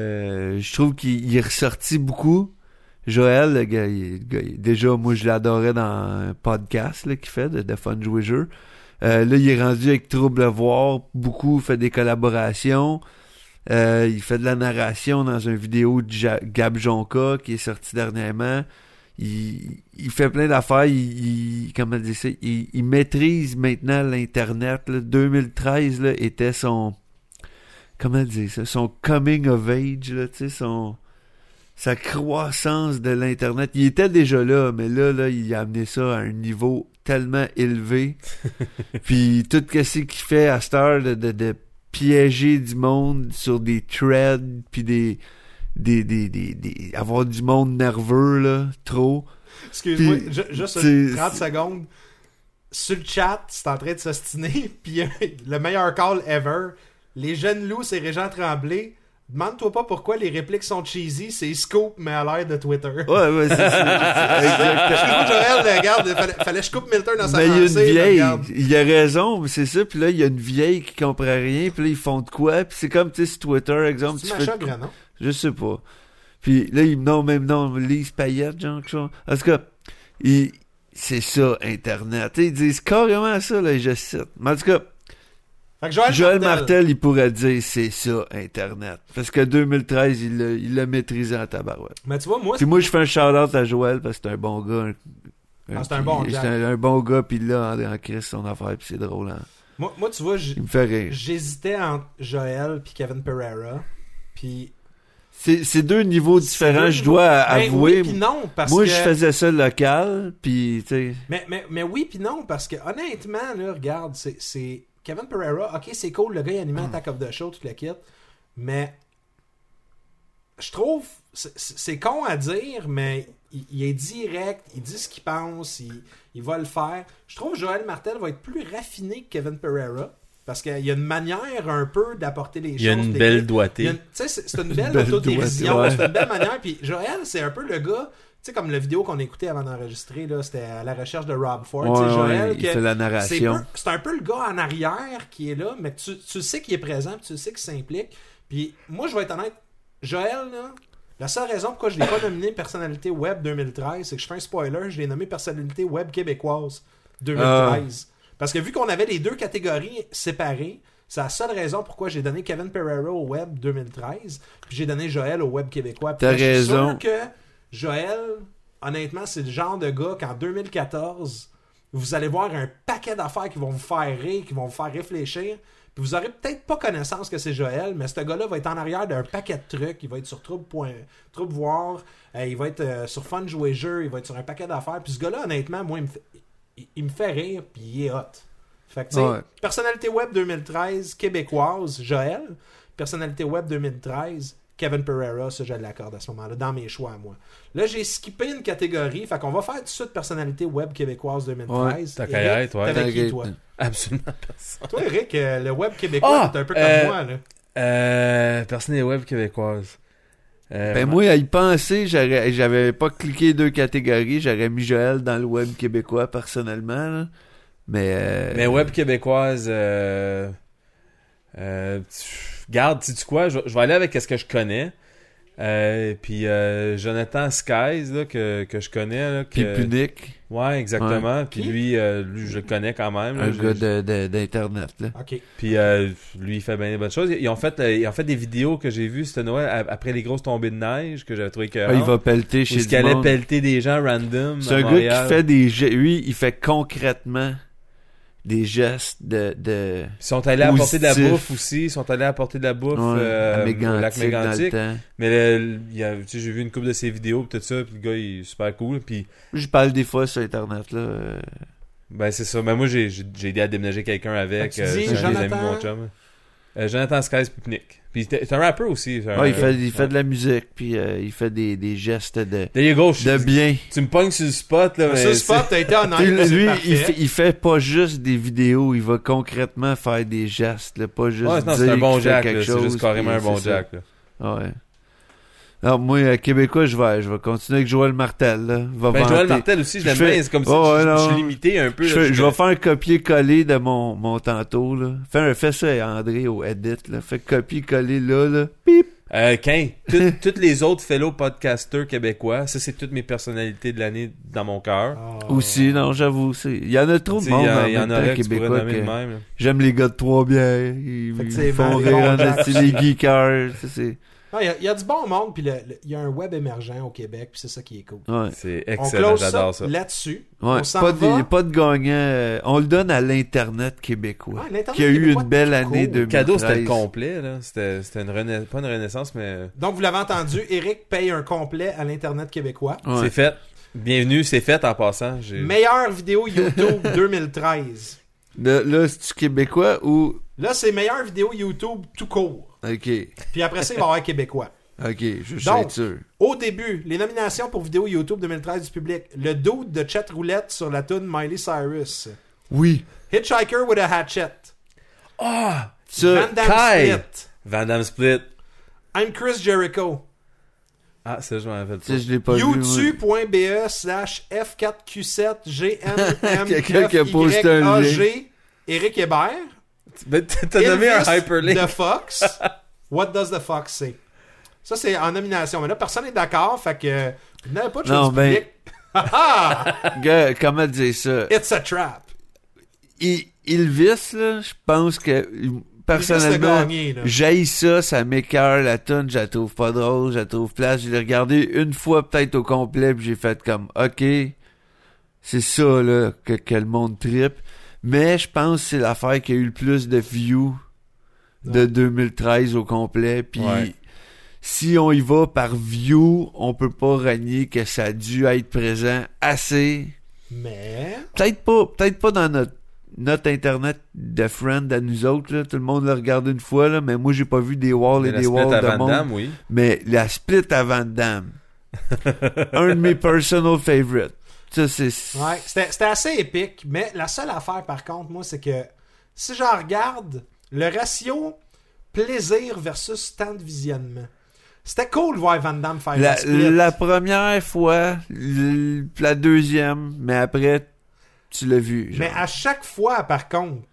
[SPEAKER 3] je trouve qu'il est ressorti beaucoup. Joël, le gars, déjà, moi, je l'adorais dans un podcast là, qu'il fait de Fun Jouer Jeu. Là, il est rendu avec Trouble Voir. Beaucoup, il fait des collaborations. Il fait de la narration dans une vidéo de Gab Jonca qui est sortie dernièrement. Il fait plein d'affaires. Comment dire ça? Il maîtrise maintenant l'Internet. Là. 2013 là, était son... Comment dire ça? Son coming of age, là, tu sais, sa croissance de l'Internet. Il était déjà là, mais là, il a amené ça à un niveau tellement élevé. Puis tout ce qu'il fait à cette heure de piéger du monde sur des threads, puis avoir du monde nerveux, là, trop.
[SPEAKER 1] Excuse-moi,
[SPEAKER 3] Puis,
[SPEAKER 1] juste
[SPEAKER 3] c'est-
[SPEAKER 1] 30 secondes. Sur le chat, c'est en train de s'ostiner. Puis le meilleur call ever. Les jeunes loups, c'est Régent Tremblay. Demande-toi pas pourquoi les répliques sont cheesy. C'est Scoop, mais à l'air de Twitter.
[SPEAKER 3] Ouais, c'est exactement.
[SPEAKER 1] Excuse-moi, Joël, regarde, fallait que je coupe Milton dans sa
[SPEAKER 3] Mais il y a une
[SPEAKER 1] pensée.
[SPEAKER 3] vieille,
[SPEAKER 1] Regarde.
[SPEAKER 3] il a raison, mais c'est ça, puis là, il y a une vieille qui comprend rien, puis là, ils font de quoi, puis c'est comme, tu sais, sur Twitter, exemple,
[SPEAKER 1] C'est
[SPEAKER 3] tu fais...
[SPEAKER 1] Macha Granon.
[SPEAKER 3] Je sais pas. Puis là, Lise Payette, genre, quelque chose. En tout cas, c'est ça, Internet. Tu sais, ils disent carrément ça, là, je cite. Mais en tout cas,
[SPEAKER 1] Fait que
[SPEAKER 3] Joël Martel, il pourrait dire c'est ça, Internet. Parce que 2013, il l'a maîtrisé en tabarouette.
[SPEAKER 1] Mais tu vois, moi,
[SPEAKER 3] Puis moi, je fais un shout-out à Joël parce que c'est un bon gars.
[SPEAKER 1] c'est un bon
[SPEAKER 3] C'est
[SPEAKER 1] Jack.
[SPEAKER 3] un bon gars, puis là, en crise son affaire, puis c'est drôle. Hein.
[SPEAKER 1] moi, tu vois,
[SPEAKER 3] Il me fait rire.
[SPEAKER 1] j'hésitais entre Joël puis Kevin Pereira. Puis
[SPEAKER 3] C'est deux niveaux différents, je dois avouer.
[SPEAKER 1] Oui pis non, parce
[SPEAKER 3] moi,
[SPEAKER 1] que...
[SPEAKER 3] je faisais ça local, puis tu sais...
[SPEAKER 1] Mais oui pis non, parce que honnêtement, là, regarde, c'est Kevin Pereira, ok, c'est cool, le gars il anime Attack of the Show, tout le kit, mais je trouve, c'est con à dire, mais il est direct, il dit ce qu'il pense, il va le faire. Je trouve que Joël Martel va être plus raffiné que Kevin Pereira. Parce qu'il y a une manière un peu d'apporter les choses.
[SPEAKER 2] Il y a une belle doigté.
[SPEAKER 1] Tu sais, c'est une belle autodérision.
[SPEAKER 3] Ouais.
[SPEAKER 1] C'est une belle manière. Puis Joël, c'est un peu le gars... Tu sais, comme la vidéo qu'on écoutait avant d'enregistrer, là, c'était à la recherche de Rob Ford.
[SPEAKER 3] Ouais,
[SPEAKER 1] Joël,
[SPEAKER 3] il fait la narration.
[SPEAKER 1] C'est un peu le gars en arrière qui est là, mais tu sais qu'il est présent, puis tu sais qu'il s'implique. Puis moi, je vais être honnête, Joël, là, la seule raison pourquoi je ne l'ai pas nominé personnalité web 2013, c'est que je fais un spoiler, je l'ai nommé personnalité web québécoise 2013. Parce que vu qu'on avait les deux catégories séparées, c'est la seule raison pourquoi j'ai donné Kevin Pereira au web 2013, puis j'ai donné Joël au web québécois. Puis
[SPEAKER 3] T'as
[SPEAKER 1] je suis
[SPEAKER 3] raison.
[SPEAKER 1] sûr que Joël, honnêtement, c'est le genre de gars qu'en 2014, vous allez voir un paquet d'affaires qui vont vous faire rire, qui vont vous faire réfléchir. Puis vous aurez peut-être pas connaissance que c'est Joël, mais ce gars-là va être en arrière d'un paquet de trucs. Il va être sur Trouble Voir, il va être sur Fun Jouer Jeu, il va être sur un paquet d'affaires. Puis ce gars-là, honnêtement, moi, il me fait rire, puis il est hot. Fait que, tu sais, personnalité web 2013, québécoise, Joël. Personnalité web 2013, Kevin Pereira, ça je l'accorde à ce moment-là, dans mes choix à moi. Là, j'ai skippé une catégorie, fait qu'on va faire tout de suite personnalité web québécoise 2013.
[SPEAKER 2] T'as qu'à être, ouais.
[SPEAKER 1] T'avais qui, toi?
[SPEAKER 2] Absolument personne.
[SPEAKER 1] Toi, Eric, le web québécois, t'es un peu comme moi, là.
[SPEAKER 2] Personnalité web québécoise.
[SPEAKER 3] Moi, à y penser, j'avais pas cliqué deux catégories, j'aurais mis Joël dans le web québécois personnellement, là.
[SPEAKER 2] Mais web québécoise, garde, sais-tu quoi, je vais aller avec ce que je connais. Puis Jonathan Skies là, que je connais là,
[SPEAKER 3] puis Punic.
[SPEAKER 2] Ouais, exactement.
[SPEAKER 1] Ouais.
[SPEAKER 2] Puis lui, je le connais quand même.
[SPEAKER 3] Un gars d'internet là.
[SPEAKER 1] OK.
[SPEAKER 2] Puis lui, il fait bien des bonnes choses. Ils ont fait des vidéos que j'ai vues, c'était Noël, après les grosses tombées de neige, que j'avais trouvé que
[SPEAKER 3] il va pelleter chez
[SPEAKER 2] ce qu'il allait pelleter des gens random.
[SPEAKER 3] C'est un gars qui fait lui, il fait concrètement des gestes de
[SPEAKER 2] Ils sont allés apporter de la bouffe aussi. Ils sont allés apporter de la bouffe au lac Mégantic. Mais j'ai vu une couple de ses vidéos pis tout ça. Puis le gars, il est super cool. Puis
[SPEAKER 3] je parle des fois sur Internet, là.
[SPEAKER 2] Ben, c'est ça. Ben, moi, j'ai aidé à déménager quelqu'un avec.
[SPEAKER 1] Tu dis,
[SPEAKER 2] des amis de mon chum. Jonathan Skies Pupnik. Puis c'est un rappeur aussi.
[SPEAKER 3] Il fait de la musique, puis il fait des gestes de bien.
[SPEAKER 2] Tu me pognes sur le spot, là.
[SPEAKER 1] Sur le spot, t'as été honnête.
[SPEAKER 3] Lui, il fait pas juste des vidéos, il va concrètement faire des gestes, là, pas juste dire
[SPEAKER 2] c'est un bon
[SPEAKER 3] qu'il fait
[SPEAKER 2] Jack,
[SPEAKER 3] quelque chose.
[SPEAKER 2] C'est juste carrément un bon Jack, là.
[SPEAKER 3] Ouais. Alors, moi, Québécois, je vais continuer avec Joël Martel, là.
[SPEAKER 2] Joël Martel aussi, je l'aime bien. C'est comme si je suis limité un peu.
[SPEAKER 3] Je vais faire un copier-coller de mon tantôt, là. Fais ça, André, au edit, là. Fais copier-coller là. Pip!
[SPEAKER 2] Toutes les autres fellow podcasters québécois, ça, c'est toutes mes personnalités de l'année dans mon cœur.
[SPEAKER 3] Aussi, non, j'avoue. Il y en a trop de monde
[SPEAKER 2] il y en aurait
[SPEAKER 3] québécois.
[SPEAKER 2] même.
[SPEAKER 3] J'aime les gars de Trois-Bières. Ils font rire, les geekers.
[SPEAKER 1] Il y a du bon monde, puis il y a un web émergent au Québec, puis c'est ça qui est cool.
[SPEAKER 3] Ouais.
[SPEAKER 2] C'est excellent, j'adore ça.
[SPEAKER 1] Là-dessus,
[SPEAKER 3] ouais, pas de gagnant. On le donne à l'Internet québécois, qui a eu une belle année 2013.
[SPEAKER 2] Le cadeau, c'était le complet. Là. C'était pas une renaissance, mais...
[SPEAKER 1] Donc, vous l'avez entendu, Eric paye un complet à l'Internet québécois.
[SPEAKER 2] Ouais. C'est fait. Bienvenue, c'est fait en passant.
[SPEAKER 1] Meilleure vidéo YouTube 2013.
[SPEAKER 3] Là, c'est-tu québécois ou...
[SPEAKER 1] Là, c'est meilleure vidéo YouTube tout court.
[SPEAKER 3] OK.
[SPEAKER 1] Puis après ça, il va y avoir québécois.
[SPEAKER 3] OK, je suis
[SPEAKER 1] Donc,
[SPEAKER 3] sûr.
[SPEAKER 1] Au début, les nominations pour vidéo YouTube 2013 du public. Le dude de Chat Roulette sur la tune Miley Cyrus.
[SPEAKER 3] Oui.
[SPEAKER 1] Hitchhiker with a Hatchet.
[SPEAKER 2] Ah!
[SPEAKER 1] Van Damme Split.
[SPEAKER 2] Van Damme Split.
[SPEAKER 1] I'm Chris Jericho.
[SPEAKER 2] Ah, ça, je m'en rappelle pas.
[SPEAKER 3] Je l'ai pas vu.
[SPEAKER 1] youtube.be/F4Q7GMM
[SPEAKER 3] Quelqu'un qui a posté un lien.
[SPEAKER 1] Eric Hébert.
[SPEAKER 2] T'as donné un hyperlink.
[SPEAKER 1] The Fox. What does the Fox say? Ça, c'est en nomination. Mais là, personne n'est d'accord. Fait que vous n'avez pas de chose publique.
[SPEAKER 3] Gars, comment dire ça?
[SPEAKER 1] It's a trap.
[SPEAKER 3] Ilvis, là, je pense que personnellement, j'haïs ça m'écoeure la tonne, je la trouve pas drôle, je la trouve plate. Je l'ai regardé une fois peut-être au complet, puis j'ai fait comme, OK, c'est ça là que le monde trippe. Mais je pense que c'est l'affaire qui a eu le plus de views de 2013 au complet. Puis si on y va par view, on peut pas renier que ça a dû être présent assez.
[SPEAKER 1] Mais...
[SPEAKER 3] Peut-être pas dans notre internet de friend à nous autres, là. Tout le monde l'a regardé une fois, là, mais moi j'ai pas vu des walls
[SPEAKER 2] Mais
[SPEAKER 3] et
[SPEAKER 2] la
[SPEAKER 3] des
[SPEAKER 2] split
[SPEAKER 3] walls
[SPEAKER 2] à
[SPEAKER 3] de
[SPEAKER 2] Van
[SPEAKER 3] monde.
[SPEAKER 2] Damme, oui.
[SPEAKER 3] Mais la split à Van Damme. Un de mes personal favorites. Ça, c'est...
[SPEAKER 1] Ouais, c'était assez épique, mais la seule affaire par contre, moi, c'est que si j'en regarde, le ratio plaisir versus temps de visionnement. C'était cool de voir Van Damme faire la split.
[SPEAKER 3] La première fois, la deuxième, mais après, tu l'as vu. Genre.
[SPEAKER 1] Mais à chaque fois, par contre,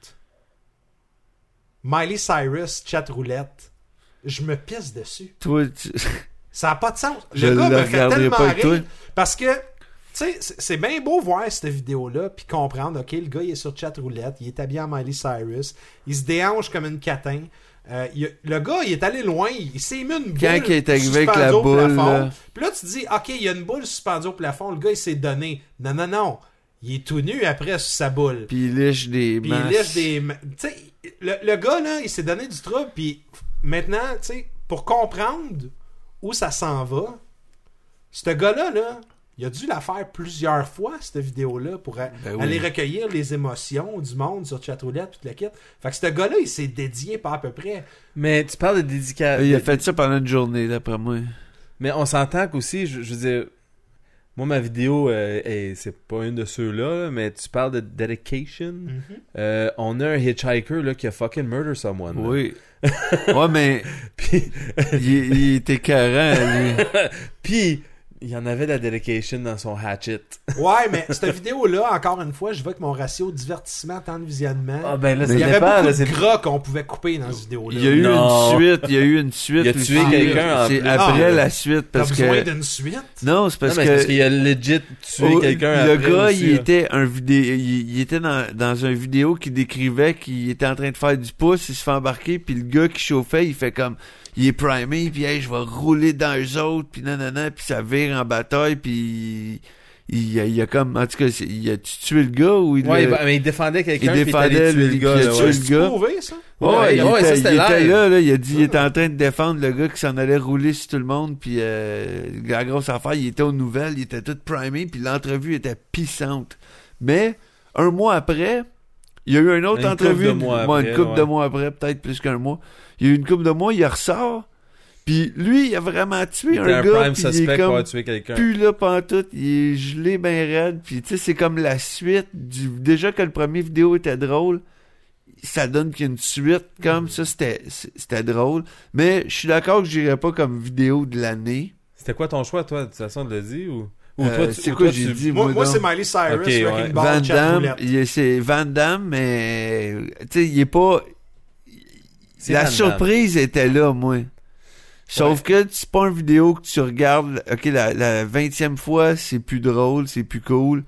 [SPEAKER 1] Miley Cyrus, chat roulette, je me pisse dessus.
[SPEAKER 3] Toi,
[SPEAKER 1] Ça n'a pas de sens.
[SPEAKER 3] Je
[SPEAKER 1] Le gars
[SPEAKER 3] le
[SPEAKER 1] me fait
[SPEAKER 3] regarderai
[SPEAKER 1] tellement
[SPEAKER 3] pas avec toi.
[SPEAKER 1] rire parce que, tu sais, c'est bien beau voir cette vidéo-là puis comprendre, OK, le gars, il est sur chat roulette, il est habillé en Miley Cyrus, il se déhanche comme une catin. Le gars, il est allé loin, il s'est mis une boule
[SPEAKER 3] Quand il est arrivé avec
[SPEAKER 1] suspendue
[SPEAKER 3] la
[SPEAKER 1] au
[SPEAKER 3] boule,
[SPEAKER 1] plafond.
[SPEAKER 3] là.
[SPEAKER 1] Puis là, tu te dis, OK, il y a une boule suspendue au plafond, le gars, il s'est donné. Non. Il est tout nu après sur sa boule.
[SPEAKER 3] Puis il lèche des
[SPEAKER 1] Puis il
[SPEAKER 3] masses.
[SPEAKER 1] lèche des... Tu sais, le gars, là, il s'est donné du trouble, puis maintenant, tu sais, pour comprendre où ça s'en va, ce gars-là, là, il a dû la faire plusieurs fois, cette vidéo-là, pour aller recueillir les émotions du monde sur Chatroulette, toute la kit. Fait que ce gars-là, il s'est dédié pas à peu près.
[SPEAKER 2] Mais tu parles de dédicace.
[SPEAKER 3] Il a fait ça pendant une journée, d'après moi.
[SPEAKER 2] Mais on s'entend qu'aussi, je veux dire, moi, ma vidéo, c'est pas une de ceux-là, mais tu parles de dedication. On a un hitchhiker là, qui a fucking murder someone. Là.
[SPEAKER 3] Oui. Ouais, mais
[SPEAKER 2] Puis,
[SPEAKER 3] il était écœurant, lui.
[SPEAKER 2] puis, il y en avait de la dedication dans son hatchet.
[SPEAKER 1] Ouais, mais cette vidéo-là, encore une fois, je vois que mon ratio divertissement, temps de visionnement,
[SPEAKER 2] Ah ben là, ça
[SPEAKER 1] il y avait
[SPEAKER 2] dépend.
[SPEAKER 1] beaucoup
[SPEAKER 2] Là,
[SPEAKER 1] de
[SPEAKER 2] c'est...
[SPEAKER 1] gras qu'on pouvait couper dans cette vidéo-là.
[SPEAKER 3] Il y a eu
[SPEAKER 2] Non.
[SPEAKER 3] une suite.
[SPEAKER 2] Il a
[SPEAKER 3] aussi.
[SPEAKER 2] tué quelqu'un en
[SPEAKER 3] C'est
[SPEAKER 2] plus.
[SPEAKER 3] après
[SPEAKER 1] Ah,
[SPEAKER 3] la suite,
[SPEAKER 1] T'as
[SPEAKER 3] parce
[SPEAKER 1] besoin
[SPEAKER 3] que...
[SPEAKER 1] d'une suite?
[SPEAKER 3] Non, c'est parce
[SPEAKER 2] non, mais c'est parce qu'il
[SPEAKER 3] que...
[SPEAKER 2] a legit tué quelqu'un
[SPEAKER 3] Le
[SPEAKER 2] après
[SPEAKER 3] gars,
[SPEAKER 2] aussi,
[SPEAKER 3] il
[SPEAKER 2] là.
[SPEAKER 3] était il était dans un vidéo qui décrivait qu'il était en train de faire du pouce, il se fait embarquer, puis le gars qui chauffait, il fait comme, il est primé, puis hey, je vais rouler dans eux autres, puis nanana, puis ça vire en bataille, puis il a comme, en tout cas, il a tué le gars ou il
[SPEAKER 2] Ouais,
[SPEAKER 3] l'a-
[SPEAKER 2] mais il défendait quelqu'un,
[SPEAKER 3] il
[SPEAKER 2] puis il est allé
[SPEAKER 3] défendait,
[SPEAKER 2] tuer
[SPEAKER 3] lui,
[SPEAKER 2] le gars.
[SPEAKER 3] puis il a
[SPEAKER 2] là,
[SPEAKER 3] tué
[SPEAKER 2] ouais.
[SPEAKER 3] le gars.
[SPEAKER 1] Prouvé, ça?
[SPEAKER 3] Ouais, il était,
[SPEAKER 2] ça, c'était
[SPEAKER 3] il était
[SPEAKER 2] live.
[SPEAKER 3] là, il a dit, il était en train de défendre le gars qui s'en allait rouler sur tout le monde, puis la grosse affaire, il était aux nouvelles, il était tout primé, puis l'entrevue était pissante. Mais, un mois après, il y a eu une autre
[SPEAKER 2] Une
[SPEAKER 3] entrevue,
[SPEAKER 2] couple de mois
[SPEAKER 3] ouais,
[SPEAKER 2] après,
[SPEAKER 3] une couple
[SPEAKER 2] ouais.
[SPEAKER 3] de mois après, peut-être plus qu'un mois. Il y a eu une couple de mois, il ressort, puis lui, il a vraiment tué
[SPEAKER 2] Il
[SPEAKER 3] un
[SPEAKER 2] était un
[SPEAKER 3] gars,
[SPEAKER 2] prime
[SPEAKER 3] puis il
[SPEAKER 2] suspect
[SPEAKER 3] est
[SPEAKER 2] pour avoir
[SPEAKER 3] comme
[SPEAKER 2] tué quelqu'un.
[SPEAKER 3] plus là pantoute, il est gelé ben raide, puis tu sais, c'est comme la suite du... Déjà que le premier vidéo était drôle, ça donne qu'il y a une suite comme ça, c'était drôle. Mais je suis d'accord que je dirais pas comme vidéo de l'année.
[SPEAKER 2] C'était quoi ton choix, toi? De toute façon, de le dire ou
[SPEAKER 3] C'est quoi j'ai dit,
[SPEAKER 1] Moi,
[SPEAKER 3] donc?
[SPEAKER 1] c'est Miley Cyrus,
[SPEAKER 2] Ok, ouais.
[SPEAKER 1] Wrecking
[SPEAKER 3] Van
[SPEAKER 1] Ball,
[SPEAKER 3] Damme,
[SPEAKER 1] Chatroulette.
[SPEAKER 3] c'est Van Damme, mais tu sais, il est pas...
[SPEAKER 2] C'est
[SPEAKER 3] La
[SPEAKER 2] Van Damme.
[SPEAKER 3] surprise était là, moi. Sauf que c'est pas une vidéo que tu regardes, ok, la 20e fois, c'est plus drôle, c'est plus cool.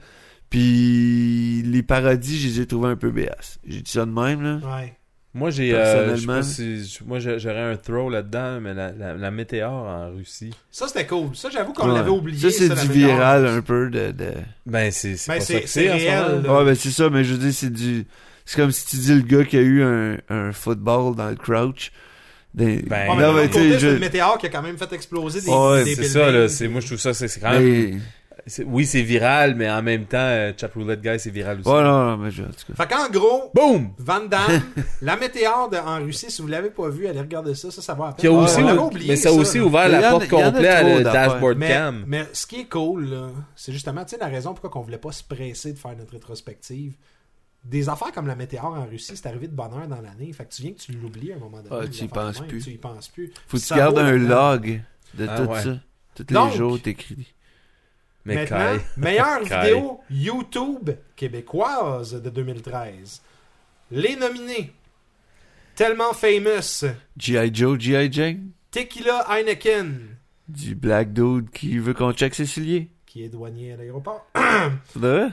[SPEAKER 3] Puis les parodies, je les ai trouvés un peu BS. J'ai dit ça de même, là.
[SPEAKER 1] Ouais.
[SPEAKER 2] Moi, j'ai.
[SPEAKER 3] Personnellement.
[SPEAKER 2] Moi, j'aurais un throw là-dedans, mais la météore en Russie.
[SPEAKER 1] Ça, c'était cool. Ça, j'avoue qu'on
[SPEAKER 3] Ouais.
[SPEAKER 1] l'avait oublié.
[SPEAKER 3] Ça, c'est
[SPEAKER 1] la
[SPEAKER 3] du
[SPEAKER 1] météore.
[SPEAKER 3] viral un peu de...
[SPEAKER 2] Ben, c'est
[SPEAKER 1] Ben,
[SPEAKER 2] pas ça
[SPEAKER 1] c'est
[SPEAKER 2] que c'est en ce
[SPEAKER 1] réel,
[SPEAKER 2] moment.
[SPEAKER 1] là.
[SPEAKER 3] Ouais, ben c'est ça, mais je veux dire, c'est comme si tu dis le gars qui a eu un football dans le crouch.
[SPEAKER 2] Ben,
[SPEAKER 1] Ouais, mais
[SPEAKER 3] non,
[SPEAKER 1] d'un
[SPEAKER 3] mais
[SPEAKER 1] autre
[SPEAKER 3] tu sais,
[SPEAKER 1] côté, c'est une météore qui a quand même fait exploser des,
[SPEAKER 3] Ouais,
[SPEAKER 1] des
[SPEAKER 2] C'est ça,
[SPEAKER 1] buildings.
[SPEAKER 2] là. Moi, je trouve ça, c'est quand même.
[SPEAKER 3] mais...
[SPEAKER 2] Oui, c'est viral, mais en même temps, Chat Roulette Guy, c'est viral aussi.
[SPEAKER 3] Ouais, non, mais en tout cas.
[SPEAKER 1] Fait qu'en gros,
[SPEAKER 2] Boom!
[SPEAKER 1] Van Damme, la météore en Russie, si vous l'avez pas vu, allez regarder ça, ça va à peine.
[SPEAKER 2] Qui a aussi,
[SPEAKER 1] on l'avait oublié,
[SPEAKER 2] mais ça a aussi
[SPEAKER 1] là.
[SPEAKER 2] ouvert
[SPEAKER 3] Il y en
[SPEAKER 2] la
[SPEAKER 3] a-
[SPEAKER 2] porte
[SPEAKER 3] il y en a
[SPEAKER 2] complète à
[SPEAKER 3] trop
[SPEAKER 2] le
[SPEAKER 3] d'affaires.
[SPEAKER 2] dashboard cam.
[SPEAKER 1] Mais ce qui est cool, là, c'est justement, tu sais, la raison pourquoi on voulait pas se presser de faire notre rétrospective. Des affaires comme la météore en Russie, c'est arrivé de bonne heure dans l'année. Fait que tu viens que tu l'oublies à un moment donné.
[SPEAKER 3] Ah,
[SPEAKER 1] des
[SPEAKER 3] tu y
[SPEAKER 1] affaires de
[SPEAKER 3] penses
[SPEAKER 1] même,
[SPEAKER 3] plus.
[SPEAKER 1] Tu y penses plus.
[SPEAKER 3] Faut que tu
[SPEAKER 1] Ça
[SPEAKER 3] gardes
[SPEAKER 1] vaut
[SPEAKER 3] un
[SPEAKER 1] là-dedans.
[SPEAKER 3] log de
[SPEAKER 2] Ah,
[SPEAKER 3] tout
[SPEAKER 2] ouais.
[SPEAKER 3] ça. Tous
[SPEAKER 1] Donc,
[SPEAKER 3] les jours, t'écris.
[SPEAKER 2] Mais
[SPEAKER 1] Maintenant,
[SPEAKER 2] Kai.
[SPEAKER 1] meilleure
[SPEAKER 2] Kai.
[SPEAKER 1] vidéo YouTube québécoise de 2013. Les nominés. Tellement Famous.
[SPEAKER 3] G.I. Joe, G.I. Jane.
[SPEAKER 1] Tequila Heineken,
[SPEAKER 3] Du black dude qui veut qu'on check ses souliers.
[SPEAKER 1] qui est douanier à l'aéroport.
[SPEAKER 3] C'est vrai?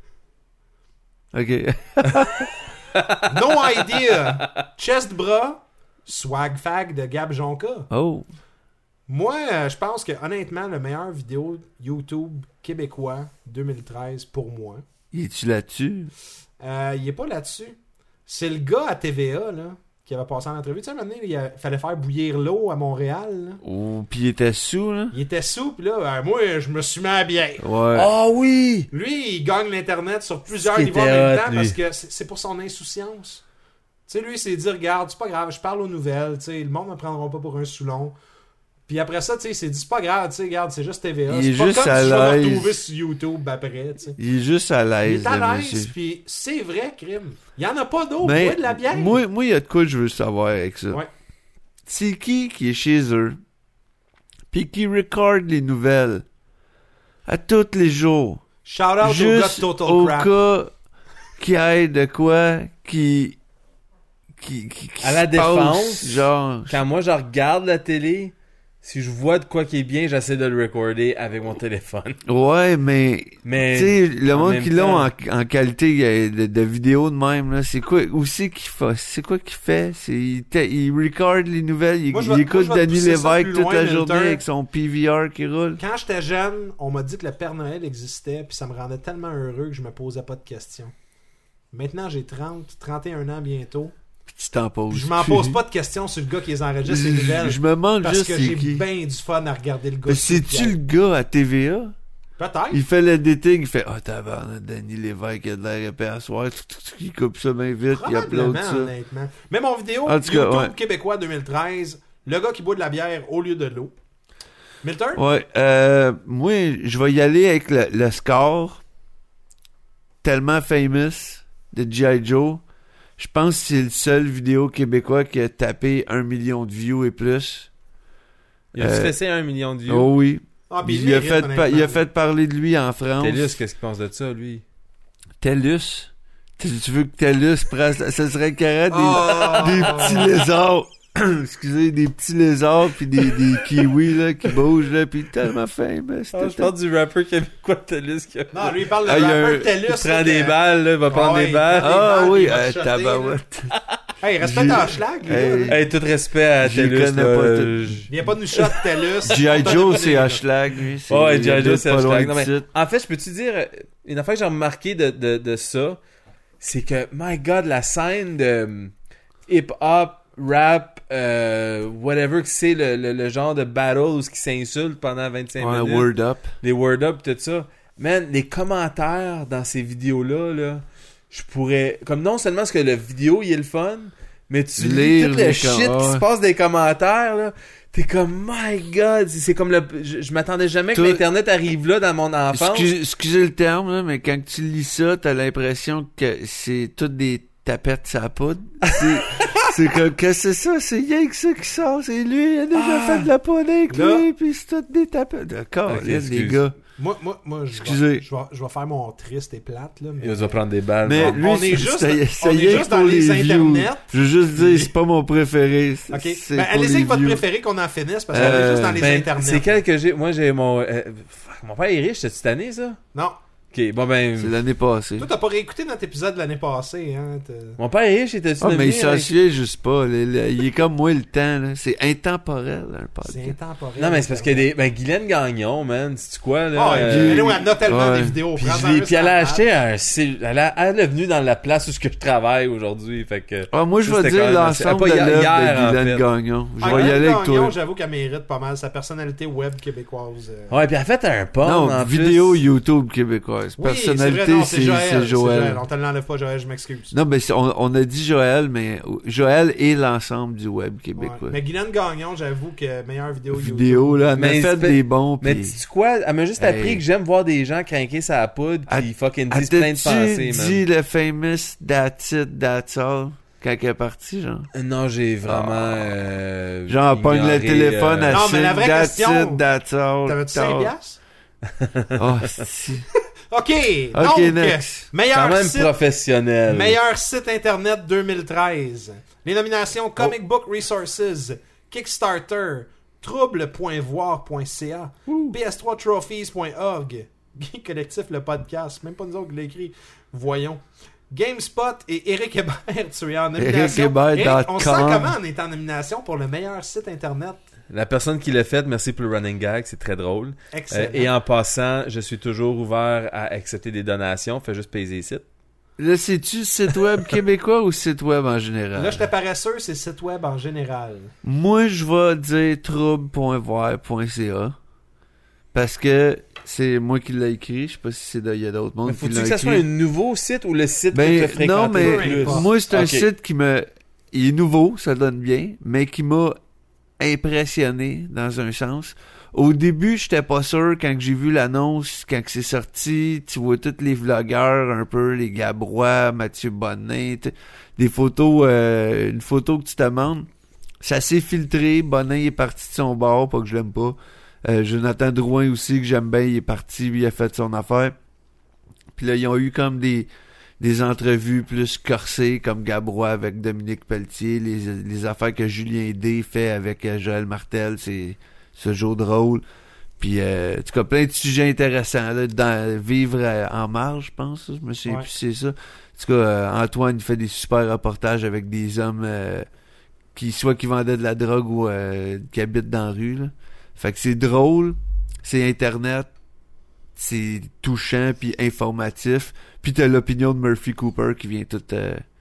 [SPEAKER 3] Ok.
[SPEAKER 1] No Idea. Chest Bras. Swag Fag de Gab Jonca.
[SPEAKER 3] Oh.
[SPEAKER 1] Moi, je pense que honnêtement, le meilleur vidéo YouTube québécois 2013 pour moi,
[SPEAKER 3] Y es-tu là-dessus?
[SPEAKER 1] il est pas là-dessus. C'est le gars à TVA là, qui avait passé en entrevue. Tu sais, maintenant, il fallait faire bouillir l'eau à Montréal. Là.
[SPEAKER 3] Oh, puis il était sous, là.
[SPEAKER 1] Il était sous, puis là, moi, je me suis mis à bien.
[SPEAKER 3] Ouais.
[SPEAKER 2] Ah oui!
[SPEAKER 1] Lui, il gagne l'Internet sur plusieurs
[SPEAKER 2] Ce qui
[SPEAKER 1] niveaux en
[SPEAKER 2] était
[SPEAKER 1] même
[SPEAKER 2] hot,
[SPEAKER 1] temps
[SPEAKER 2] lui.
[SPEAKER 1] parce que c'est pour son insouciance. Tu sais, lui, il s'est dit, regarde, c'est pas grave, je parle aux nouvelles, tu sais, le monde me prendra pas pour un Soulon. Puis après ça, tu sais, il s'est dit, c'est pas grave, tu sais, regarde, c'est juste TVA.
[SPEAKER 3] Il est
[SPEAKER 1] C'est pas
[SPEAKER 3] juste
[SPEAKER 1] comme
[SPEAKER 3] à
[SPEAKER 1] si je vais me
[SPEAKER 3] l'aise.
[SPEAKER 1] retrouver sur YouTube après, tu sais.
[SPEAKER 3] Il est juste à
[SPEAKER 1] Il
[SPEAKER 3] l'aise,
[SPEAKER 1] est à
[SPEAKER 3] là,
[SPEAKER 1] l'aise,
[SPEAKER 3] monsieur.
[SPEAKER 1] puis c'est vrai, crime. Il y en a pas d'eau,
[SPEAKER 3] Mais
[SPEAKER 1] bois de la bière.
[SPEAKER 3] moi, il y a de quoi je veux savoir avec ça.
[SPEAKER 1] Ouais.
[SPEAKER 3] C'est qui est chez eux, puis qui record les nouvelles à tous les jours.
[SPEAKER 1] Shout out au gars
[SPEAKER 3] Juste
[SPEAKER 1] de Total
[SPEAKER 3] au
[SPEAKER 1] Crap.
[SPEAKER 3] cas qui aille de quoi, qui
[SPEAKER 2] À la
[SPEAKER 3] se passe,
[SPEAKER 2] défense,
[SPEAKER 3] genre...
[SPEAKER 2] Quand moi, je regarde la télé, si je vois de quoi qui est bien, j'essaie de le recorder avec mon téléphone.
[SPEAKER 3] Ouais, mais...
[SPEAKER 2] Mais
[SPEAKER 3] Tu sais, le
[SPEAKER 2] en
[SPEAKER 3] monde
[SPEAKER 2] même
[SPEAKER 3] qui l'ont
[SPEAKER 2] temps-
[SPEAKER 3] en qualité de vidéo de même, là, c'est quoi, aussi qu'il fait? C'est quoi qu'il fait? Il record les nouvelles, il
[SPEAKER 1] Moi, je vais
[SPEAKER 3] écoute
[SPEAKER 1] te
[SPEAKER 3] Danny
[SPEAKER 1] pousser ça
[SPEAKER 3] Lévesque
[SPEAKER 1] plus
[SPEAKER 3] toute
[SPEAKER 1] loin,
[SPEAKER 3] la
[SPEAKER 1] Milton.
[SPEAKER 3] journée avec son PVR qui roule.
[SPEAKER 1] Quand j'étais jeune, on m'a dit que le Père Noël existait, puis ça me rendait tellement heureux que je me posais pas de questions. Maintenant, j'ai 31 ans bientôt.
[SPEAKER 3] Puis tu t'en poses.
[SPEAKER 1] Puis je m'en
[SPEAKER 3] plus.
[SPEAKER 1] pose pas de questions sur le gars qui les enregistre les nouvelles.
[SPEAKER 3] Je me demande
[SPEAKER 1] Parce
[SPEAKER 3] juste
[SPEAKER 1] que
[SPEAKER 3] c'est
[SPEAKER 1] j'ai
[SPEAKER 3] qui.
[SPEAKER 1] bien du fun à regarder le gars.
[SPEAKER 3] Mais c'est-tu le gars à TVA?
[SPEAKER 1] Peut-être.
[SPEAKER 3] Il fait l'editing, il fait « Ah, tabarnak, Danny Lévesque, il a de l'air épais à soir. » Il coupe ça bien vite, il upload
[SPEAKER 1] Probablement,
[SPEAKER 3] ça.
[SPEAKER 1] honnêtement. Mais mon vidéo,
[SPEAKER 3] En tout cas,
[SPEAKER 1] YouTube
[SPEAKER 3] ouais.
[SPEAKER 1] québécois 2013, le gars qui boit de la bière au lieu de l'eau. Milton?
[SPEAKER 3] Ouais, moi, je vais y aller avec le score tellement famous de G.I. Joe. Je pense que c'est le seul vidéo québécois qui a tapé 1 million de views et plus.
[SPEAKER 2] Il a fait ça 1 million de views.
[SPEAKER 3] Oh oui.
[SPEAKER 1] Ah, puis
[SPEAKER 3] Il a,
[SPEAKER 1] mérite,
[SPEAKER 3] fait
[SPEAKER 1] honnêtement.
[SPEAKER 3] il a fait parler de lui en France.
[SPEAKER 2] Tellus, qu'est-ce qu'il pense de ça, lui?
[SPEAKER 3] TELUS. Tu veux que TELUS prenne... Ça serait carré
[SPEAKER 1] Oh!
[SPEAKER 3] des petits lézards. Excusez, des petits lézards puis des kiwis là, qui bougent là, puis tellement fameux.
[SPEAKER 2] Ah, je parle du rapper québécois Tellus qui
[SPEAKER 1] Non, lui, il parle de
[SPEAKER 3] Ah, il y a
[SPEAKER 1] rapper
[SPEAKER 3] un-
[SPEAKER 1] Tellus.
[SPEAKER 2] il prend des balles, là, il va prendre
[SPEAKER 1] Ouais,
[SPEAKER 2] des balles.
[SPEAKER 3] Ah
[SPEAKER 1] balles,
[SPEAKER 3] oui,
[SPEAKER 1] il va te shotter,
[SPEAKER 3] tabarouette.
[SPEAKER 1] Hey, respecte
[SPEAKER 3] J'ai-
[SPEAKER 1] Hochelag, lui.
[SPEAKER 3] Hey.
[SPEAKER 1] là.
[SPEAKER 2] Hey, tout respect à
[SPEAKER 3] Je
[SPEAKER 2] Tellus.
[SPEAKER 3] connais
[SPEAKER 2] là,
[SPEAKER 3] pas tout.
[SPEAKER 2] je-
[SPEAKER 1] Viens pas nous shot Tellus.
[SPEAKER 3] G.I. Joe, c'est Hochelag, lui.
[SPEAKER 2] Ouais,
[SPEAKER 3] il
[SPEAKER 2] G.I. Joe,
[SPEAKER 3] habite
[SPEAKER 2] c'est
[SPEAKER 3] pas loin
[SPEAKER 2] hashtag. Non, mais
[SPEAKER 3] d'ici.
[SPEAKER 2] en fait, je peux-tu dire, une affaire que j'ai remarqué de ça, c'est que, my God, la scène de hip-hop, rap, whatever que c'est, le genre de battle où ils s'insultent pendant 25
[SPEAKER 3] Ouais,
[SPEAKER 2] minutes.
[SPEAKER 3] word up.
[SPEAKER 2] Les word up, tout ça. Man, les commentaires dans ces vidéos-là, là, je pourrais... Comme non seulement parce que le vidéo, il est le fun, mais tu lis
[SPEAKER 3] Lire
[SPEAKER 2] tout le
[SPEAKER 3] les
[SPEAKER 2] shit
[SPEAKER 3] com-
[SPEAKER 2] qui se
[SPEAKER 3] ouais.
[SPEAKER 2] passe dans les commentaires, là. T'es comme, my God, c'est comme le... Je m'attendais jamais que
[SPEAKER 3] Tout-
[SPEAKER 2] l'Internet arrive là dans mon enfance.
[SPEAKER 3] Excusez le terme, là, mais quand tu lis ça, t'as l'impression que c'est toutes des tapettes sa poudre. C'est comme, qu'est-ce que c'est ça? C'est rien que ça qui sort. C'est lui, il a déjà fait de la poudre avec
[SPEAKER 1] Là-
[SPEAKER 3] lui, pis c'est toutes des tapettes. D'accord,
[SPEAKER 2] Ok,
[SPEAKER 3] les
[SPEAKER 2] excuse.
[SPEAKER 3] gars.
[SPEAKER 1] Moi, je
[SPEAKER 3] Excusez.
[SPEAKER 1] vais faire mon triste et plate, là. Mais...
[SPEAKER 2] Il va prendre des balles.
[SPEAKER 3] Mais
[SPEAKER 2] bon.
[SPEAKER 3] lui,
[SPEAKER 1] on est juste-
[SPEAKER 3] c'est
[SPEAKER 1] on est
[SPEAKER 3] rien
[SPEAKER 1] juste
[SPEAKER 3] que pour
[SPEAKER 1] dans les
[SPEAKER 3] views.
[SPEAKER 1] internets.
[SPEAKER 3] Je veux juste dire, c'est pas mon préféré.
[SPEAKER 1] Ok.
[SPEAKER 3] C'est
[SPEAKER 1] Ben,
[SPEAKER 3] pour
[SPEAKER 1] allez-y
[SPEAKER 3] les
[SPEAKER 1] avec votre
[SPEAKER 3] views.
[SPEAKER 1] préféré qu'on en finisse parce qu'on est juste dans les
[SPEAKER 2] Ben,
[SPEAKER 1] internets.
[SPEAKER 2] c'est quel que j'ai... Moi, j'ai mon... fuck, mon père est riche, cette année, ça?
[SPEAKER 1] Non.
[SPEAKER 2] Ok, bon ben...
[SPEAKER 3] C'est l'année passée.
[SPEAKER 1] Toi, t'as pas réécouté notre épisode de l'année passée, hein?
[SPEAKER 2] Mon père est riche, était-tu
[SPEAKER 3] Ah, mais il
[SPEAKER 2] nommé
[SPEAKER 3] s'en
[SPEAKER 2] avec-
[SPEAKER 3] souvient juste pas. Il est comme moi le temps. Là. C'est intemporel, un
[SPEAKER 1] C'est
[SPEAKER 3] podcast.
[SPEAKER 1] intemporel.
[SPEAKER 2] Non, mais c'est parce que des... Ben, Guylaine Gagnon, man, c'est quoi, là?
[SPEAKER 1] Ah, elle en a tellement
[SPEAKER 3] Ouais.
[SPEAKER 1] des vidéos.
[SPEAKER 2] Puis
[SPEAKER 1] Prends-en
[SPEAKER 2] je l'ai...
[SPEAKER 1] un
[SPEAKER 2] Puis elle
[SPEAKER 1] sur
[SPEAKER 2] a
[SPEAKER 1] la
[SPEAKER 2] acheté un... Elle est venue dans la place où je travaille aujourd'hui, fait que...
[SPEAKER 3] Ah, moi, je
[SPEAKER 2] Ça,
[SPEAKER 3] vais
[SPEAKER 2] c'était
[SPEAKER 3] dire
[SPEAKER 2] quand même
[SPEAKER 3] l'ensemble
[SPEAKER 2] assez-
[SPEAKER 3] de
[SPEAKER 2] Ah, pas
[SPEAKER 3] l'œuvre
[SPEAKER 2] hier,
[SPEAKER 3] de
[SPEAKER 2] en
[SPEAKER 3] Guylaine
[SPEAKER 2] fait.
[SPEAKER 3] Gagnon. Je
[SPEAKER 1] Ah,
[SPEAKER 3] vais y
[SPEAKER 1] Guylaine
[SPEAKER 3] aller avec
[SPEAKER 1] Gagnon,
[SPEAKER 3] toi.
[SPEAKER 1] j'avoue qu'elle mérite pas mal sa personnalité web québécoise.
[SPEAKER 2] Ouais, puis elle a fait un porn,
[SPEAKER 3] Non,
[SPEAKER 2] en
[SPEAKER 3] vidéo
[SPEAKER 2] plus.
[SPEAKER 3] YouTube québécoise.
[SPEAKER 1] Oui, c'est
[SPEAKER 3] Personnalité,
[SPEAKER 1] vrai, non,
[SPEAKER 3] c'est Joël.
[SPEAKER 1] On te l'enlève pas, Joël, je m'excuse.
[SPEAKER 3] Non, mais on a dit Joël, mais Joël et l'ensemble du web
[SPEAKER 1] Ouais.
[SPEAKER 3] québécois.
[SPEAKER 1] Mais Guylaine Gagnon, j'avoue que meilleure vidéo
[SPEAKER 3] Vidéo, là, elle m'a
[SPEAKER 2] Mais
[SPEAKER 3] fait
[SPEAKER 2] c'est-
[SPEAKER 3] des bons.
[SPEAKER 2] Mais
[SPEAKER 3] Pis...
[SPEAKER 2] tu quoi? Elle m'a juste appris
[SPEAKER 3] Hey.
[SPEAKER 2] que j'aime voir des gens craquer sa poudre pis fucking disent plein de pensées,
[SPEAKER 3] As-tu
[SPEAKER 2] man.
[SPEAKER 3] dit le famous That's it, that's all quand elle est partie, genre?
[SPEAKER 2] Non, j'ai vraiment...
[SPEAKER 3] Genre, elle pogne le
[SPEAKER 2] ignoré,
[SPEAKER 3] téléphone à
[SPEAKER 1] Non, mais la vraie
[SPEAKER 3] That's
[SPEAKER 1] question,
[SPEAKER 3] it, that's all.
[SPEAKER 1] T'avais-tu 5 piastres?
[SPEAKER 3] Oh, si.
[SPEAKER 1] OK,
[SPEAKER 3] Ok,
[SPEAKER 1] donc,
[SPEAKER 3] next.
[SPEAKER 2] quand
[SPEAKER 1] meilleur
[SPEAKER 2] même
[SPEAKER 1] site,
[SPEAKER 2] professionnel.
[SPEAKER 1] meilleur site internet 2013. Les nominations Comic Book Resources, Kickstarter, trouble.voir.ca, ps3trophies.org, Geek Collectif le podcast, même pas nous autres qui l'a écrit. Voyons. GameSpot et Eric Hébert, tu es en nomination.
[SPEAKER 3] EricHébert.com.
[SPEAKER 1] Eric, on sent comment on est en nomination pour le meilleur site internet.
[SPEAKER 2] La personne qui l'a fait, merci pour le running gag, c'est très drôle.
[SPEAKER 1] Excellent.
[SPEAKER 2] Et en passant, je suis toujours ouvert à accepter des donations, fais juste payer les sites.
[SPEAKER 3] Là, c'est-tu site web québécois ou site web en général?
[SPEAKER 1] Là, j'étais paresseux, c'est site web en général.
[SPEAKER 3] Moi, je vais dire trouble.voir.ca parce que c'est moi qui l'ai écrit. Je sais pas si il y a d'autres mondes
[SPEAKER 2] Mais
[SPEAKER 3] qui
[SPEAKER 2] faut-tu
[SPEAKER 3] l'ont
[SPEAKER 2] que ça
[SPEAKER 3] écrit.
[SPEAKER 2] soit un nouveau site ou le site
[SPEAKER 3] Ben,
[SPEAKER 2] que tu fréquentes
[SPEAKER 3] non, mais
[SPEAKER 2] le plus?
[SPEAKER 3] moi, c'est un
[SPEAKER 2] Ok.
[SPEAKER 3] site qui me... Il est nouveau, ça donne bien, mais qui m'a impressionné dans un sens. Au début, j'étais pas sûr quand j'ai vu l'annonce, quand c'est sorti, tu vois tous les vlogueurs un peu, les Gabrois, Mathieu Bonnet, des photos, une photo que tu te demandes. Ça s'est filtré, Bonnet est parti de son bord, pas que je l'aime pas. Jonathan Drouin aussi, que j'aime bien, il est parti, il a fait son affaire. Puis là, ils ont eu comme des entrevues plus corsées, comme Gabrois avec Dominique Pelletier, les affaires que Julien D fait avec Joël Martel, c'est ce jeu de rôle. Puis, en tout cas, plein de sujets intéressants, là, dans Vivre en marge, je pense, je me souviens plus si c'est ça. En tout cas, Antoine, il fait des super reportages avec des hommes qui vendaient de la drogue ou qui habitent dans la rue, là. Fait que c'est drôle, c'est Internet, c'est touchant puis informatif. Puis t'as l'opinion de Murphy Cooper qui vient tout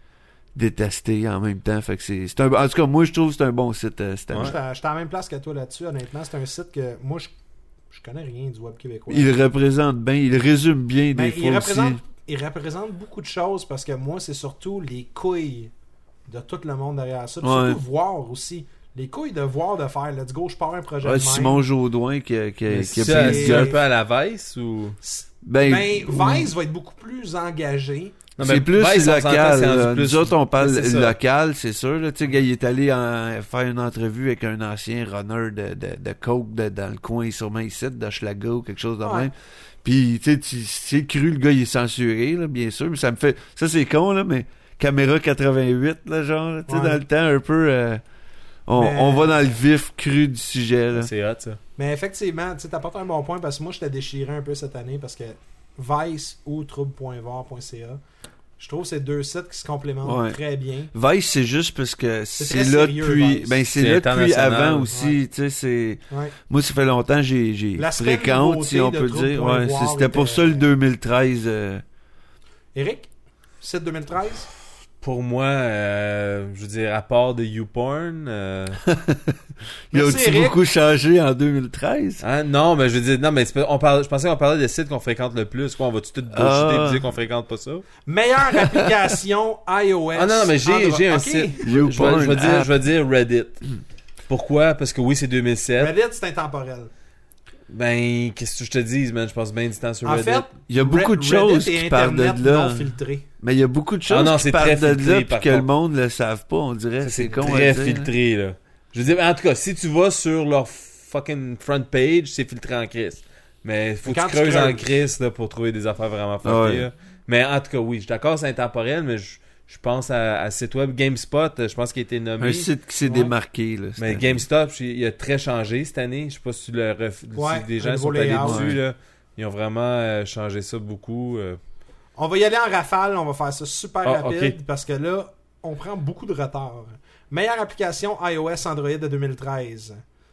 [SPEAKER 3] détester en même temps. Fait que c'est un, en tout cas, moi je trouve que c'est un bon site. Cette année.
[SPEAKER 1] J'étais à la même place que toi là-dessus, honnêtement. C'est un site que moi, je connais rien du web québécois.
[SPEAKER 3] Il représente bien, il résume bien
[SPEAKER 1] Ben,
[SPEAKER 3] des fois aussi.
[SPEAKER 1] Il représente beaucoup de choses parce que moi, c'est surtout les couilles de tout le monde derrière ça. Puis
[SPEAKER 3] Ouais.
[SPEAKER 1] surtout voir aussi. Les couilles de voir, de faire let's go, je pars un projet de
[SPEAKER 3] Ouais,
[SPEAKER 1] même.
[SPEAKER 3] Simon Jaudoin qui a
[SPEAKER 2] Mais
[SPEAKER 3] pris
[SPEAKER 2] ça,
[SPEAKER 3] le
[SPEAKER 2] c'est un
[SPEAKER 3] gars.
[SPEAKER 2] peu à la Vice ou...
[SPEAKER 1] Ben, Vice va être beaucoup plus engagé.
[SPEAKER 2] Non, mais
[SPEAKER 3] C'est plus
[SPEAKER 2] Vice, on s'entend,
[SPEAKER 3] local.
[SPEAKER 2] c'est rendu
[SPEAKER 3] Là.
[SPEAKER 2] plus-
[SPEAKER 3] Nous autres, on parle
[SPEAKER 2] c'est ça.
[SPEAKER 3] local, c'est sûr. Là. Tu sais, gars, il est allé faire une entrevue avec un ancien runner de coke dans le coin, sûrement ici, d'Hochelaga ou quelque chose de
[SPEAKER 1] Ouais.
[SPEAKER 3] même. Puis, tu sais, c'est cru, le gars, il est censuré, là, bien sûr. Mais ça me fait... Ça, c'est con, là, mais caméra 88, là, genre, là, tu sais,
[SPEAKER 1] Ouais.
[SPEAKER 3] dans le temps, un peu...
[SPEAKER 1] Mais-
[SPEAKER 3] on va dans le vif cru du sujet, là.
[SPEAKER 2] C'est hot, ça.
[SPEAKER 1] Mais effectivement, tu t'apportes un bon point parce que moi, je t'ai déchiré un peu cette année parce que Vice ou trouble.var.ca, je trouve que c'est deux sites qui se complémentent
[SPEAKER 3] Ouais.
[SPEAKER 1] très bien.
[SPEAKER 3] Vice, c'est juste parce que
[SPEAKER 1] C'est
[SPEAKER 3] c'est
[SPEAKER 1] très
[SPEAKER 3] là
[SPEAKER 1] sérieux,
[SPEAKER 3] depuis...
[SPEAKER 1] Vice.
[SPEAKER 3] Ben, c'est
[SPEAKER 2] C'est
[SPEAKER 3] là depuis
[SPEAKER 2] international.
[SPEAKER 3] avant aussi, tu sais, c'est...
[SPEAKER 1] Ouais.
[SPEAKER 3] Moi, ça fait longtemps que j'ai
[SPEAKER 1] L'aspect
[SPEAKER 3] fréquente,
[SPEAKER 1] nouveauté
[SPEAKER 3] si on
[SPEAKER 1] de
[SPEAKER 3] peut
[SPEAKER 1] Trouble
[SPEAKER 3] dire.
[SPEAKER 1] Point
[SPEAKER 3] Ouais,
[SPEAKER 1] Voir
[SPEAKER 3] c'était pour
[SPEAKER 1] était-
[SPEAKER 3] ça le 2013.
[SPEAKER 1] Eric, site 2013?
[SPEAKER 2] Pour moi, je veux dire, à part de YouPorn...
[SPEAKER 3] Il a
[SPEAKER 1] Merci,
[SPEAKER 3] aussi
[SPEAKER 1] Eric.
[SPEAKER 3] beaucoup changé en 2013.
[SPEAKER 2] Hein? Non, mais je veux dire, non, mais je pensais qu'on parlait des sites qu'on fréquente le plus. Quoi, on va-tu tout bullshiter et dire qu'on fréquente pas ça?
[SPEAKER 1] Meilleure application iOS.
[SPEAKER 2] Ah non, mais j'ai un
[SPEAKER 1] Ok.
[SPEAKER 2] site.
[SPEAKER 3] YouPorn
[SPEAKER 2] Je vais dire Reddit. Pourquoi? Parce que oui, c'est 2007.
[SPEAKER 1] Reddit, c'est intemporel.
[SPEAKER 2] Ben, qu'est-ce que je te dis, man? Je passe bien du temps sur
[SPEAKER 1] En
[SPEAKER 2] Reddit.
[SPEAKER 1] fait,
[SPEAKER 3] Il y a beaucoup de
[SPEAKER 1] Reddit
[SPEAKER 3] choses
[SPEAKER 1] et
[SPEAKER 3] qui partent de
[SPEAKER 1] Internet
[SPEAKER 3] là.
[SPEAKER 1] non filtré.
[SPEAKER 3] Mais il y a beaucoup de choses
[SPEAKER 2] non,
[SPEAKER 3] qui
[SPEAKER 2] c'est
[SPEAKER 3] partent
[SPEAKER 2] très
[SPEAKER 3] de
[SPEAKER 2] filtré,
[SPEAKER 3] là puis
[SPEAKER 2] par
[SPEAKER 3] que le
[SPEAKER 2] contre.
[SPEAKER 3] monde le savent pas, on dirait.
[SPEAKER 2] Ça,
[SPEAKER 3] C'est con
[SPEAKER 2] très
[SPEAKER 3] à dire.
[SPEAKER 2] filtré, là. Je veux dire, en tout cas, si tu vas sur leur fucking front page, c'est filtré en crise. Mais faut que
[SPEAKER 1] Quand
[SPEAKER 2] tu
[SPEAKER 1] tu
[SPEAKER 2] creuses en
[SPEAKER 1] creuses.
[SPEAKER 2] crise là, pour trouver des affaires vraiment fuckées.
[SPEAKER 3] Ouais.
[SPEAKER 2] là. Mais en tout cas, oui, je suis d'accord, c'est intemporel, mais je pense à site web GameSpot, je pense qu'il a été nommé.
[SPEAKER 3] Un site qui s'est
[SPEAKER 1] Ouais.
[SPEAKER 3] démarqué. Là,
[SPEAKER 2] Mais
[SPEAKER 3] c'était-
[SPEAKER 2] GameStop, il a très changé cette année. Je sais pas si,
[SPEAKER 1] Ouais,
[SPEAKER 2] si des
[SPEAKER 1] un
[SPEAKER 2] gens
[SPEAKER 1] nouveau
[SPEAKER 2] sont allés
[SPEAKER 1] layout.
[SPEAKER 2] dessus.
[SPEAKER 3] Ouais.
[SPEAKER 2] Là. Ils ont vraiment changé ça beaucoup.
[SPEAKER 1] On va y aller en rafale, on va faire ça super
[SPEAKER 2] Ah,
[SPEAKER 1] rapide
[SPEAKER 2] ok.
[SPEAKER 1] parce que là, on prend beaucoup de retard. Meilleure application iOS Android de 2013.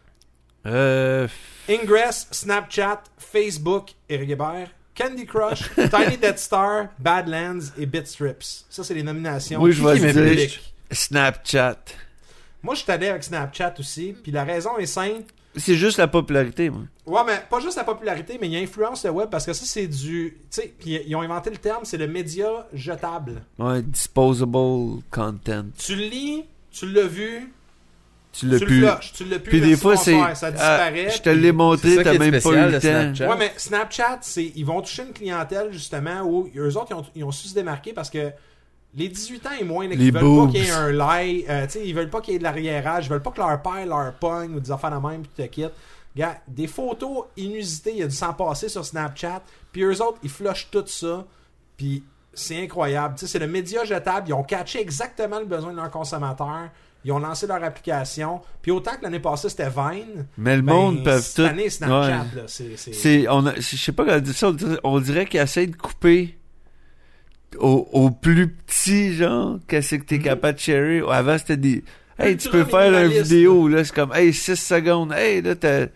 [SPEAKER 1] Ingress, Snapchat, Facebook, Eric Hébert, Candy Crush, Tiny Death Star, Badlands et Bitstrips. Ça, c'est les nominations.
[SPEAKER 3] Oui, je vais
[SPEAKER 1] Qui
[SPEAKER 3] le
[SPEAKER 1] met
[SPEAKER 3] dire.
[SPEAKER 1] public?
[SPEAKER 3] Snapchat.
[SPEAKER 1] Moi, je suis allé avec Snapchat aussi, puis la raison est simple.
[SPEAKER 3] C'est juste la popularité, moi.
[SPEAKER 1] Ouais, mais pas juste la popularité, mais il influence le web parce que ça, c'est du. Tu sais, puis ils ont inventé le terme, c'est le média jetable.
[SPEAKER 3] Ouais, disposable content.
[SPEAKER 1] Tu le lis, tu l'as vu,
[SPEAKER 3] Tu l'as
[SPEAKER 1] tu
[SPEAKER 3] pu.
[SPEAKER 1] le flushes, tu l'as plus.
[SPEAKER 3] Puis des
[SPEAKER 1] merci,
[SPEAKER 3] fois, c'est.
[SPEAKER 1] bonsoir, ça disparaît.
[SPEAKER 3] je te
[SPEAKER 1] puis-
[SPEAKER 3] l'ai
[SPEAKER 2] C'est
[SPEAKER 3] montré,
[SPEAKER 2] ça qui
[SPEAKER 3] t'as
[SPEAKER 2] est
[SPEAKER 3] même pas
[SPEAKER 2] spécial
[SPEAKER 3] eu
[SPEAKER 2] de
[SPEAKER 3] le temps.
[SPEAKER 2] Snapchat.
[SPEAKER 1] Ouais, mais Snapchat, ils vont toucher une clientèle justement où eux autres, ils ont su se démarquer parce que les 18 ans et moins, là,
[SPEAKER 3] Les
[SPEAKER 1] ils veulent
[SPEAKER 3] boobs.
[SPEAKER 1] pas qu'il y ait un lie, tu sais, ils veulent pas qu'il y ait de l'arriérage, ils veulent pas que leur père leur pogne ou des affaires de même puis te quitte. Gars, des photos inusitées, il y a du sang passé sur Snapchat, puis eux autres, ils flushent tout ça, puis c'est incroyable. Tu sais, c'est le média jetable, ils ont catché exactement le besoin de leurs consommateurs. Ils ont lancé leur application. Puis autant que l'année passée, c'était Vine.
[SPEAKER 3] Mais le
[SPEAKER 1] ben,
[SPEAKER 3] monde peut
[SPEAKER 1] cette
[SPEAKER 3] tout.
[SPEAKER 1] année, Snapchat,
[SPEAKER 3] Ouais.
[SPEAKER 1] là, c'est...
[SPEAKER 3] Je sais pas comment dire ça, on dirait qu'il essaie de couper au plus petit, genre, qu'est-ce que t'es capable de share. Avant, c'était des... Hey, tu
[SPEAKER 1] Ultra
[SPEAKER 3] peux faire une
[SPEAKER 1] minimaliste,
[SPEAKER 3] vidéo, là, c'est comme, hey, 6 secondes, hey, là, t'as...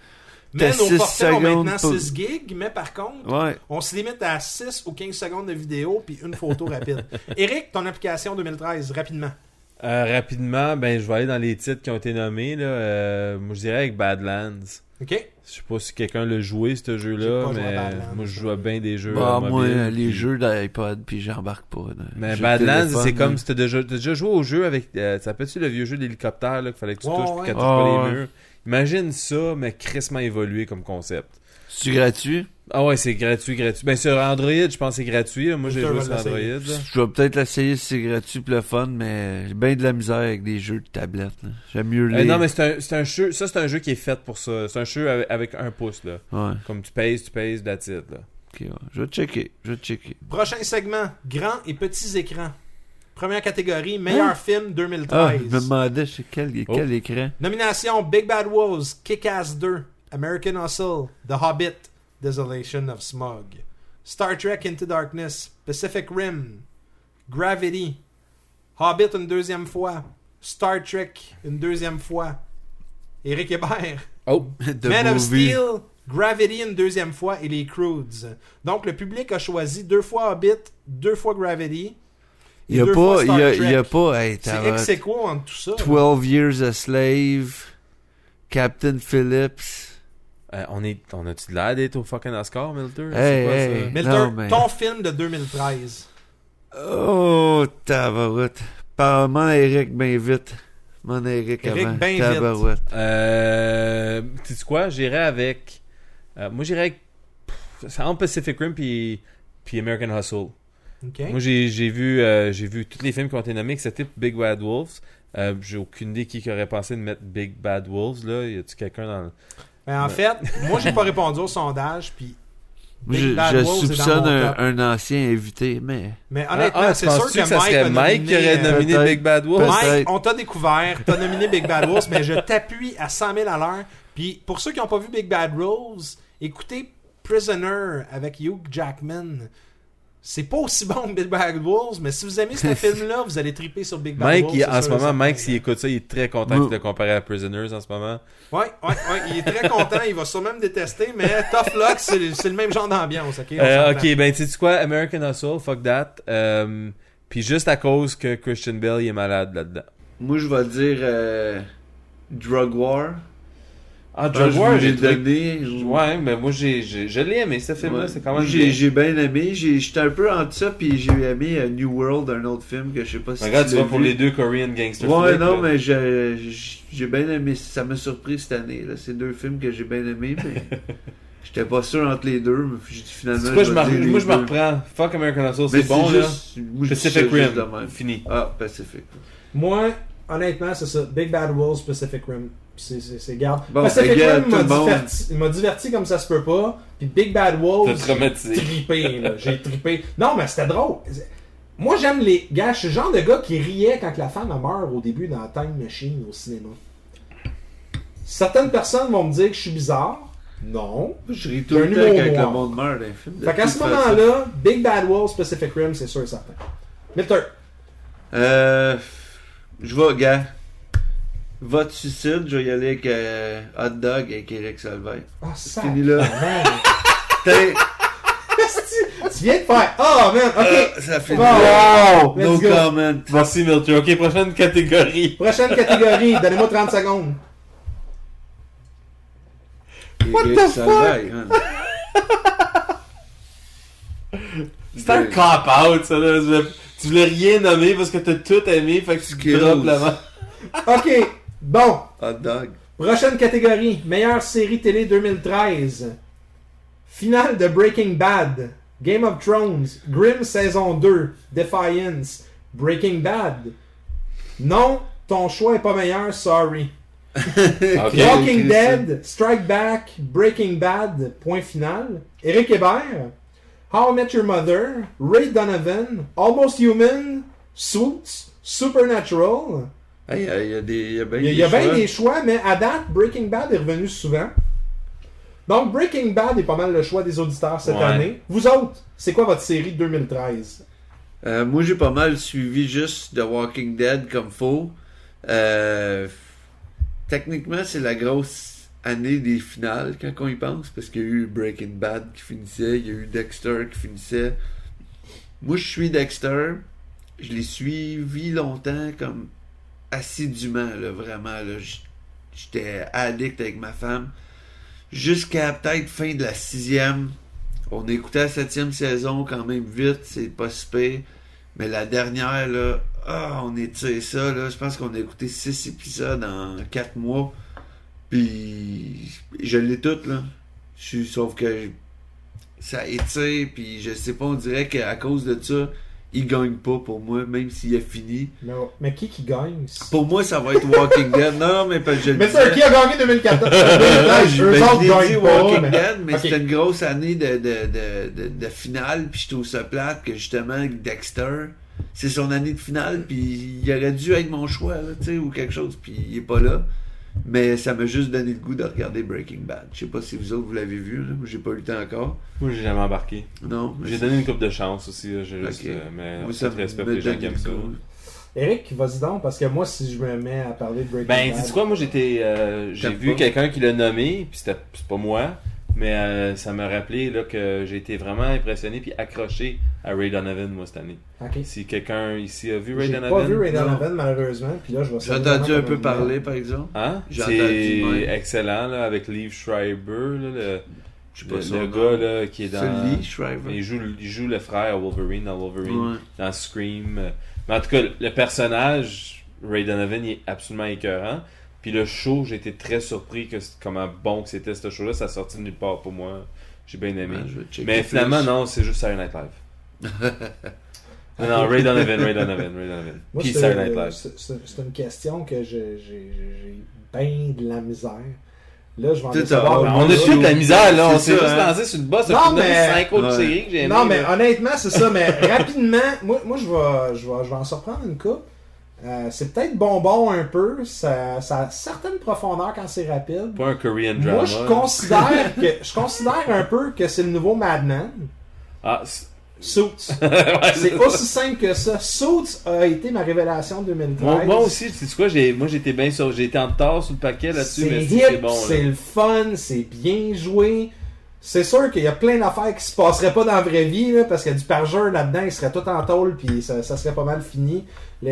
[SPEAKER 1] Mais
[SPEAKER 3] t'as
[SPEAKER 1] nos
[SPEAKER 3] 6
[SPEAKER 1] forfaits ont
[SPEAKER 3] secondes
[SPEAKER 1] maintenant
[SPEAKER 3] pour-
[SPEAKER 1] 6 gigs, mais par contre,
[SPEAKER 3] Ouais.
[SPEAKER 1] on se limite à 6 ou 15 secondes de vidéo puis une photo rapide. Eric, ton application 2013, rapidement.
[SPEAKER 2] Rapidement, ben je vais aller dans les titres qui ont été nommés. Là. Moi, je dirais avec Badlands.
[SPEAKER 1] OK?
[SPEAKER 2] Je sais pas si quelqu'un l'a joué, ce
[SPEAKER 1] J'ai
[SPEAKER 2] jeu-là,
[SPEAKER 1] pas joué à
[SPEAKER 2] mais
[SPEAKER 1] Badlands.
[SPEAKER 2] moi, je joue à bien des jeux
[SPEAKER 3] Bah, moi,
[SPEAKER 2] mobiles.
[SPEAKER 3] les
[SPEAKER 2] puis-
[SPEAKER 3] jeux d'iPod, puis j'embarque pas. là.
[SPEAKER 2] Mais
[SPEAKER 3] Jeux de
[SPEAKER 2] Badlands,
[SPEAKER 3] téléphone,
[SPEAKER 2] c'est comme
[SPEAKER 3] là.
[SPEAKER 2] si t'as déjà joué au jeu avec... ça s'appelle-tu le vieux jeu d'hélicoptère là, qu'il fallait que tu
[SPEAKER 1] Ouais,
[SPEAKER 2] touches pour
[SPEAKER 1] ouais.
[SPEAKER 2] qu'elle touche pas
[SPEAKER 3] Ouais.
[SPEAKER 2] les murs? Imagine ça, mais crissement évolué comme concept.
[SPEAKER 3] C'est gratuit?
[SPEAKER 2] Ah ouais, c'est gratuit. Ben sur Android, je pense que c'est gratuit. Là. Moi, j'ai
[SPEAKER 1] Putain,
[SPEAKER 2] joué
[SPEAKER 1] je
[SPEAKER 2] sur
[SPEAKER 1] vais
[SPEAKER 2] Android.
[SPEAKER 1] l'essayer.
[SPEAKER 2] là.
[SPEAKER 3] Je vais peut-être l'essayer si c'est gratuit pour le fun, mais j'ai bien de la misère avec des jeux de tablette. Là. J'aime mieux les...
[SPEAKER 2] Non, mais c'est un jeu... Ça, c'est un jeu qui est fait pour ça. C'est un jeu avec un pouce, là.
[SPEAKER 3] Ouais,
[SPEAKER 2] Comme tu pèses, that's it, là.
[SPEAKER 3] ok, ouais. Je vais checker.
[SPEAKER 1] Prochain segment, grands et petits écrans. Première catégorie, meilleur film 2013.
[SPEAKER 3] Ah, je me demandais c'est quel écran.
[SPEAKER 1] Nomination, Big Bad Wolves, Kick-Ass 2, American Hustle, The Hobbit, Desolation of Smog, Star Trek Into Darkness, Pacific Rim, Gravity, Hobbit une deuxième fois, Star Trek une deuxième fois, Éric Hébert,
[SPEAKER 2] Oh!
[SPEAKER 3] The
[SPEAKER 1] Man of
[SPEAKER 3] Movie.
[SPEAKER 1] Steel, Gravity une deuxième fois et les Croods. Donc le public a choisi 2 fois Hobbit, 2 fois Gravity.
[SPEAKER 3] Il y a
[SPEAKER 1] deux
[SPEAKER 3] pas,
[SPEAKER 1] fois
[SPEAKER 3] il
[SPEAKER 1] Star
[SPEAKER 3] y a,
[SPEAKER 1] Trek.
[SPEAKER 3] il y a pas, hey,
[SPEAKER 1] C'est
[SPEAKER 3] t'as
[SPEAKER 1] ex aequo entre tout ça. là.
[SPEAKER 3] 12 Years a Slave, Captain Phillips.
[SPEAKER 2] On a-tu l'air d'être au fucking Oscar, Milter?
[SPEAKER 3] Hey,
[SPEAKER 2] C'est quoi,
[SPEAKER 3] hey.
[SPEAKER 2] ça?
[SPEAKER 1] Milter,
[SPEAKER 3] Non, mais-
[SPEAKER 1] ton film de 2013.
[SPEAKER 3] Oh, tabarouette. Parle-moi à Eric bien vite. Mon Eric
[SPEAKER 1] Eric,
[SPEAKER 3] avant.
[SPEAKER 1] ben vite.
[SPEAKER 3] Tabarouette.
[SPEAKER 2] Tu sais quoi? J'irais avec... moi, j'irais avec... C'est entre Pacific Rim puis American Hustle.
[SPEAKER 1] OK.
[SPEAKER 2] Moi, j'ai vu tous les films qui ont été nommés, excepté Big Bad Wolves. J'ai aucune idée qui aurait pensé de mettre Big Bad Wolves, là. Y a-tu quelqu'un dans le...
[SPEAKER 1] Ben, en fait, moi, j'ai pas répondu au sondage, puis
[SPEAKER 3] Moi,
[SPEAKER 1] Big Bad
[SPEAKER 3] je
[SPEAKER 1] Wolves est dans
[SPEAKER 3] soupçonne
[SPEAKER 1] mon top.
[SPEAKER 3] un ancien invité, mais...
[SPEAKER 1] Mais honnêtement,
[SPEAKER 2] tu
[SPEAKER 1] c'est sûr
[SPEAKER 2] penses-tu
[SPEAKER 1] que
[SPEAKER 2] ça
[SPEAKER 1] Mike
[SPEAKER 2] serait
[SPEAKER 1] a
[SPEAKER 2] Mike qui aurait nominé
[SPEAKER 3] peut-être.
[SPEAKER 2] Big Bad Wolves?
[SPEAKER 3] Peut-être.
[SPEAKER 1] Mike, on t'a découvert, t'as nominé Big Bad Wolves, mais je t'appuie à 100 000 à l'heure. Puis pour ceux qui n'ont pas vu Big Bad Wolves, écoutez Prisoner avec Hugh Jackman. C'est pas aussi bon que Big Bad Wolves, mais si vous aimez ce film-là, vous allez triper sur Big Bad
[SPEAKER 2] Mike,
[SPEAKER 1] Wolves.
[SPEAKER 2] en ce moment, Mike, s'il écoute ça, il est très content
[SPEAKER 3] Moi-
[SPEAKER 2] qu'il te comparé à Prisoners en ce moment.
[SPEAKER 1] Ouais, il est très content, il va sûrement me détester, mais Tough Luck, c'est le même genre d'ambiance, ok? On s'entend.
[SPEAKER 2] Ok, ben, tu sais quoi, American Hustle, fuck that. Puis juste à cause que Christian Bale, il est malade là-dedans.
[SPEAKER 3] Moi, je vais dire Drug War.
[SPEAKER 2] Ah,
[SPEAKER 3] Drug War, j'ai donné.
[SPEAKER 2] Ouais, mais moi, je l'ai aimé, ce film-là,
[SPEAKER 3] Ouais.
[SPEAKER 2] c'est quand même
[SPEAKER 3] J'ai
[SPEAKER 2] bien.
[SPEAKER 3] j'ai bien aimé. J'étais un peu entre ça, puis j'ai aimé New World, un autre film que je sais pas si
[SPEAKER 2] Regarde, tu
[SPEAKER 3] l'as
[SPEAKER 2] vas pour
[SPEAKER 3] vu.
[SPEAKER 2] les deux Korean gangster
[SPEAKER 3] Ouais,
[SPEAKER 2] flicks,
[SPEAKER 3] non,
[SPEAKER 2] là.
[SPEAKER 3] mais j'ai bien aimé. Ça m'a surpris cette année. Là. C'est 2 films que j'ai bien aimés, mais j'étais pas sûr entre les deux. Mais finalement,
[SPEAKER 2] C'est quoi, je
[SPEAKER 3] vais dire les
[SPEAKER 2] me
[SPEAKER 3] deux.
[SPEAKER 2] reprends. Fuck American Hustle,
[SPEAKER 3] Mais
[SPEAKER 2] c'est bon, là.
[SPEAKER 3] juste, moi, je dis
[SPEAKER 2] Pacific
[SPEAKER 3] ça juste de
[SPEAKER 2] Rim,
[SPEAKER 3] même.
[SPEAKER 2] fini.
[SPEAKER 3] Ah, Pacific.
[SPEAKER 1] Moi, honnêtement, c'est ça. Big Bad Wolves, Pacific Rim. C'est garde.
[SPEAKER 3] Bon,
[SPEAKER 1] Pacific
[SPEAKER 3] regarde,
[SPEAKER 1] Rim
[SPEAKER 3] tout le monde.
[SPEAKER 1] m'a diverti comme ça se peut pas. Puis Big Bad Wolves,
[SPEAKER 2] T'as traumatisé.
[SPEAKER 1] trippé, là. J'ai trippé. Non, mais c'était drôle. Moi, j'aime les gars. Je suis le genre de gars qui riait quand la femme meurt au début dans Time Machine au cinéma. Certaines personnes vont me dire que je suis bizarre. Non.
[SPEAKER 3] Je ris tout
[SPEAKER 1] Il y a
[SPEAKER 3] le
[SPEAKER 1] un
[SPEAKER 3] temps
[SPEAKER 1] humour
[SPEAKER 3] quand
[SPEAKER 1] noir.
[SPEAKER 3] le monde meurt d'un film. de
[SPEAKER 1] Fait qu'à
[SPEAKER 3] toute
[SPEAKER 1] ce
[SPEAKER 3] façon.
[SPEAKER 1] moment-là, Big Bad Wolves, Pacific Rim, c'est sûr et certain. Milter.
[SPEAKER 3] Je vais, gars. Vote suicide, je vais y aller avec Hot Dog avec Eric Salvaire.
[SPEAKER 1] Ah, ça.
[SPEAKER 3] Fini là.
[SPEAKER 1] Tu viens de faire. Oh, man. Ok.
[SPEAKER 3] Ça fait
[SPEAKER 1] Wow.
[SPEAKER 3] no
[SPEAKER 1] Let's go.
[SPEAKER 3] comment.
[SPEAKER 2] Merci, Milton. Ok, prochaine catégorie.
[SPEAKER 1] Prochaine catégorie. Donnez-moi 30 secondes.
[SPEAKER 3] What
[SPEAKER 1] the fuck?
[SPEAKER 2] C'est un cop-out, ça, là. Tu voulais rien nommer parce que t'as tout aimé, fait que tu
[SPEAKER 3] Skills.
[SPEAKER 2] droppes la main.
[SPEAKER 1] Ok. Bon.
[SPEAKER 3] Hot Dog.
[SPEAKER 1] Prochaine catégorie. Meilleure série télé 2013. Finale de Breaking Bad. Game of Thrones. Grimm saison 2. Defiance. Breaking Bad. Non, ton choix est pas meilleur, sorry.
[SPEAKER 2] Ok.
[SPEAKER 1] Walking Dead. Strike Back. Breaking Bad. Point final. Éric Hébert. How I Met Your Mother. Ray Donovan. Almost Human. Suits. Supernatural.
[SPEAKER 3] Hey, il y a bien
[SPEAKER 1] Il y a bien des choix, mais à date, Breaking Bad est revenu souvent. Donc, Breaking Bad est pas mal le choix des auditeurs cette
[SPEAKER 2] Ouais.
[SPEAKER 1] année. Vous autres, c'est quoi votre série de 2013?
[SPEAKER 3] Moi, j'ai pas mal suivi juste The Walking Dead comme faux. Techniquement, c'est la grosse année des finales quand on y pense, parce qu'il y a eu Breaking Bad qui finissait, il y a eu Dexter qui finissait. Moi, je suis Dexter. Je l'ai suivi longtemps, comme assidûment, là, vraiment. Là, j'étais addict avec ma femme. Jusqu'à peut-être fin de la 6e. On a écouté la 7e saison quand même vite, c'est pas si pire. Mais la dernière, là, on étire ça, là. Je pense qu'on a écouté 6 épisodes en 4 mois. Puis je l'ai toute, là. Sauf que ça étire, puis je sais pas, on dirait qu'à cause de ça, il gagne pas pour moi, même s'il a fini.
[SPEAKER 1] Mais qui gagne?
[SPEAKER 3] Pour moi, ça va être Walking Dead. Non, mais parce que je le
[SPEAKER 1] Mais
[SPEAKER 3] disais.
[SPEAKER 1] c'est qui a gagné 2014?
[SPEAKER 3] Je
[SPEAKER 1] Eux autres
[SPEAKER 3] l'ai dit
[SPEAKER 1] gagnent pas,
[SPEAKER 3] Walking
[SPEAKER 1] mais-
[SPEAKER 3] Dead, mais
[SPEAKER 1] Ok.
[SPEAKER 3] c'était une grosse année de finale, puis je trouve ça plate que justement Dexter, c'est son année de finale, puis il aurait dû être mon choix, là, tu sais, ou quelque chose, puis il est pas là. Mais ça m'a juste donné le goût de regarder Breaking Bad. Je sais pas si vous autres vous l'avez vu, là. Moi j'ai pas eu le temps encore.
[SPEAKER 2] Moi, j'ai jamais embarqué.
[SPEAKER 3] Non. mais
[SPEAKER 2] J'ai
[SPEAKER 3] c'est-
[SPEAKER 2] donné une coupe de chance aussi, là, j'ai juste,
[SPEAKER 3] Ok.
[SPEAKER 2] mais
[SPEAKER 3] Moi,
[SPEAKER 2] ça
[SPEAKER 3] ça
[SPEAKER 2] te
[SPEAKER 3] me
[SPEAKER 2] respecte les gens
[SPEAKER 3] donne
[SPEAKER 2] qui aiment
[SPEAKER 3] le
[SPEAKER 2] ça.
[SPEAKER 3] goût.
[SPEAKER 1] Eric, vas-y donc, parce que moi, si je me mets à parler de Breaking
[SPEAKER 2] Ben,
[SPEAKER 1] Bad...
[SPEAKER 2] sais-tu quoi, moi j'ai
[SPEAKER 3] T'aimes
[SPEAKER 2] vu
[SPEAKER 3] pas?
[SPEAKER 2] quelqu'un qui l'a nommé, puis c'est pas moi, mais ça m'a rappelé là, que j'ai été vraiment impressionné puis accroché à Ray Donovan, moi, cette année.
[SPEAKER 1] Ok.
[SPEAKER 2] Si quelqu'un ici a vu Ray
[SPEAKER 1] J'ai
[SPEAKER 2] Donovan.
[SPEAKER 1] pas vu Ray
[SPEAKER 3] Non.
[SPEAKER 1] Donovan, malheureusement, puis là, je vais
[SPEAKER 3] J'ai entendu un peu parler, par exemple.
[SPEAKER 2] Hein?
[SPEAKER 3] J'ai entendu
[SPEAKER 2] C'est
[SPEAKER 3] même.
[SPEAKER 2] excellent, là, avec Liev Schreiber, là,
[SPEAKER 3] Je sais pas son
[SPEAKER 2] le
[SPEAKER 3] nom.
[SPEAKER 2] gars là, qui est dans...
[SPEAKER 3] C'est Lee Shriver.
[SPEAKER 2] Il joue le frère à Wolverine, dans Wolverine,
[SPEAKER 3] Ouais.
[SPEAKER 2] dans Scream. Mais en tout cas, le personnage, Ray Donovan, il est absolument écœurant. Puis le show, j'ai été très surpris comment bon que c'était ce show-là. Ça sortit de nulle part pour moi. J'ai bien aimé.
[SPEAKER 3] Ouais, je vais checker
[SPEAKER 2] Mais
[SPEAKER 3] plus.
[SPEAKER 2] finalement, non, c'est juste Saturday Night Live. Non, Ray Donovan.
[SPEAKER 1] Moi,
[SPEAKER 2] Puis
[SPEAKER 1] c'est
[SPEAKER 2] Saturday Night Live.
[SPEAKER 1] c'est une question que j'ai bien de la misère. Là, je vais en
[SPEAKER 3] Tout à
[SPEAKER 1] décevoir
[SPEAKER 3] l'heure.
[SPEAKER 1] une
[SPEAKER 2] On a
[SPEAKER 1] autre.
[SPEAKER 2] plus de la misère, là. On
[SPEAKER 3] C'est
[SPEAKER 2] s'est
[SPEAKER 3] ça,
[SPEAKER 2] juste
[SPEAKER 3] hein.
[SPEAKER 2] lancé sur une bosse.
[SPEAKER 1] Non,
[SPEAKER 2] On a
[SPEAKER 1] mais-
[SPEAKER 2] 5 autres
[SPEAKER 3] Ouais.
[SPEAKER 2] séries que j'ai aimées.
[SPEAKER 1] Non, mais
[SPEAKER 2] là.
[SPEAKER 1] honnêtement, c'est ça. Mais rapidement, moi je vais en surprendre une coupe. C'est peut-être bonbon un peu. Ça a certaines profondeurs quand c'est rapide.
[SPEAKER 2] Pas un Korean drama.
[SPEAKER 1] Moi, je considère un peu que c'est le nouveau Mad Men.
[SPEAKER 2] Ah,
[SPEAKER 1] Suits.
[SPEAKER 2] ouais,
[SPEAKER 1] C'est aussi simple que ça. Suits a été ma révélation 2013.
[SPEAKER 2] moi aussi, c'est quoi, moi j'étais bien sur, j'ai été en retard sur le paquet là-dessus, mais
[SPEAKER 1] hip,
[SPEAKER 2] c'est bon. Là.
[SPEAKER 1] c'est le fun, c'est bien joué. C'est sûr qu'il y a plein d'affaires qui se passeraient pas dans la vraie vie, là, parce qu'il y a du parjure là-dedans, il serait tout en tôle, puis ça serait pas mal fini.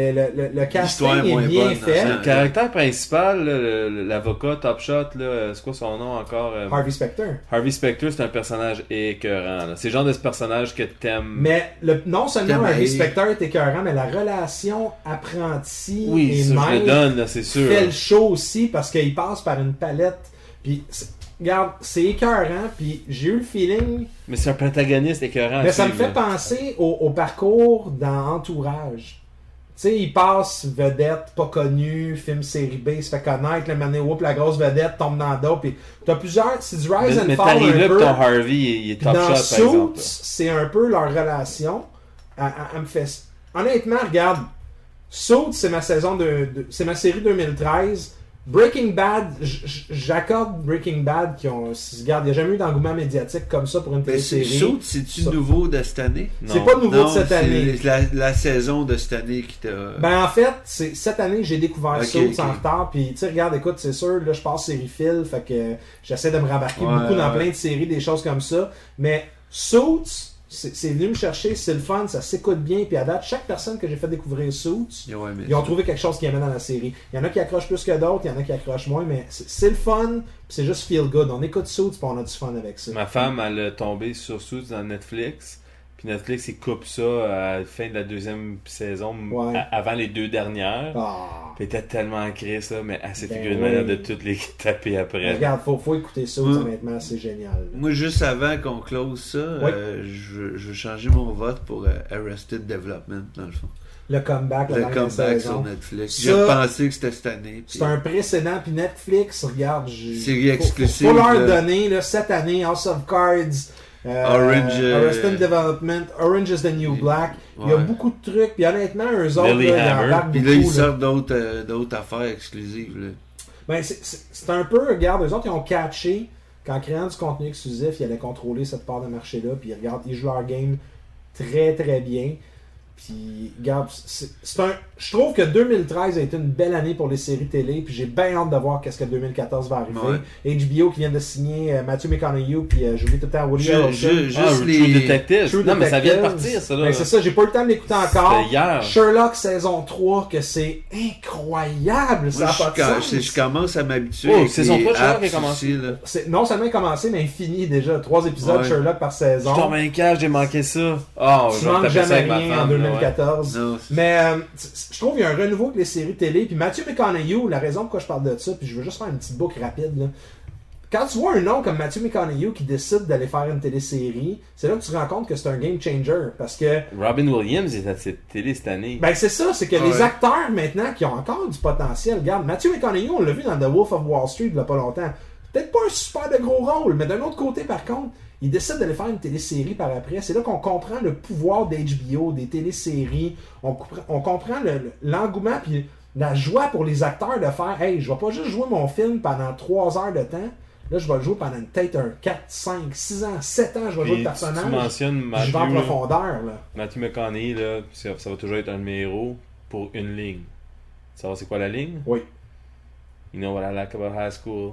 [SPEAKER 1] Le casting
[SPEAKER 3] L'histoire est
[SPEAKER 1] est
[SPEAKER 3] moins
[SPEAKER 1] bien
[SPEAKER 3] bonne,
[SPEAKER 1] fait.
[SPEAKER 3] dans
[SPEAKER 2] Le caractère principal, là, l'avocat Top Shot, là, c'est quoi son nom encore
[SPEAKER 1] Harvey Specter.
[SPEAKER 2] Harvey Specter, c'est un personnage écœurant. là. C'est le genre de ce personnage que t'aimes.
[SPEAKER 1] Mais non seulement
[SPEAKER 3] T'aimes
[SPEAKER 1] Harvey
[SPEAKER 3] aller.
[SPEAKER 1] Specter est écœurant, mais la relation apprenti
[SPEAKER 2] Oui,
[SPEAKER 1] et
[SPEAKER 2] ça, je le
[SPEAKER 1] maître
[SPEAKER 2] donne, là, c'est sûr.
[SPEAKER 1] fait le show aussi parce qu'il passe par une palette. Puis, regarde, c'est écœurant, puis j'ai eu le feeling.
[SPEAKER 2] Mais c'est un protagoniste écœurant.
[SPEAKER 1] Mais
[SPEAKER 2] à
[SPEAKER 1] ça me
[SPEAKER 2] suivre,
[SPEAKER 1] fait
[SPEAKER 2] là.
[SPEAKER 1] penser au parcours dans Entourage. Tu sais, il passe vedette, pas connue, film série B, se fait connaître, le mané whoop, la grosse vedette tombe dans le dos, puis t'as plusieurs, c'est du rise
[SPEAKER 2] Mais
[SPEAKER 1] and fall
[SPEAKER 2] t'arrives
[SPEAKER 1] un
[SPEAKER 2] là,
[SPEAKER 1] peu.
[SPEAKER 2] pis ton Harvey, il est
[SPEAKER 1] Puis
[SPEAKER 2] top shot,
[SPEAKER 1] dans
[SPEAKER 2] par exemple.
[SPEAKER 1] Suits, c'est un peu leur relation. Elle me fait... Honnêtement, regarde, Suits, c'est ma c'est ma série 2013. Breaking Bad, j'accorde Breaking Bad qui ont... Regarde, il n'y a jamais eu d'engouement médiatique comme ça pour une
[SPEAKER 3] Mais
[SPEAKER 1] télésérie.
[SPEAKER 3] Suits, c'est-tu
[SPEAKER 1] Ça.
[SPEAKER 3] nouveau de cette année?
[SPEAKER 1] C'est
[SPEAKER 2] Non.
[SPEAKER 1] pas nouveau
[SPEAKER 3] Non,
[SPEAKER 1] de cette année.
[SPEAKER 3] c'est la saison de cette année qui t'a...
[SPEAKER 1] Ben en fait, c'est cette année que j'ai découvert
[SPEAKER 3] Ok,
[SPEAKER 1] Suits en
[SPEAKER 3] ok.
[SPEAKER 1] retard. Puis tu sais, regarde, écoute, c'est sûr, là je passe série-fil, fait que j'essaie de me rembarquer
[SPEAKER 3] Ouais,
[SPEAKER 1] beaucoup dans
[SPEAKER 3] ouais.
[SPEAKER 1] plein de séries, des choses comme ça. Mais Suits, c'est venu me chercher, c'est le fun, ça s'écoute bien. Puis à date, chaque personne que j'ai fait découvrir Suits,
[SPEAKER 3] Ils ont aimé
[SPEAKER 1] ils ont
[SPEAKER 3] ça.
[SPEAKER 1] trouvé quelque chose qui amène dans la série. Il y en a qui accrochent plus que d'autres, il y en a qui accrochent moins, mais c'est le fun, puis c'est juste feel good. On écoute Suits, puis on a du fun avec ça.
[SPEAKER 2] Ma femme, elle est tombée sur Suits dans Netflix. Puis Netflix, il coupe ça à la fin de la deuxième saison,
[SPEAKER 1] Ouais.
[SPEAKER 2] avant les 2 dernières.
[SPEAKER 1] Ah.
[SPEAKER 2] Puis elle était tellement ancrée, ça, mais elle s'est
[SPEAKER 1] Ben
[SPEAKER 2] figurée de manière
[SPEAKER 1] oui.
[SPEAKER 2] de toutes les taper après.
[SPEAKER 1] Regarde, faut écouter Suits,
[SPEAKER 3] Ouais.
[SPEAKER 1] honnêtement, c'est génial.
[SPEAKER 3] Moi, juste avant qu'on close ça,
[SPEAKER 1] Oui.
[SPEAKER 3] je veux changer mon vote pour Arrested Development, dans le fond.
[SPEAKER 1] Le comeback, la
[SPEAKER 3] Le
[SPEAKER 1] dernière
[SPEAKER 3] comeback
[SPEAKER 1] saison.
[SPEAKER 3] sur Netflix.
[SPEAKER 1] Ça,
[SPEAKER 3] J'ai pensé que c'était cette année.
[SPEAKER 1] C'est un précédent, puis Netflix, regarde,
[SPEAKER 3] Série exclusive,
[SPEAKER 1] faut leur
[SPEAKER 3] là.
[SPEAKER 1] donner, là, cette année, House of Cards,
[SPEAKER 3] Orange,
[SPEAKER 1] Arrested Development, Orange is the New Black, il y a
[SPEAKER 3] Ouais.
[SPEAKER 1] beaucoup de trucs, puis honnêtement, eux autres, là, ils
[SPEAKER 2] Lilyhammer.
[SPEAKER 1] embarquent
[SPEAKER 3] Puis
[SPEAKER 1] beaucoup.
[SPEAKER 3] là, ils
[SPEAKER 1] là.
[SPEAKER 3] sortent d'autres affaires exclusives. Là.
[SPEAKER 1] Ben, c'est un peu, regarde, eux autres, ils ont catché qu'en créant du contenu exclusif, ils allaient contrôler cette part de marché-là, puis regarde, ils jouent leur game très très bien. Puis, regarde, je trouve que 2013 a été une belle année pour les séries télé, puis j'ai bien hâte de voir qu'est-ce que 2014 va arriver. HBO qui vient de signer Matthew McConaughey, puis j'oublie tout le temps Woody Harrelson.
[SPEAKER 2] True Detective. Non, mais ça vient de partir, ça, là.
[SPEAKER 1] Ben, c'est ça, j'ai pas eu le temps de l'écouter encore.
[SPEAKER 2] C'était hier.
[SPEAKER 1] Sherlock saison 3, que c'est incroyable, ça a pas de sens.
[SPEAKER 3] Je commence à m'habituer.
[SPEAKER 2] Oh, saison 3, Sherlock est commencé.
[SPEAKER 1] C'est non seulement commencé, mais fini déjà. 3 épisodes Sherlock par saison.
[SPEAKER 2] Je tombe un cage, j'ai manqué ça. Oh,
[SPEAKER 1] tu manques jamais rien en 2014.
[SPEAKER 3] Ouais.
[SPEAKER 1] Mais je trouve qu'il y a un renouveau avec les séries télé. Puis Matthew McConaughey, la raison pourquoi je parle de ça, puis je veux juste faire une petite boucle rapide. Là. Quand tu vois un nom comme Matthew McConaughey qui décide d'aller faire une télésérie, c'est là que tu te rends compte que c'est un game changer. Parce que
[SPEAKER 2] Robin Williams est à cette télé cette année.
[SPEAKER 1] Ben c'est ça, c'est que les acteurs maintenant qui ont encore du potentiel. Regarde, Matthew McConaughey, on l'a vu dans The Wolf of Wall Street il y a pas longtemps. Peut-être pas un super de gros rôle, mais d'un autre côté, par contre, il décide d'aller faire une télésérie par après. C'est là qu'on comprend le pouvoir d'HBO, des téléséries. On comprend l'engouement puis la joie pour les acteurs de faire « Hey, je vais pas juste jouer mon film pendant 3 heures de temps. Là, je vais le jouer pendant peut-être 4, 5, 6 ans, 7 ans. Je vais jouer le personnage.
[SPEAKER 2] Tu mentionnes Matthew,
[SPEAKER 1] je vais en profondeur. Là.
[SPEAKER 2] Matthew McConaughey, là, ça va toujours être un de mes héros pour une ligne. Tu sais c'est quoi la ligne?
[SPEAKER 1] Oui.
[SPEAKER 2] You know what I like about high school?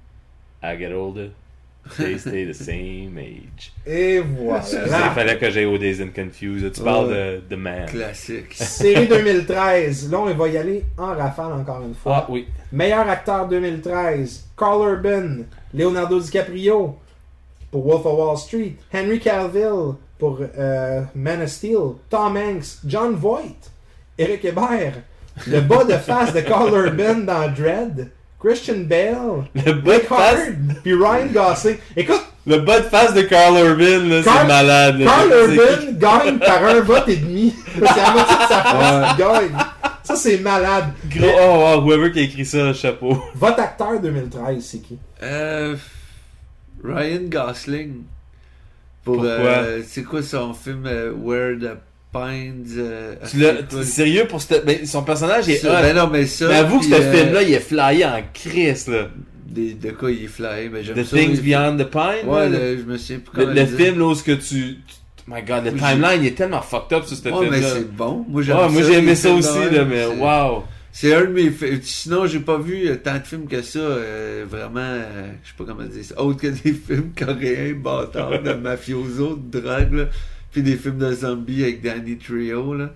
[SPEAKER 2] I get older. They stay the same age.
[SPEAKER 1] Et voilà.
[SPEAKER 2] Il fallait que j'aille au Dazed and Confused. Tu parles de The Man.
[SPEAKER 3] Classique.
[SPEAKER 1] Série 2013. Là, on va y aller en rafale encore une fois.
[SPEAKER 2] Ah oui.
[SPEAKER 1] Meilleur acteur 2013. Carl Urban. Leonardo DiCaprio pour Wolf of Wall Street. Henry Cavill pour Man of Steel. Tom Hanks. John Voight. Eric Hébert. Le bas de face de Carl Urban dans Dredd. Christian Bale,
[SPEAKER 2] le bas de face,
[SPEAKER 1] puis Ryan Gosling. Écoute,
[SPEAKER 2] le bas de face de Carl Urban, là, c'est malade. Là,
[SPEAKER 1] Carl Urban gagne par un vote et demi. C'est la moitié de sa face qui gagne. Ça, c'est malade.
[SPEAKER 2] Mais... Oh, whoever qui a écrit ça, chapeau.
[SPEAKER 1] Votre acteur 2013, c'est qui?
[SPEAKER 3] Ryan Gosling.
[SPEAKER 2] Pourquoi?
[SPEAKER 3] C'est quoi son film Where the Pines.
[SPEAKER 2] T'es sérieux pour ben, son personnage est hot.
[SPEAKER 3] Ben non, mais ça.
[SPEAKER 2] Mais avoue que ce film-là, il est flyé en crise, là.
[SPEAKER 3] De quoi il est flyé? Ben,
[SPEAKER 2] The Things Beyond the Pine.
[SPEAKER 3] Ouais, je me souviens plus comment
[SPEAKER 2] le film, là, où ce que tu. My god, le timeline, il est tellement fucked up sur ce film-là.
[SPEAKER 3] Ouais, mais c'est bon. Moi,
[SPEAKER 2] j'ai aimé ça aussi, là, mais wow.
[SPEAKER 3] C'est un de mes films. Sinon, j'ai pas vu tant de films que ça. Vraiment, je sais pas comment dire ça. Autre que des films coréens, bâtards, de mafioso, de drogue, là. Puis des films de zombies avec Danny Trejo, là.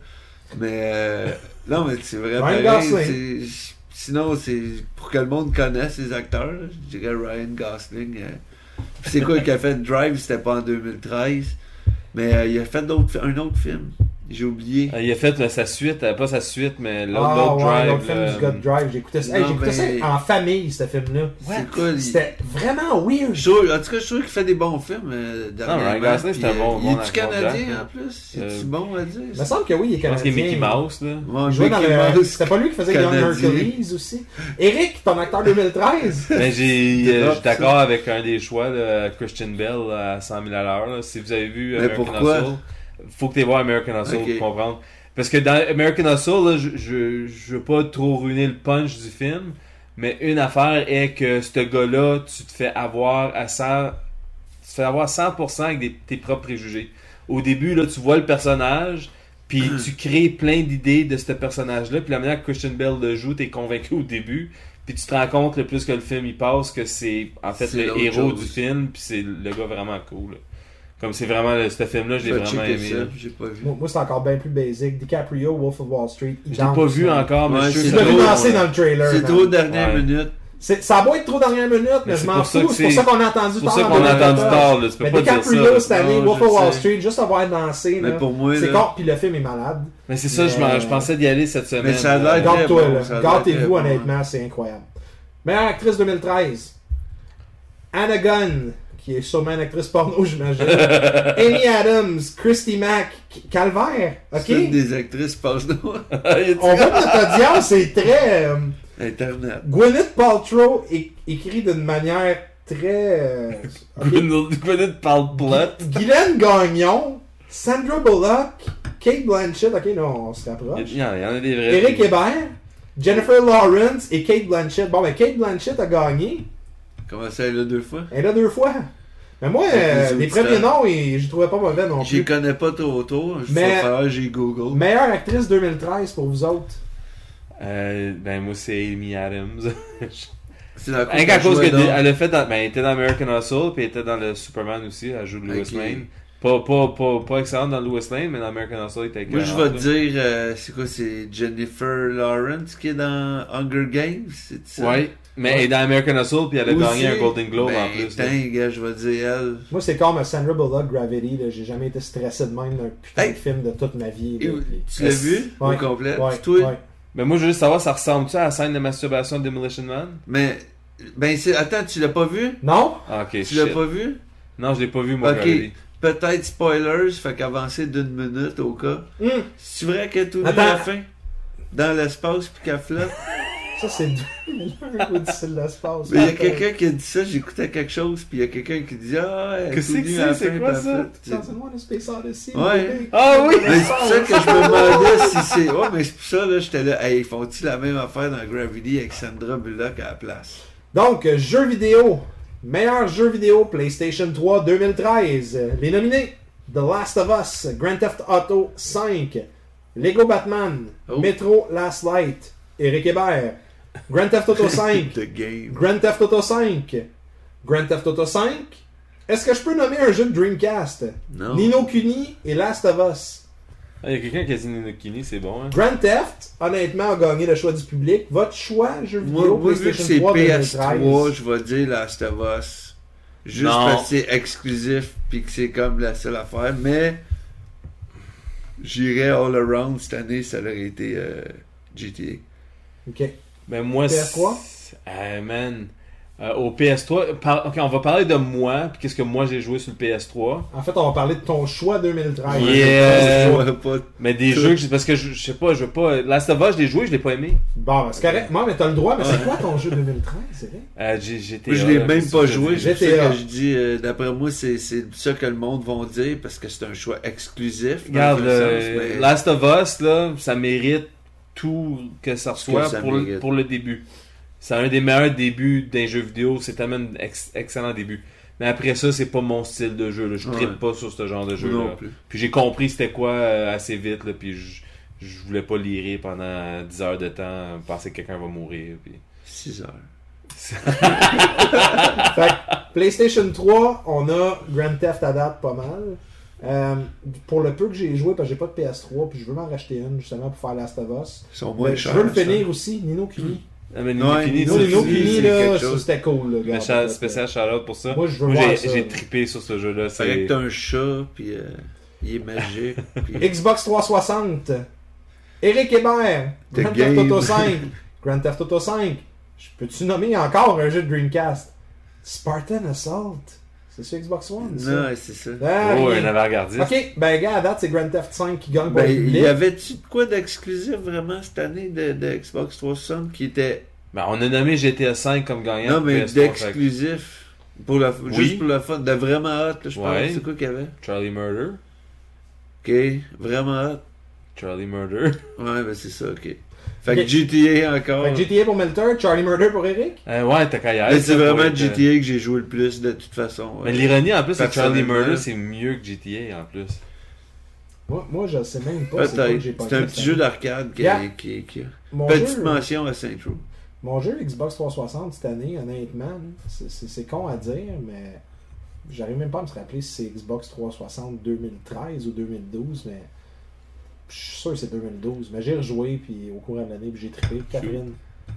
[SPEAKER 3] Mais, non, mais c'est vraiment pareil. Sinon, c'est pour que le monde connaisse les acteurs, là, je dirais Ryan Gosling. C'est quoi qu'il a fait Drive, c'était pas en 2013. Mais il a fait un autre film. J'ai oublié.
[SPEAKER 2] Il a fait sa suite, pas sa suite, mais
[SPEAKER 1] l'autre Drive. L'autre film du God Drive. J'écoutais ça. J'écoutais ça en famille, ce film-là.
[SPEAKER 3] C'est quoi,
[SPEAKER 1] c'était vraiment weird.
[SPEAKER 3] En tout cas, je trouve qu'il fait des bons films.
[SPEAKER 2] Ryan Gosling, c'est un bon.
[SPEAKER 3] Il est-tu Canadien en plus? C'est bon à dire?
[SPEAKER 1] Il me semble que oui, il est Canadien.
[SPEAKER 2] Je pense qu'il est Mickey Mouse, là.
[SPEAKER 3] Ouais, Mickey Mouse.
[SPEAKER 1] C'était pas lui qui faisait Young Hercules aussi. Eric, ton acteur 2013.
[SPEAKER 2] Mais je suis d'accord avec un des choix, là, Christian Bale à 100 000 à l'heure. Si vous avez vu American Hustle, faut que tu aies voir American Hustle pour comprendre. Parce que dans American Hustle, là, je veux pas trop ruiner le punch du film, mais une affaire est que ce gars-là, tu te fais avoir à 100%, tu te fais avoir 100% avec tes propres préjugés. Au début, là, tu vois le personnage, puis tu crées plein d'idées de ce personnage-là, puis la manière que Christian Bale le joue, t'es convaincu au début, puis tu te rends compte le plus que le film il passe que c'est en fait le héros du film, puis c'est le gars vraiment cool. Là. Comme c'est vraiment ce film-là, je l'ai vraiment aimé.
[SPEAKER 3] Ça, j'ai pas vu.
[SPEAKER 1] Moi, c'est encore bien plus basic. DiCaprio, Wolf of Wall Street.
[SPEAKER 2] Je l'ai pas vu encore, mais je suis
[SPEAKER 1] sûr que tu l'as lancé dans le trailer.
[SPEAKER 3] C'est trop dernière minute.
[SPEAKER 1] Ça va être trop dernière minute, mais je m'en fous. C'est pour ça qu'on a entendu tard.
[SPEAKER 2] C'est pour ça qu'on a entendu tard. Tu peux pas dire ça.
[SPEAKER 1] DiCaprio cette année, Wolf of Wall Street, juste avoir dansé.
[SPEAKER 3] Mais pour moi,
[SPEAKER 1] c'est con, puis le film est malade.
[SPEAKER 2] Mais c'est ça, je pensais d'y aller cette semaine.
[SPEAKER 3] Mais ça a l'air
[SPEAKER 1] Garde-toi, là. Gâtez-vous, honnêtement, c'est incroyable. Meilleure actrice 2013. Anna Gunn, qui est sûrement une actrice porno, j'imagine. Amy Adams, Christy Mack, Calvaire, ok?
[SPEAKER 3] C'est une des actrices porno.
[SPEAKER 1] On voit que notre audience est très...
[SPEAKER 3] Internet.
[SPEAKER 1] Gwyneth Paltrow écrit d'une manière très...
[SPEAKER 2] Gwyneth Paltrow.
[SPEAKER 1] Guylaine Gagnon, Sandra Bullock, Kate Blanchett, ok, non, on se rapproche.
[SPEAKER 2] Il y en a des vrais.
[SPEAKER 1] Eric Hébert, Jennifer Lawrence et Kate Blanchett. Bon, ben Kate Blanchett a gagné.
[SPEAKER 3] Comment ça, elle est là 2 fois?
[SPEAKER 1] Elle est là 2 fois. Mais moi,
[SPEAKER 3] Avec les
[SPEAKER 1] les
[SPEAKER 3] auditeurs.
[SPEAKER 1] premiers noms, je trouvais pas mauvais non
[SPEAKER 3] J'y
[SPEAKER 1] plus.
[SPEAKER 3] connais pas trop autour. Je
[SPEAKER 1] Mais-
[SPEAKER 3] vais faire, j'ai Google.
[SPEAKER 1] Meilleure actrice 2013 pour vous autres.
[SPEAKER 2] Ben, moi, c'est Amy Adams.
[SPEAKER 3] C'est dans quoi
[SPEAKER 2] Rien qu'à
[SPEAKER 3] qu'elle
[SPEAKER 2] cause
[SPEAKER 3] jouait
[SPEAKER 2] que
[SPEAKER 3] donc?
[SPEAKER 2] elle a fait dans, ben, elle était dans American Hustle, puis elle était dans le Superman aussi, elle joue de Lois
[SPEAKER 3] Ok.
[SPEAKER 2] Lane. Pas excellente dans Lois Lane, mais dans American Hustle, elle était
[SPEAKER 3] Moi, je vais
[SPEAKER 2] excellente,
[SPEAKER 3] te
[SPEAKER 2] là.
[SPEAKER 3] dire, c'est quoi, c'est Jennifer Lawrence qui est dans Hunger Games, c'est ça?
[SPEAKER 2] Ouais, mais elle est dans American Hustle, puis elle a
[SPEAKER 3] Aussi?
[SPEAKER 2] gagné un Golden Globe
[SPEAKER 3] Ben,
[SPEAKER 2] en plus. là.
[SPEAKER 3] Tain, gars, je vais dire elle.
[SPEAKER 1] Moi, c'est comme Sandra Bullock, Gravity. Là. J'ai jamais été stressé de même d'un putain
[SPEAKER 3] Hey!
[SPEAKER 1] de film de toute ma vie.
[SPEAKER 3] Et
[SPEAKER 1] Là.
[SPEAKER 3] tu l'as vu
[SPEAKER 1] Ouais.
[SPEAKER 3] au complet?
[SPEAKER 1] Ouais,
[SPEAKER 3] Puis toi?
[SPEAKER 1] ouais.
[SPEAKER 2] Mais moi, je veux juste savoir, ça ressemble-tu à la scène de masturbation de Demolition Man?
[SPEAKER 3] Mais, ben, attends, tu l'as pas vu?
[SPEAKER 1] Non?
[SPEAKER 2] Ah, ok,
[SPEAKER 3] Tu l'as
[SPEAKER 2] shit.
[SPEAKER 3] pas vu?
[SPEAKER 2] Non, je l'ai pas vu, moi,
[SPEAKER 3] Ok.
[SPEAKER 2] Gravity.
[SPEAKER 3] Peut-être spoilers, fait qu'avancer d'une minute au cas.
[SPEAKER 1] Hum,
[SPEAKER 3] C'est vrai qu'elle est tout nue
[SPEAKER 1] Attends.
[SPEAKER 3] à la fin? Dans l'espace puis qu'elle flotte?
[SPEAKER 1] Ça, c'est 2001 Odyssée de l'espace.
[SPEAKER 3] Mais il y a quelqu'un qui a dit ça, j'écoutais quelque chose, puis il y a quelqu'un qui dit ah, elle est
[SPEAKER 2] Qu'est-ce
[SPEAKER 3] tout
[SPEAKER 2] que
[SPEAKER 3] nue
[SPEAKER 2] c'est?
[SPEAKER 3] à la
[SPEAKER 2] C'est
[SPEAKER 3] fin,
[SPEAKER 2] quoi
[SPEAKER 3] puis elle
[SPEAKER 2] ça?
[SPEAKER 3] flotte.
[SPEAKER 1] Sensez-moi le Space Odyssey.
[SPEAKER 3] Ouais.
[SPEAKER 1] bébé.
[SPEAKER 2] Ah oui!
[SPEAKER 3] Mais c'est pour ça que je me demandais si c'est. Ouais, mais c'est pour ça, là, j'étais là. Hey, font-ils la même affaire dans Gravity avec Sandra Bullock à la place?
[SPEAKER 1] Donc, jeux vidéo. Meilleur jeu vidéo PlayStation 3 2013. Les nominés: The Last of Us, Grand Theft Auto 5, Lego Batman,
[SPEAKER 3] Oh.
[SPEAKER 1] Metro Last Light, Eric Hébert, Grand Theft Auto 5,
[SPEAKER 3] The Game.
[SPEAKER 1] Grand Theft Auto 5, Grand Theft Auto 5. Est-ce que je peux nommer un jeu de Dreamcast?
[SPEAKER 3] Non.
[SPEAKER 1] Nino Kuni et Last of Us.
[SPEAKER 2] Ah, il y a quelqu'un qui a dit Ninokini, c'est bon, hein?
[SPEAKER 1] Grand Theft, honnêtement, a gagné le choix du public. Votre choix, jeu vidéo,
[SPEAKER 3] Moi, vu que
[SPEAKER 1] PlayStation
[SPEAKER 3] c'est
[SPEAKER 1] 3
[SPEAKER 3] PS3,
[SPEAKER 1] 2013.
[SPEAKER 3] je vais dire Last of Us. Juste
[SPEAKER 2] Non.
[SPEAKER 3] parce que c'est exclusif, puis que c'est comme la seule affaire. Mais j'irais all around cette année, ça aurait été GTA.
[SPEAKER 1] Ok.
[SPEAKER 2] Ben, moi,
[SPEAKER 1] PS3?
[SPEAKER 2] Man. Au PS3, ok, on va parler de moi, puis qu'est-ce que moi j'ai joué sur le PS3.
[SPEAKER 1] En fait, on va parler de ton choix 2013.
[SPEAKER 2] Yeah.
[SPEAKER 3] Je vois pas.
[SPEAKER 2] Mais des
[SPEAKER 3] Tout.
[SPEAKER 2] jeux que parce que je sais pas, je veux pas. Last of Us, je l'ai joué, je l'ai pas aimé.
[SPEAKER 1] Bon, c'est correct. Moi, mais t'as le droit, mais c'est quoi ton jeu 2013, c'est vrai?
[SPEAKER 2] GTA.
[SPEAKER 3] Moi, je l'ai même pas joué. C'est pour ça
[SPEAKER 1] GTA.
[SPEAKER 3] que je dis, d'après moi, c'est ça que le monde va dire, parce que c'est un choix exclusif. dans
[SPEAKER 2] Regarde,
[SPEAKER 3] un sens, mais-
[SPEAKER 2] Last of Us, là, ça mérite tout que ça
[SPEAKER 3] Ce que
[SPEAKER 2] reçoit
[SPEAKER 3] ça
[SPEAKER 2] pour,
[SPEAKER 3] mérite.
[SPEAKER 2] pour le début. C'est un des meilleurs débuts d'un jeu vidéo. C'est tellement un excellent début. Mais après ça, c'est pas mon style de jeu. Là. Je
[SPEAKER 3] Ouais.
[SPEAKER 2] trippe pas sur ce genre de jeu.
[SPEAKER 3] non
[SPEAKER 2] Là.
[SPEAKER 3] plus.
[SPEAKER 2] Puis j'ai compris c'était quoi assez vite. Là, puis je voulais pas lirer pendant 10 heures de temps, penser que quelqu'un va mourir. Puis...
[SPEAKER 3] 6 heures.
[SPEAKER 1] Fait que, PlayStation 3, on a Grand Theft à date pas mal. Pour le peu que j'ai joué, parce que j'ai pas de PS3, puis je veux m'en racheter une justement pour faire Last of Us.
[SPEAKER 3] Ils sont moins
[SPEAKER 1] Mais je
[SPEAKER 3] chers.
[SPEAKER 1] veux le
[SPEAKER 3] ça.
[SPEAKER 1] finir aussi, Nino Kuni.
[SPEAKER 2] Ah, mais
[SPEAKER 3] Ouais,
[SPEAKER 2] Nino Kuni,
[SPEAKER 1] Nino
[SPEAKER 2] c'est-
[SPEAKER 3] Nino
[SPEAKER 1] Kuni,
[SPEAKER 3] c'est
[SPEAKER 1] là,
[SPEAKER 3] quelque
[SPEAKER 1] ça,
[SPEAKER 3] chose.
[SPEAKER 1] c'était cool. Là,
[SPEAKER 2] Mais
[SPEAKER 1] regarde.
[SPEAKER 2] spécial shout-out pour ça.
[SPEAKER 1] Moi, je veux
[SPEAKER 2] Moi,
[SPEAKER 1] voir ça.
[SPEAKER 2] j'ai trippé sur ce jeu-là.
[SPEAKER 3] C'est vrai
[SPEAKER 2] C'est...
[SPEAKER 3] que t'as un chat, puis il est magique. puis-
[SPEAKER 1] Xbox 360. Eric Hébert.
[SPEAKER 3] The
[SPEAKER 1] Grand Theft
[SPEAKER 3] Game.
[SPEAKER 1] Auto 5. Grand Theft Auto 5. Peux-tu nommer encore un jeu de Dreamcast? Spartan Assault. C'est sur Xbox One, ça?
[SPEAKER 3] Non, c'est ça.
[SPEAKER 1] Ah,
[SPEAKER 2] Oh,
[SPEAKER 1] rien.
[SPEAKER 2] un avant-gardiste.
[SPEAKER 1] Ok, ben gars, à date, c'est Grand Theft 5 qui gagne pour
[SPEAKER 3] Ben,
[SPEAKER 1] le
[SPEAKER 3] il
[SPEAKER 1] public.
[SPEAKER 3] y avait-tu de quoi d'exclusif vraiment cette année de Xbox 360 qui était.
[SPEAKER 2] Ben, on a nommé GTA 5 comme gagnant.
[SPEAKER 3] Non, mais
[SPEAKER 2] PS3, fait
[SPEAKER 3] d'exclusif. Pour la,
[SPEAKER 2] Oui.
[SPEAKER 3] Juste pour le fun. De vraiment hot, là, je pense.
[SPEAKER 2] Ouais.
[SPEAKER 3] C'est quoi qu'il y avait?
[SPEAKER 2] que Charlie Murder.
[SPEAKER 3] Ok, vraiment hot.
[SPEAKER 2] Charlie Murder.
[SPEAKER 3] Ouais, ben c'est ça, ok. Fait que
[SPEAKER 1] Ok.
[SPEAKER 3] GTA encore.
[SPEAKER 1] Fait que GTA pour Melter, Charlie Murder pour Eric.
[SPEAKER 2] Ouais, t'as qu'à y aller.
[SPEAKER 3] Mais c'est
[SPEAKER 2] ça,
[SPEAKER 3] vraiment
[SPEAKER 2] pour être,
[SPEAKER 3] GTA que j'ai joué le plus de toute façon.
[SPEAKER 2] Mais l'ironie en plus, c'est que Charlie
[SPEAKER 3] Personnellement.
[SPEAKER 2] Murder, c'est mieux que GTA en plus.
[SPEAKER 1] Moi, je sais même pas. c'est quoi que
[SPEAKER 3] Peut-être.
[SPEAKER 1] j'ai pas
[SPEAKER 3] C'est un
[SPEAKER 1] fait,
[SPEAKER 3] petit
[SPEAKER 1] ça.
[SPEAKER 3] jeu d'arcade
[SPEAKER 1] Yeah.
[SPEAKER 3] qui
[SPEAKER 1] Mon
[SPEAKER 3] Petite
[SPEAKER 1] jeu,
[SPEAKER 3] mention à Saint-Tro.
[SPEAKER 1] mon jeu Xbox 360 cette année, honnêtement, là, c'est con à dire, mais j'arrive même pas à me rappeler si c'est Xbox 360 2013 ou 2012, mais je suis sûr que c'est 2012. Mais j'ai rejoué puis au courant de l'année, puis j'ai trippé. Catherine,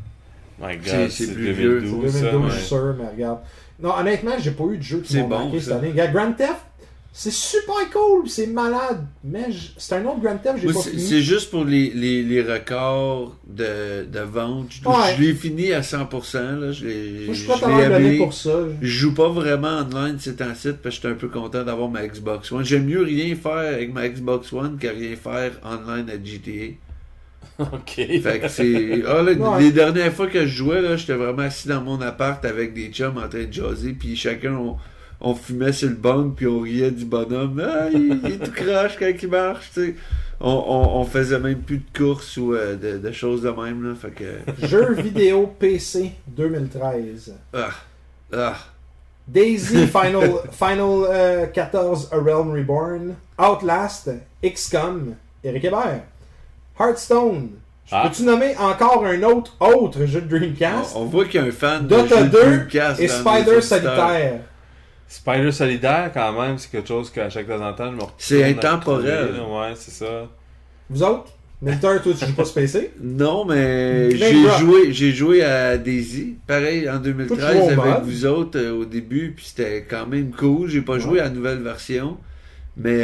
[SPEAKER 2] My God,
[SPEAKER 3] C'est
[SPEAKER 2] c'est
[SPEAKER 3] plus vieux,
[SPEAKER 2] 2012.
[SPEAKER 1] c'est
[SPEAKER 2] ça,
[SPEAKER 1] 2012,
[SPEAKER 2] ouais.
[SPEAKER 1] je suis sûr, mais regarde. Non, honnêtement, j'ai pas eu de jeu qui
[SPEAKER 3] C'est
[SPEAKER 1] m'ont
[SPEAKER 3] bon,
[SPEAKER 1] marqué cette
[SPEAKER 3] ça.
[SPEAKER 1] année. Regarde, Grand Theft, c'est super cool, c'est malade, mais c'est un autre Grand Theft, j'ai
[SPEAKER 3] Moi,
[SPEAKER 1] pas
[SPEAKER 3] c'est
[SPEAKER 1] fini.
[SPEAKER 3] c'est juste pour les records de vente.
[SPEAKER 1] Ouais.
[SPEAKER 3] Je l'ai fini à 100%. Là. Je l'ai
[SPEAKER 1] Moi, je suis pas
[SPEAKER 3] je l'ai
[SPEAKER 1] t'avoir donné
[SPEAKER 3] aimé.
[SPEAKER 1] pour ça.
[SPEAKER 3] Je joue pas vraiment online ces temps-ci parce que j'étais un peu content d'avoir ma Xbox One. J'aime mieux rien faire avec ma Xbox One que rien faire online à GTA.
[SPEAKER 2] Ok.
[SPEAKER 3] Fait que c'est. Ah, là,
[SPEAKER 1] Ouais.
[SPEAKER 3] Les dernières fois que je jouais, là, j'étais vraiment assis dans mon appart avec des chums en train de jaser, puis chacun on fumait sur le bunk, puis on riait du bonhomme. Ah, il est tout croche quand il marche, tu sais. On faisait même plus de courses ou de choses de même, là. Fait que.
[SPEAKER 1] Jeux vidéo PC 2013.
[SPEAKER 3] Ah. Ah.
[SPEAKER 1] Daisy Final 14 A Realm Reborn, Outlast, XCOM, Eric Hébert, Hearthstone. Peux-tu nommer encore un autre jeu de Dreamcast?
[SPEAKER 3] On voit qu'il y a un fan
[SPEAKER 1] Dota
[SPEAKER 3] de
[SPEAKER 1] 2
[SPEAKER 3] Dreamcast
[SPEAKER 1] et
[SPEAKER 3] dans
[SPEAKER 1] Spider
[SPEAKER 3] les
[SPEAKER 1] Solitaire.
[SPEAKER 2] Spider Solidaire, quand même, c'est quelque chose qu'à chaque temps en temps, je me retourne
[SPEAKER 3] C'est
[SPEAKER 2] à
[SPEAKER 3] intemporel.
[SPEAKER 2] retrouver, là. Ouais, c'est ça.
[SPEAKER 1] Vous autres? Milter, toi, tu joues pas sur PC?
[SPEAKER 3] Non, mais
[SPEAKER 1] Name
[SPEAKER 3] j'ai joué à Daisy, pareil, en 2013
[SPEAKER 1] Toi, tu joues au
[SPEAKER 3] avec
[SPEAKER 1] mode.
[SPEAKER 3] vous autres au début, puis c'était quand même cool. J'ai pas joué à la nouvelle version, mais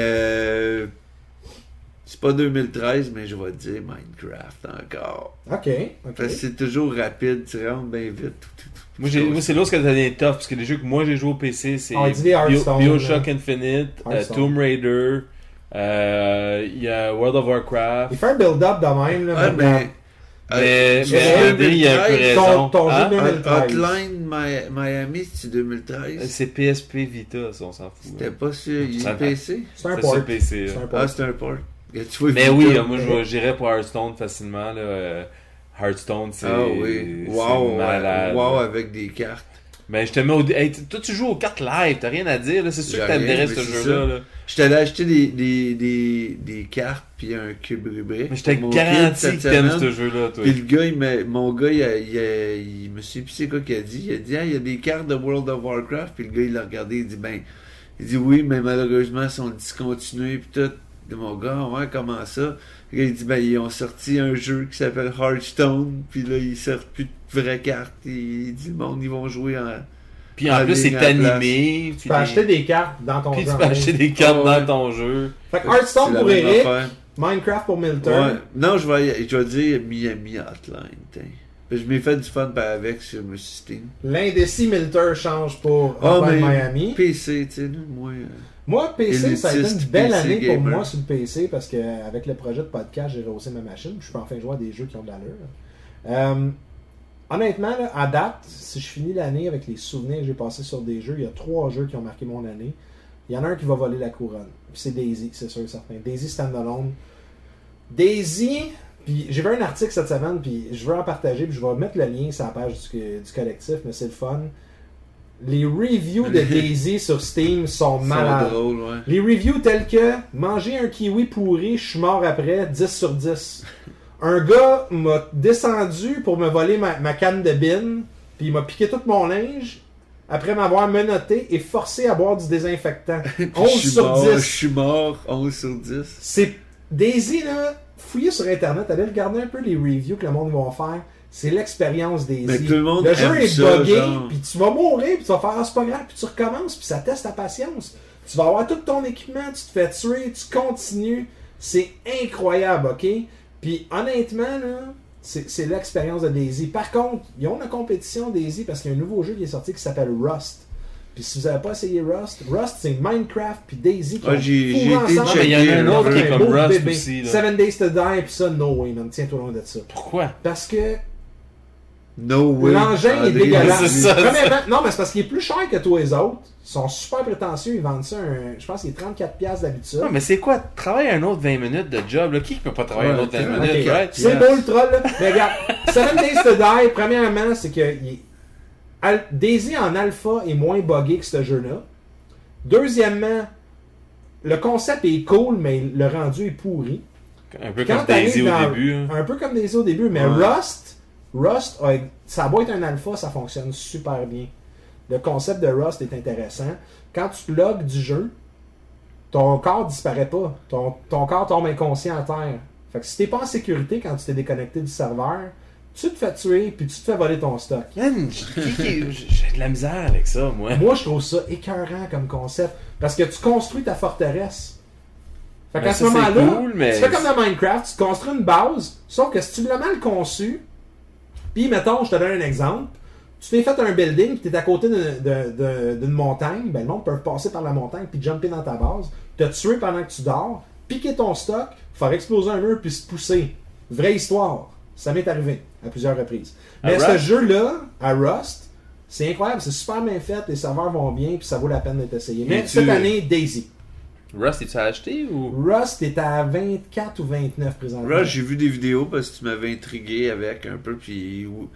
[SPEAKER 3] c'est pas 2013, mais je vais te dire Minecraft encore.
[SPEAKER 1] Ok.
[SPEAKER 3] Parce que c'est toujours rapide, tu rentres bien vite.
[SPEAKER 2] Moi, c'est là où ça devient tough, parce que les jeux que moi j'ai joué au PC, c'est
[SPEAKER 1] Ah, il dit les Hearthstone,
[SPEAKER 2] BioShock
[SPEAKER 1] là.
[SPEAKER 2] Infinite,
[SPEAKER 1] Hearthstone.
[SPEAKER 2] Tomb Raider, il y a World of Warcraft.
[SPEAKER 1] Il fait un build-up de même, là.
[SPEAKER 3] Ah,
[SPEAKER 1] maintenant.
[SPEAKER 2] Mais
[SPEAKER 1] c'est
[SPEAKER 2] André, il a un peu
[SPEAKER 3] 2013,
[SPEAKER 2] raison.
[SPEAKER 1] ton jeu
[SPEAKER 2] Hein?
[SPEAKER 1] de 2013.
[SPEAKER 3] Hotline Miami, c'est 2013.
[SPEAKER 2] C'est PSP Vita, ça, on s'en fout.
[SPEAKER 3] C'était pas sur
[SPEAKER 2] Ça-
[SPEAKER 3] PC?
[SPEAKER 1] C'est un
[SPEAKER 2] C'est
[SPEAKER 1] port.
[SPEAKER 2] sur PC.
[SPEAKER 1] C'est
[SPEAKER 2] là.
[SPEAKER 1] un port.
[SPEAKER 3] Ah, c'est un port. Tu vois,
[SPEAKER 2] Mais
[SPEAKER 3] Vita.
[SPEAKER 2] oui, moi j'irais pour Hearthstone facilement. Là. Hearthstone, c'est
[SPEAKER 3] Ah oui.
[SPEAKER 2] c'est
[SPEAKER 3] Wow,
[SPEAKER 2] malade.
[SPEAKER 3] wow, avec des cartes.
[SPEAKER 2] Mais je te mets au. Hey, toi, tu joues aux cartes live, t'as rien à dire. Là. C'est sûr
[SPEAKER 3] J'ai
[SPEAKER 2] que t'aimerais
[SPEAKER 3] rien,
[SPEAKER 2] ce
[SPEAKER 3] mais c'est
[SPEAKER 2] jeu-là.
[SPEAKER 3] ça.
[SPEAKER 2] Là.
[SPEAKER 3] J'étais allé acheter des cartes puis un cube rubrique.
[SPEAKER 2] Mais je t'ai
[SPEAKER 3] pour mon
[SPEAKER 2] garanti
[SPEAKER 3] kid cette
[SPEAKER 2] que t'aimes
[SPEAKER 3] semaine.
[SPEAKER 2] ce jeu-là, toi.
[SPEAKER 3] Puis le gars, mon gars, il me suis plus c'est quoi qu'il a dit. Il a dit, ah, il y a des cartes de World of Warcraft. Puis le gars, il l'a regardé, il dit, il dit oui, mais malheureusement, elles sont discontinuées. Puis tout. Et mon gars, ouais, comment ça? Le gars, il dit, ils ont sorti un jeu qui s'appelle Hearthstone. Puis là, ils sortent plus de vraies cartes. Il dit, le monde, ils vont jouer en.
[SPEAKER 2] Puis en plus, c'est animé.
[SPEAKER 1] Tu peux acheter des cartes dans ton
[SPEAKER 2] Puis
[SPEAKER 1] jeu.
[SPEAKER 2] tu peux acheter des cartes
[SPEAKER 3] Ah ouais.
[SPEAKER 2] dans ton jeu.
[SPEAKER 1] Fait que Hearthstone
[SPEAKER 3] C'est la
[SPEAKER 1] pour
[SPEAKER 3] même
[SPEAKER 1] Eric,
[SPEAKER 3] affaire.
[SPEAKER 1] Minecraft pour Milter.
[SPEAKER 3] Ouais. Non, je vais dire Miami Hotline. T'sais. Je m'ai fait du fun avec sur mon Steam.
[SPEAKER 1] L'indécis Milter change pour
[SPEAKER 3] Ah,
[SPEAKER 1] Hotline
[SPEAKER 3] mais
[SPEAKER 1] Miami.
[SPEAKER 3] PC, tu sais, moi.
[SPEAKER 1] Moi, PC, ça a été une
[SPEAKER 3] Élitiste
[SPEAKER 1] belle
[SPEAKER 3] PC
[SPEAKER 1] année pour
[SPEAKER 3] gamer.
[SPEAKER 1] moi sur le PC parce qu'avec le projet de podcast, j'ai rehaussé ma machine. Je peux enfin jouer à des jeux qui ont de l'allure. Honnêtement, là, à date, si je finis l'année avec les souvenirs que j'ai passés sur des jeux, il y a 3 jeux qui ont marqué mon année. Il y en a un qui va voler la couronne. Puis c'est Daisy, c'est sûr et certain. Daisy Standalone. Daisy, puis j'ai vu un article cette semaine, puis je veux en partager, puis je vais mettre le lien sur la page du collectif, mais c'est le fun. Les reviews de Daisy sur Steam sont malades.
[SPEAKER 3] C'est drôle, ouais.
[SPEAKER 1] Les reviews tels que manger un kiwi pourri, je suis mort après, 10 sur 10. Un gars m'a descendu pour me voler ma canne de bine, puis il m'a piqué tout mon linge, après m'avoir menotté et forcé à boire du désinfectant. 11 sur 10.
[SPEAKER 3] Je suis mort, 11 sur 10.
[SPEAKER 1] C'est Daisy, là, fouillez sur Internet, allez regarder un peu les reviews que le monde va faire. C'est l'expérience Daisy.
[SPEAKER 3] Mais tout le monde
[SPEAKER 1] jeu
[SPEAKER 3] aime
[SPEAKER 1] est
[SPEAKER 3] ça,
[SPEAKER 1] buggé,
[SPEAKER 3] genre.
[SPEAKER 1] puis tu vas mourir, puis tu vas faire c'est pas grave, puis tu recommences, puis ça teste ta patience. Tu vas avoir tout ton équipement, tu te fais tuer, tu continues. C'est incroyable, ok? Puis honnêtement, là, c'est l'expérience de Daisy. Par contre, ils ont une compétition Daisy parce qu'il y a un nouveau jeu qui est sorti qui s'appelle Rust. Puis si vous n'avez pas essayé Rust c'est Minecraft puis Daisy qui ont
[SPEAKER 3] j'ai
[SPEAKER 1] fourré
[SPEAKER 3] été
[SPEAKER 1] ensemble.
[SPEAKER 2] Non, mais il y en a un autre qui est
[SPEAKER 1] Un
[SPEAKER 2] comme
[SPEAKER 1] beau
[SPEAKER 2] Rust
[SPEAKER 1] bébé.
[SPEAKER 2] aussi. Là.
[SPEAKER 1] 7 Days to Die puis ça, no way, man. Tiens-toi loin de ça.
[SPEAKER 2] Pourquoi?
[SPEAKER 1] Parce que
[SPEAKER 3] No way.
[SPEAKER 1] l'engin est
[SPEAKER 3] André,
[SPEAKER 1] dégueulasse.
[SPEAKER 2] c'est ça.
[SPEAKER 1] Premièrement, non, mais c'est parce qu'il est plus cher que tous les autres. Ils sont super prétentieux. Ils vendent ça, je pense qu'il est 34$ d'habitude.
[SPEAKER 2] Non, mais c'est quoi? Travailler un autre 20 minutes de job, là. Qui peut pas travailler un autre 20 minutes,
[SPEAKER 1] Ok.
[SPEAKER 2] right?
[SPEAKER 1] C'est beau le troll, là. Mais regarde, 7 Days to Die, premièrement, c'est que Daisy en alpha est moins buggé que ce jeu-là. Deuxièmement, le concept est cool, mais le rendu est pourri.
[SPEAKER 2] Un peu
[SPEAKER 1] Quand
[SPEAKER 2] comme Daisy
[SPEAKER 1] t'arrives
[SPEAKER 2] au
[SPEAKER 1] dans-
[SPEAKER 2] début. Hein.
[SPEAKER 1] Un peu comme Daisy au début, mais
[SPEAKER 3] Ouais.
[SPEAKER 1] Rust ça a beau être un alpha, ça fonctionne super bien. Le concept de Rust est intéressant. Quand tu logs du jeu, ton corps disparaît pas. Ton corps tombe inconscient à terre. Fait que si t'es pas en sécurité quand tu t'es déconnecté du serveur, tu te fais tuer puis tu te fais voler ton stock.
[SPEAKER 2] Man, j'ai de la misère avec ça, moi.
[SPEAKER 1] Moi, je trouve ça écœurant comme concept. Parce que tu construis ta forteresse. Fait
[SPEAKER 2] Ben,
[SPEAKER 1] qu'à ce
[SPEAKER 2] ça, c'est
[SPEAKER 1] moment-là,
[SPEAKER 2] cool, mais-
[SPEAKER 1] tu fais comme dans Minecraft, tu construis une base, sauf que si tu l'as mal conçu, puis mettons, je te donne un exemple, tu t'es fait un building, puis tu es à côté d'une montagne, ben le monde peut passer par la montagne, puis jumper dans ta base, te tuer pendant que tu dors, piquer ton stock, faire exploser un mur, puis se pousser. Vraie histoire. Ça m'est arrivé à plusieurs reprises. Mais
[SPEAKER 2] À
[SPEAKER 1] ce
[SPEAKER 2] Rust?
[SPEAKER 1] jeu-là, à Rust, c'est incroyable, c'est super bien fait, les serveurs vont bien, puis ça vaut la peine d'être essayé. Mais
[SPEAKER 2] Et
[SPEAKER 1] cette
[SPEAKER 2] tu-
[SPEAKER 1] année, Daisy.
[SPEAKER 2] Rust, es-tu acheté ou.
[SPEAKER 1] Rust est à 24 ou 29 présentement.
[SPEAKER 3] Là, j'ai vu des vidéos parce que tu m'avais intrigué avec un peu, puis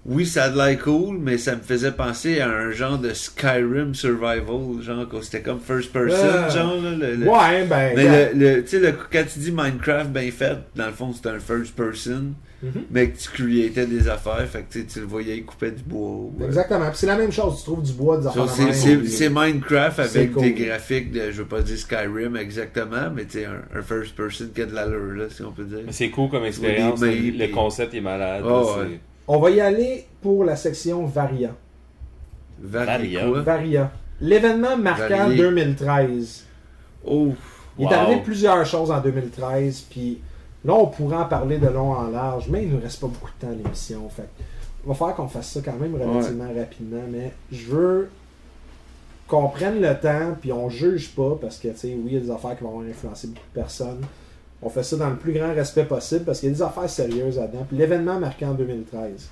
[SPEAKER 3] oui, ça a de l'air cool, mais ça me faisait penser à un genre de Skyrim Survival, genre, que c'était comme first person, genre, là,
[SPEAKER 1] Ouais, ben...
[SPEAKER 3] mais tu sais, quand tu dis Minecraft bien fait, dans le fond, c'est un first person, mais que tu creatais des affaires, fait que tu le voyais, il coupait du bois. Ouais.
[SPEAKER 1] Exactement. Puis c'est la même chose, tu trouves du bois, des affaires
[SPEAKER 3] C'est Minecraft
[SPEAKER 1] c'est
[SPEAKER 3] avec
[SPEAKER 1] cool.
[SPEAKER 3] des graphiques de, je veux pas dire Skyrim exactement, mais tu sais, un first person qui a de l'allure, là, si on peut dire.
[SPEAKER 2] Mais c'est cool comme expérience.
[SPEAKER 3] Des mains,
[SPEAKER 2] Le
[SPEAKER 3] puis-
[SPEAKER 2] concept est malade.
[SPEAKER 3] Oh,
[SPEAKER 2] là, c'est-
[SPEAKER 3] ouais.
[SPEAKER 1] On va y aller pour la section Varia.
[SPEAKER 3] Varia.
[SPEAKER 2] Varia.
[SPEAKER 1] Varia. L'événement marquant
[SPEAKER 3] Varié.
[SPEAKER 1] 2013.
[SPEAKER 3] Oh,
[SPEAKER 1] Il est arrivé plusieurs choses en 2013, puis là, on pourrait en parler de long en large, mais il nous reste pas beaucoup de temps à l'émission. Fait que il va falloir qu'on fasse ça quand même relativement rapidement, mais je veux qu'on prenne le temps, puis on juge pas, parce que, tu sais, oui, il y a des affaires qui vont avoir influencé beaucoup de personnes. On fait ça dans le plus grand respect possible, parce qu'il y a des affaires sérieuses là-dedans. Puis l'événement marqué en 2013.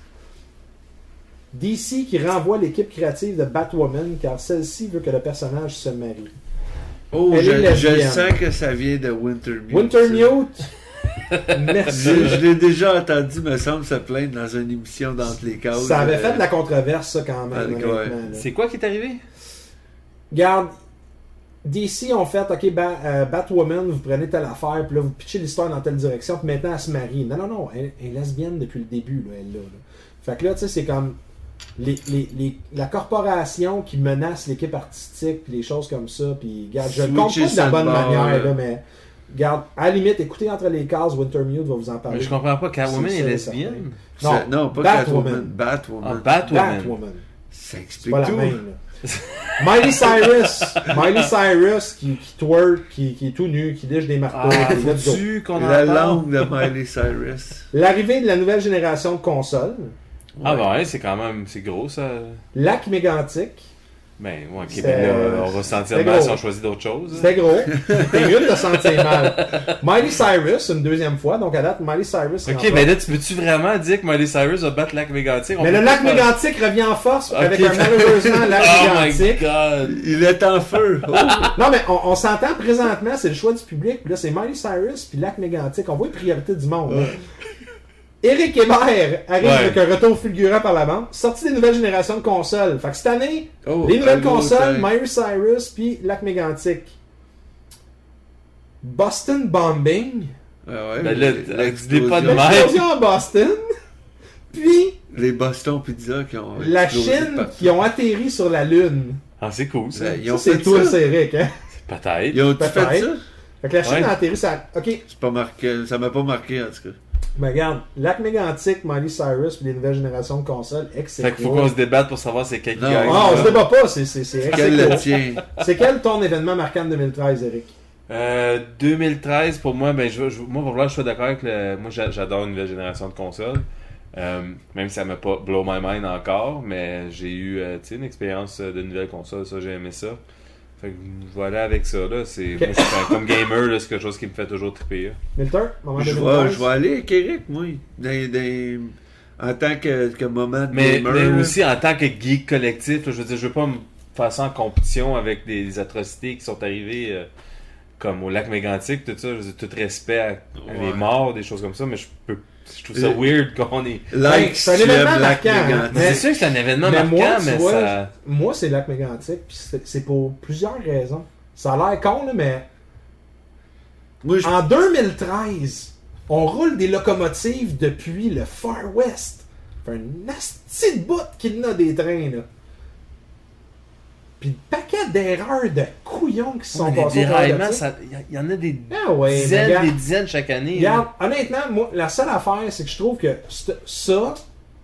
[SPEAKER 1] DC qui renvoie l'équipe créative de Batwoman, car celle-ci veut que le personnage se marie.
[SPEAKER 3] oh,
[SPEAKER 1] Elle est
[SPEAKER 3] je
[SPEAKER 1] lesbienne.
[SPEAKER 3] sens que ça vient de Wintermute.
[SPEAKER 1] Wintermute! Merci.
[SPEAKER 3] Je l'ai déjà entendu, me semble, se plaindre dans une émission d'entre les cases.
[SPEAKER 1] Ça avait fait de la controverse, ça, quand même.
[SPEAKER 3] ouais.
[SPEAKER 1] honnêtement, là.
[SPEAKER 2] C'est quoi qui est arrivé?
[SPEAKER 1] Regarde, DC ont fait, ok, Batwoman, vous prenez telle affaire, puis là, vous pitchez l'histoire dans telle direction, puis maintenant, elle se marie. Non, elle est lesbienne depuis le début, là, elle, là. Fait que là, tu sais, c'est comme la corporation qui menace l'équipe artistique, puis les choses comme ça, puis, regarde, je le compte pas de la bonne manière, là, mais, regarde, à la limite, écoutez entre les cases, Wintermute va vous en parler.
[SPEAKER 2] Mais je comprends pas. Catwoman
[SPEAKER 1] C'est
[SPEAKER 2] est
[SPEAKER 1] ça,
[SPEAKER 2] lesbienne?
[SPEAKER 3] Non, pas
[SPEAKER 1] Batwoman.
[SPEAKER 3] Catwoman. Batwoman.
[SPEAKER 2] Ah, Batwoman.
[SPEAKER 1] Batwoman.
[SPEAKER 3] Ça
[SPEAKER 1] C'est
[SPEAKER 3] explique
[SPEAKER 1] pas la
[SPEAKER 3] tout.
[SPEAKER 1] même, là. Miley Cyrus qui twerk, qui est tout nu, qui liche des marteaux.
[SPEAKER 2] Ah,
[SPEAKER 1] qui let's go.
[SPEAKER 2] faut-tu qu'on en
[SPEAKER 3] La
[SPEAKER 2] parle?
[SPEAKER 3] langue de Miley Cyrus.
[SPEAKER 1] L'arrivée de la nouvelle génération de consoles.
[SPEAKER 2] Ah, ben ouais, c'est quand même... C'est gros, ça.
[SPEAKER 1] Lac mégantique.
[SPEAKER 2] Ben, ouais, ok,
[SPEAKER 1] C'était-
[SPEAKER 2] ben là, on va se sentir
[SPEAKER 1] c'était
[SPEAKER 2] mal
[SPEAKER 1] gros.
[SPEAKER 2] si on choisit d'autres choses.
[SPEAKER 1] C'était gros. T'es mieux de te sentir mal. Miley Cyrus, une deuxième fois. Donc à date, Miley Cyrus.
[SPEAKER 2] Ok,
[SPEAKER 1] remporte.
[SPEAKER 2] mais là, tu peux-tu vraiment dire que Miley Cyrus va battre Lac Mégantic?
[SPEAKER 1] Mais le lac mégantique revient en force avec
[SPEAKER 2] Ok.
[SPEAKER 1] un malheureusement lac
[SPEAKER 2] Oh my
[SPEAKER 1] mégantique.
[SPEAKER 2] god!
[SPEAKER 3] Il est en feu. Oh.
[SPEAKER 1] Non, mais on s'entend présentement, c'est le choix du public. Puis là, c'est Miley Cyrus puis lac mégantique. On voit les priorités du monde. hein. Éric Hébert arrive
[SPEAKER 2] Ouais.
[SPEAKER 1] avec un retour fulgurant par la bande. Sortie des nouvelles générations de consoles. Fait que cette année,
[SPEAKER 3] Oh,
[SPEAKER 1] les nouvelles
[SPEAKER 3] un gros
[SPEAKER 1] consoles,
[SPEAKER 3] temps.
[SPEAKER 1] Miley Cyrus puis lac mégantique. Boston Bombing.
[SPEAKER 3] Ah ouais,
[SPEAKER 2] Ben là, dis pas de
[SPEAKER 3] l'explosion.
[SPEAKER 2] mal.
[SPEAKER 1] L'explosion à Boston. Puis
[SPEAKER 3] Les Boston Pizza qui ont
[SPEAKER 1] la
[SPEAKER 3] explosé
[SPEAKER 1] Chine
[SPEAKER 3] partout.
[SPEAKER 1] qui ont atterri sur la Lune.
[SPEAKER 2] Ah, c'est cool, ça.
[SPEAKER 3] Ben, ils
[SPEAKER 1] Ça,
[SPEAKER 3] ont
[SPEAKER 1] c'est
[SPEAKER 3] fait
[SPEAKER 1] toi,
[SPEAKER 3] ça.
[SPEAKER 1] c'est Eric, hein?
[SPEAKER 2] Peut-être.
[SPEAKER 3] Ils ont tout
[SPEAKER 1] Peut-être.
[SPEAKER 3] fait ça.
[SPEAKER 1] Fait que la Chine
[SPEAKER 2] Ouais.
[SPEAKER 1] a atterri sur la... Ok,
[SPEAKER 3] C'est pas marqué. Ça m'a pas marqué en tout cas.
[SPEAKER 1] mais regarde, lac mégantique, Miley Cyrus puis les nouvelles générations de consoles,
[SPEAKER 2] Fait qu'il faut qu'on se débatte pour savoir c'est quel qui
[SPEAKER 3] Non.
[SPEAKER 2] gagne.
[SPEAKER 1] Ah, on se débat pas, c'est
[SPEAKER 3] Quel le
[SPEAKER 1] ex-aequo.
[SPEAKER 3] tien?
[SPEAKER 1] C'est quel ton événement marquant de 2013, Eric?
[SPEAKER 2] 2013, pour moi, ben, moi, pour là, je suis d'accord avec le. Moi, j'adore une nouvelle génération de consoles. Même si ça m'a pas blow my mind encore, mais j'ai eu tu sais, une expérience de nouvelle console, ça, j'ai aimé ça. Fait que voilà avec ça, là. C'est, moi, comme gamer, là, c'est quelque chose qui me fait toujours triper. Là.
[SPEAKER 1] Milton, moment
[SPEAKER 3] Je
[SPEAKER 1] 2013?
[SPEAKER 3] vais aller avec Eric, moi. En tant que moment de
[SPEAKER 2] Mais
[SPEAKER 3] gamer.
[SPEAKER 2] aussi en tant que geek collectif, là, je veux dire, je veux pas me faire ça en compétition avec des atrocités qui sont arrivées comme au lac mégantique, tout ça, je veux dire, tout respect à les morts, des choses comme ça, mais je trouve ça weird qu'on est...
[SPEAKER 3] Like,
[SPEAKER 1] c'est un
[SPEAKER 3] si tu
[SPEAKER 1] événement
[SPEAKER 3] aimes Lac
[SPEAKER 1] marquant,
[SPEAKER 3] Mégantic.
[SPEAKER 1] mais-
[SPEAKER 2] C'est sûr que c'est un événement
[SPEAKER 1] Mais
[SPEAKER 2] marquant,
[SPEAKER 1] moi, tu
[SPEAKER 2] mais
[SPEAKER 1] vois,
[SPEAKER 2] ça...
[SPEAKER 1] moi, c'est lac mégantique, puis c'est pour plusieurs raisons. Ça a l'air con, là, mais
[SPEAKER 3] Moi, je
[SPEAKER 1] en 2013, on roule des locomotives depuis le Far West. Ça fait un nasty de bout qu'il y en a des trains, là. Puis le paquet d'erreurs de couillons qui se sont
[SPEAKER 2] les
[SPEAKER 1] passés au travers de
[SPEAKER 2] déraillements,
[SPEAKER 1] ça.
[SPEAKER 2] il y en a des
[SPEAKER 1] Ah ouais, mais
[SPEAKER 2] dizaines,
[SPEAKER 1] regarde,
[SPEAKER 2] des dizaines chaque année.
[SPEAKER 1] regarde,
[SPEAKER 2] là.
[SPEAKER 1] honnêtement, moi, la seule affaire, c'est que je trouve que ça,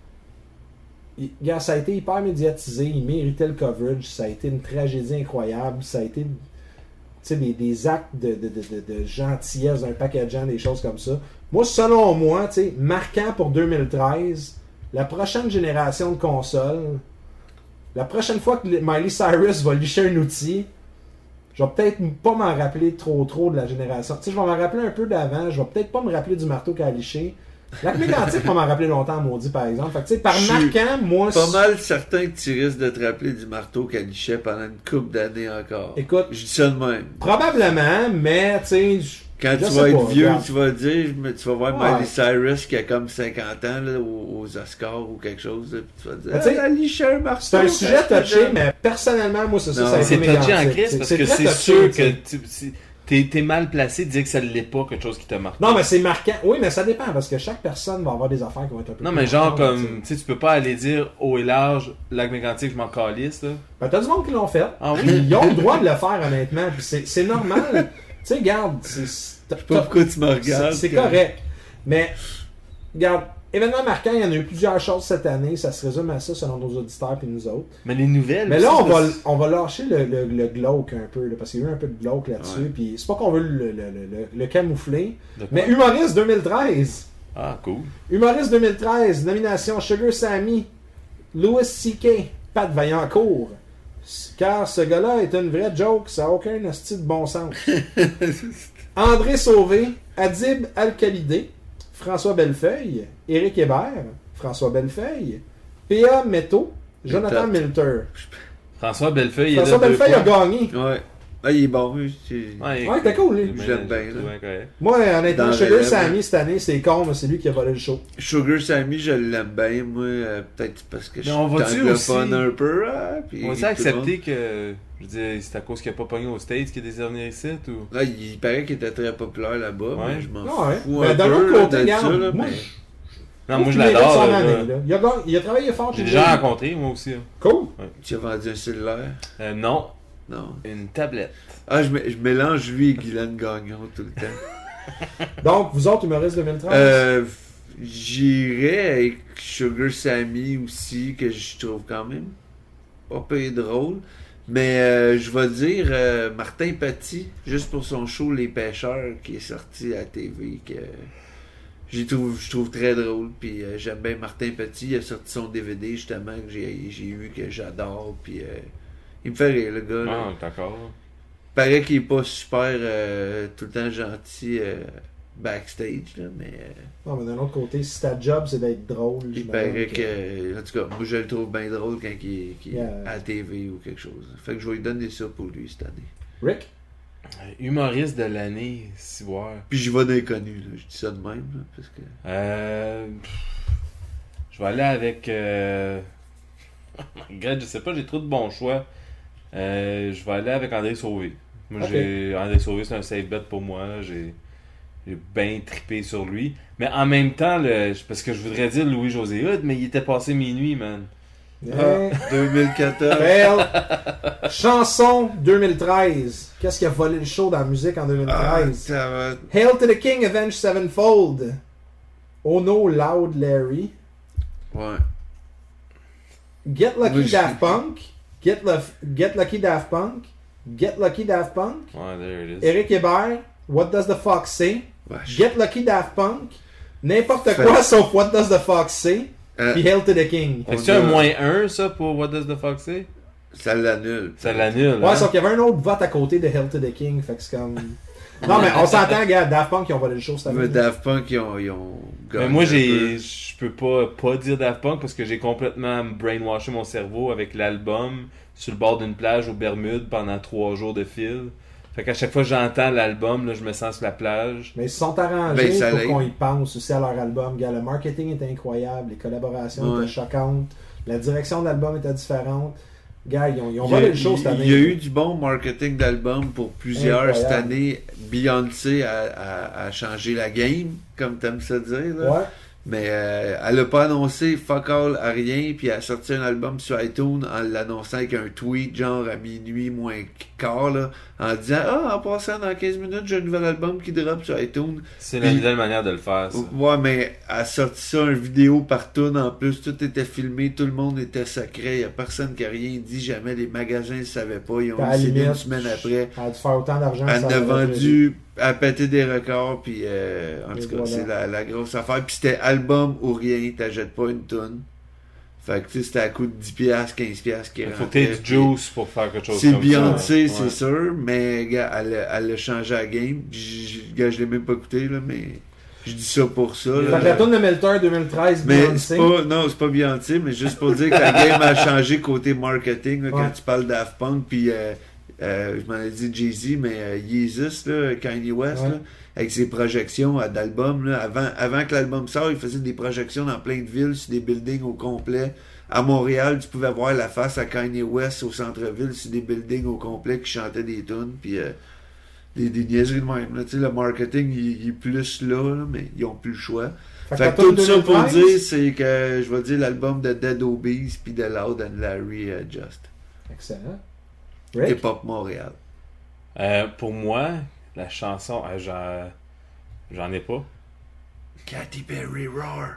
[SPEAKER 1] regarde, ça a été hyper médiatisé, il méritait le coverage, ça a été une tragédie incroyable, ça a été, tu sais, des actes de gentillesse d'un paquet de gens, des choses comme ça. Moi, selon moi, tu sais, marquant pour 2013, la prochaine génération de consoles, la prochaine fois que Miley Cyrus va licher un outil, je vais peut-être pas m'en rappeler trop de la génération. Tu sais, je vais m'en rappeler un peu d'avant. Je vais peut-être pas me rappeler du marteau qu'elle a liché. La mégantique, pas m'en rappeler longtemps, maudit, par exemple. Fait que, tu sais, par
[SPEAKER 3] Je suis
[SPEAKER 1] marquant, moi...
[SPEAKER 3] suis pas mal certain que tu risques de te rappeler du marteau qu'elle lichait pendant une couple d'années encore.
[SPEAKER 1] Écoute,
[SPEAKER 3] Je dis ça de même.
[SPEAKER 1] probablement, mais, tu sais...
[SPEAKER 3] Quand
[SPEAKER 1] Je
[SPEAKER 3] tu
[SPEAKER 1] sais
[SPEAKER 3] vas être
[SPEAKER 1] pas,
[SPEAKER 3] vieux,
[SPEAKER 1] regarde.
[SPEAKER 3] tu vas dire, tu vas voir
[SPEAKER 1] Ouais.
[SPEAKER 3] Miley Cyrus qui a comme 50 ans là, aux Oscars ou quelque chose, là, puis tu vas dire,
[SPEAKER 1] Mais tu sais,
[SPEAKER 3] Alicia Marceau.
[SPEAKER 1] C'est un sujet touché, mais personnellement, moi, c'est ça.
[SPEAKER 3] Non.
[SPEAKER 1] Ça a
[SPEAKER 2] C'est
[SPEAKER 1] été
[SPEAKER 2] touché
[SPEAKER 1] mégantique.
[SPEAKER 2] en crise parce que
[SPEAKER 1] très
[SPEAKER 2] c'est
[SPEAKER 1] touché,
[SPEAKER 2] sûr
[SPEAKER 1] tu sais.
[SPEAKER 2] que t'es mal placé de dire que ça l'est pas, quelque chose qui t'a marqué.
[SPEAKER 1] Non, mais c'est marquant. Oui, mais ça dépend parce que chaque personne va avoir des affaires qui vont être un peu
[SPEAKER 2] Non,
[SPEAKER 1] plus
[SPEAKER 2] mais genre
[SPEAKER 1] marquantes,
[SPEAKER 2] comme, tu sais, tu peux pas aller dire haut et large, lac mégantic, je m'en calisse, là.
[SPEAKER 1] Ben, t'as du monde qui l'ont fait.
[SPEAKER 2] Ah oui?
[SPEAKER 1] Ils ont le droit de le faire, honnêtement. Puis c'est normal. Tu sais, regarde,
[SPEAKER 3] Je sais pas pourquoi tu me regardes.
[SPEAKER 1] c'est correct. Mais, regarde, événement marquant, il y en a eu plusieurs choses cette année. Ça se résume à ça selon nos auditeurs et nous autres.
[SPEAKER 2] Mais les nouvelles.
[SPEAKER 1] Mais là,
[SPEAKER 2] aussi,
[SPEAKER 1] on va lâcher le glauque un peu, là, parce qu'il y a eu un peu de glauque là-dessus.
[SPEAKER 3] Ouais.
[SPEAKER 1] Puis c'est pas qu'on veut le camoufler.
[SPEAKER 2] De quoi?
[SPEAKER 1] Mais Humoriste 2013.
[SPEAKER 2] Ah, cool.
[SPEAKER 1] Humoriste 2013, nomination Sugar Sammy, Louis C.K., Pat Vaillancourt. Car ce gars-là est une vraie joke, ça n'a aucun asti de bon sens. André Sauvé, Adib Al-Khalidé, François Bellefeuille, Éric Hébert, François Bellefeuille, P.A. Metto, Jonathan Milter.
[SPEAKER 2] François Bellefeuille,
[SPEAKER 1] François
[SPEAKER 2] il est là
[SPEAKER 1] Bellefeuille a
[SPEAKER 2] deux fois.
[SPEAKER 1] gagné.
[SPEAKER 3] Ouais. Ah, il est bon, lui.
[SPEAKER 1] Ouais, t'es cool, lui.
[SPEAKER 2] Mais
[SPEAKER 3] J'aime bien,
[SPEAKER 2] je
[SPEAKER 3] là.
[SPEAKER 2] trouve correct.
[SPEAKER 1] Moi, honnêtement,
[SPEAKER 3] Dans
[SPEAKER 1] Sugar
[SPEAKER 3] Relève,
[SPEAKER 1] Sammy cette année, c'est con, mais c'est lui qui a volé le show.
[SPEAKER 3] Sugar Sammy, je l'aime bien, moi, peut-être parce que je
[SPEAKER 2] Mais on va-tu
[SPEAKER 3] suis anglophone
[SPEAKER 2] aussi-
[SPEAKER 3] un peu, hein, puis
[SPEAKER 2] On va-tu
[SPEAKER 3] tout le
[SPEAKER 2] accepter que, je veux dire, c'est à cause qu'il a pas pogné aux States qu'il est décerné ici, ou?
[SPEAKER 3] monde- Là, il paraît qu'il était très populaire là-bas,
[SPEAKER 2] Ouais.
[SPEAKER 3] mais je m'en
[SPEAKER 1] Ah ouais.
[SPEAKER 3] fous
[SPEAKER 1] Mais
[SPEAKER 3] un
[SPEAKER 1] d'un
[SPEAKER 3] peu
[SPEAKER 1] autre côté,
[SPEAKER 3] de
[SPEAKER 1] regarde,
[SPEAKER 3] ça, là,
[SPEAKER 1] moi,
[SPEAKER 3] mais...
[SPEAKER 2] Non, moi je
[SPEAKER 1] Il mérite
[SPEAKER 2] l'adore.
[SPEAKER 1] son
[SPEAKER 2] là.
[SPEAKER 1] année, là. Il a travaillé fort.
[SPEAKER 2] J'ai
[SPEAKER 1] tout
[SPEAKER 2] déjà
[SPEAKER 1] le-
[SPEAKER 2] rencontré, moi aussi. Hein.
[SPEAKER 1] Cool.
[SPEAKER 3] Tu as vendu un cellulaire?
[SPEAKER 2] Non,
[SPEAKER 3] Non.
[SPEAKER 2] une tablette.
[SPEAKER 3] Ah, je mélange lui et Guylaine Gagnon tout le temps.
[SPEAKER 1] Donc, vous autres, humoristes 2013?
[SPEAKER 3] J'irais avec Sugar Sammy aussi, que je trouve quand même pas peu drôle. Mais je vais dire Martin Paty, juste pour son show Les Pêcheurs, qui est sorti à la TV, que je trouve très drôle. Puis j'aime bien Martin Paty, il a sorti son DVD justement, que j'ai eu, que j'adore. Puis il me fait rire, le gars. là.
[SPEAKER 2] Ah, d'accord.
[SPEAKER 3] Paraît qu'il est pas super tout le temps gentil backstage, là, mais
[SPEAKER 1] Non, mais d'un autre côté, si ta job, c'est d'être drôle,
[SPEAKER 3] il
[SPEAKER 1] j'imagine
[SPEAKER 3] paraît que... En tout cas, moi je le trouve bien drôle quand il est
[SPEAKER 1] Yeah.
[SPEAKER 3] à la TV ou quelque chose. Fait que je vais lui donner ça pour lui cette année.
[SPEAKER 1] Rick?
[SPEAKER 2] Humoriste de l'année, si voir.
[SPEAKER 3] Puis je vais d'inconnu, là. Je dis ça de même, là, parce que...
[SPEAKER 2] Je vais aller avec. Regarde, je sais pas, j'ai trop de bons choix. Je vais aller avec André Sauvé. Moi,
[SPEAKER 1] Ok.
[SPEAKER 2] André Sauvé, c'est un safe bet pour moi. Là. J'ai bien trippé sur lui. Mais en même temps, parce que je voudrais dire Louis-José Hood, mais il était passé minuit, man.
[SPEAKER 1] Hein?
[SPEAKER 3] 2014.
[SPEAKER 1] Fail. Chanson 2013. Qu'est-ce qui a volé le show dans la musique en
[SPEAKER 3] Ah,
[SPEAKER 1] 2013?
[SPEAKER 3] ça va...
[SPEAKER 1] Hail to the King, Avenged Sevenfold. Oh no, Loud Larry.
[SPEAKER 3] Ouais.
[SPEAKER 1] Get Lucky
[SPEAKER 3] Moi, je-
[SPEAKER 1] Daft Punk. Get Lucky Daft Punk. Get Lucky Daft Punk.
[SPEAKER 2] Ouais, there it is.
[SPEAKER 1] Eric Hébert. What Does the Fox Say?
[SPEAKER 3] Wesh.
[SPEAKER 1] Get Lucky Daft Punk. N'importe
[SPEAKER 3] Fait-
[SPEAKER 1] quoi sauf What Does the Fox Say?
[SPEAKER 3] Euh,
[SPEAKER 1] Puis Hail to the King.
[SPEAKER 2] Est-ce
[SPEAKER 3] On
[SPEAKER 2] un
[SPEAKER 3] a-
[SPEAKER 2] moins 1, ça, pour What Does the Fox Say?
[SPEAKER 3] ça l'annule.
[SPEAKER 2] Ça l'annule.
[SPEAKER 1] Ouais,
[SPEAKER 2] hein?
[SPEAKER 1] sauf qu'il y avait un autre vote à côté de Hail to the King. Fait que c'est comme. Non, mais on s'entend, gars. Daft Punk, ils ont volé le show cette année.
[SPEAKER 3] Mais Daft Punk, ils ont
[SPEAKER 2] Mais
[SPEAKER 3] gagné
[SPEAKER 2] moi,
[SPEAKER 3] un peu.
[SPEAKER 2] je peux pas dire Daft Punk parce que j'ai complètement brainwashé mon cerveau avec l'album sur le bord d'une plage aux Bermudes pendant 3 jours de fil. Fait qu'à chaque fois que j'entends l'album, là, je me sens sur la plage.
[SPEAKER 1] Mais ils se sont arrangés
[SPEAKER 3] Ben, ça
[SPEAKER 1] pour
[SPEAKER 3] l'aide.
[SPEAKER 1] qu'on y pense aussi à leur album. Gars, le marketing était incroyable, les collaborations
[SPEAKER 3] Ouais.
[SPEAKER 1] étaient choquantes, la direction de l'album était différente. Gars, ils ont
[SPEAKER 3] Il y a-
[SPEAKER 1] volé le show cette année.
[SPEAKER 3] Il y a eu du bon marketing d'album pour plusieurs
[SPEAKER 1] Incroyable.
[SPEAKER 3] cette année. Beyoncé a changé la game, comme t'aimes ça dire. Là.
[SPEAKER 1] Ouais.
[SPEAKER 3] Mais elle a pas annoncé fuck all à rien, puis elle a sorti un album sur iTunes en l'annonçant avec un tweet genre à minuit moins quart, là, en disant « Ah, en passant dans 15 minutes, j'ai un nouvel album qui drop sur iTunes. »
[SPEAKER 2] C'est la
[SPEAKER 3] Puis-
[SPEAKER 2] nouvelle manière de le faire, ça.
[SPEAKER 3] Ouais, mais elle a sorti ça, une vidéo par tune en plus, tout était filmé, tout le monde était sacré, y a personne qui a rien dit, jamais les magasins ne savaient pas, ils ont
[SPEAKER 1] À la
[SPEAKER 3] décidé une
[SPEAKER 1] limite,
[SPEAKER 3] semaine après.
[SPEAKER 1] Elle a dû faire autant d'argent.
[SPEAKER 3] Elle
[SPEAKER 1] ça
[SPEAKER 3] a
[SPEAKER 1] aurait
[SPEAKER 3] vendu, elle a pété des records, puis en
[SPEAKER 1] Et
[SPEAKER 3] tout cas,
[SPEAKER 1] voilà.
[SPEAKER 3] c'est la grosse affaire. Puis c'était album ou rien, t'achètes pas une tonne. Fait que tu sais, c'était à coût de 10$, 15$ qui
[SPEAKER 2] Il
[SPEAKER 3] rentrait.
[SPEAKER 2] faut que t'aies du
[SPEAKER 3] puis
[SPEAKER 2] juice pour faire quelque chose
[SPEAKER 3] C'est
[SPEAKER 2] comme
[SPEAKER 3] Beyoncé,
[SPEAKER 2] ça.
[SPEAKER 3] c'est
[SPEAKER 2] Ouais.
[SPEAKER 3] sûr, mais gars, elle a changé la game. Gars, je l'ai même pas écouté, là, mais je dis ça pour ça.
[SPEAKER 1] Fait
[SPEAKER 3] là.
[SPEAKER 1] que la tourne de Melter 2013,
[SPEAKER 3] Mais
[SPEAKER 1] Beyoncé.
[SPEAKER 3] c'est pas, non, c'est pas Beyoncé, mais juste pour dire que la game a changé côté marketing, là, quand
[SPEAKER 1] Ouais.
[SPEAKER 3] tu parles Daft Punk, puis je m'en ai dit Jay-Z, mais Yeezus, là, Kanye West, là, avec ses projections d'albums. Là, avant que l'album sorte, il faisait des projections dans plein de villes, sur des buildings au complet. À Montréal, tu pouvais voir la face à Kanye West au centre-ville, sur des buildings au complet qui chantaient des tunes, puis des niaiseries de même. Là. Tu sais, le marketing, il est plus là, mais ils ont plus le choix. Fait que tout ça pour dire, c'est que je vais dire l'album de Dead Obies puis de Loud and Larry Just.
[SPEAKER 6] Excellent.
[SPEAKER 3] Hip Hop Montréal.
[SPEAKER 2] Pour moi, la chanson, j'en ai pas.
[SPEAKER 3] Katy Perry Roar.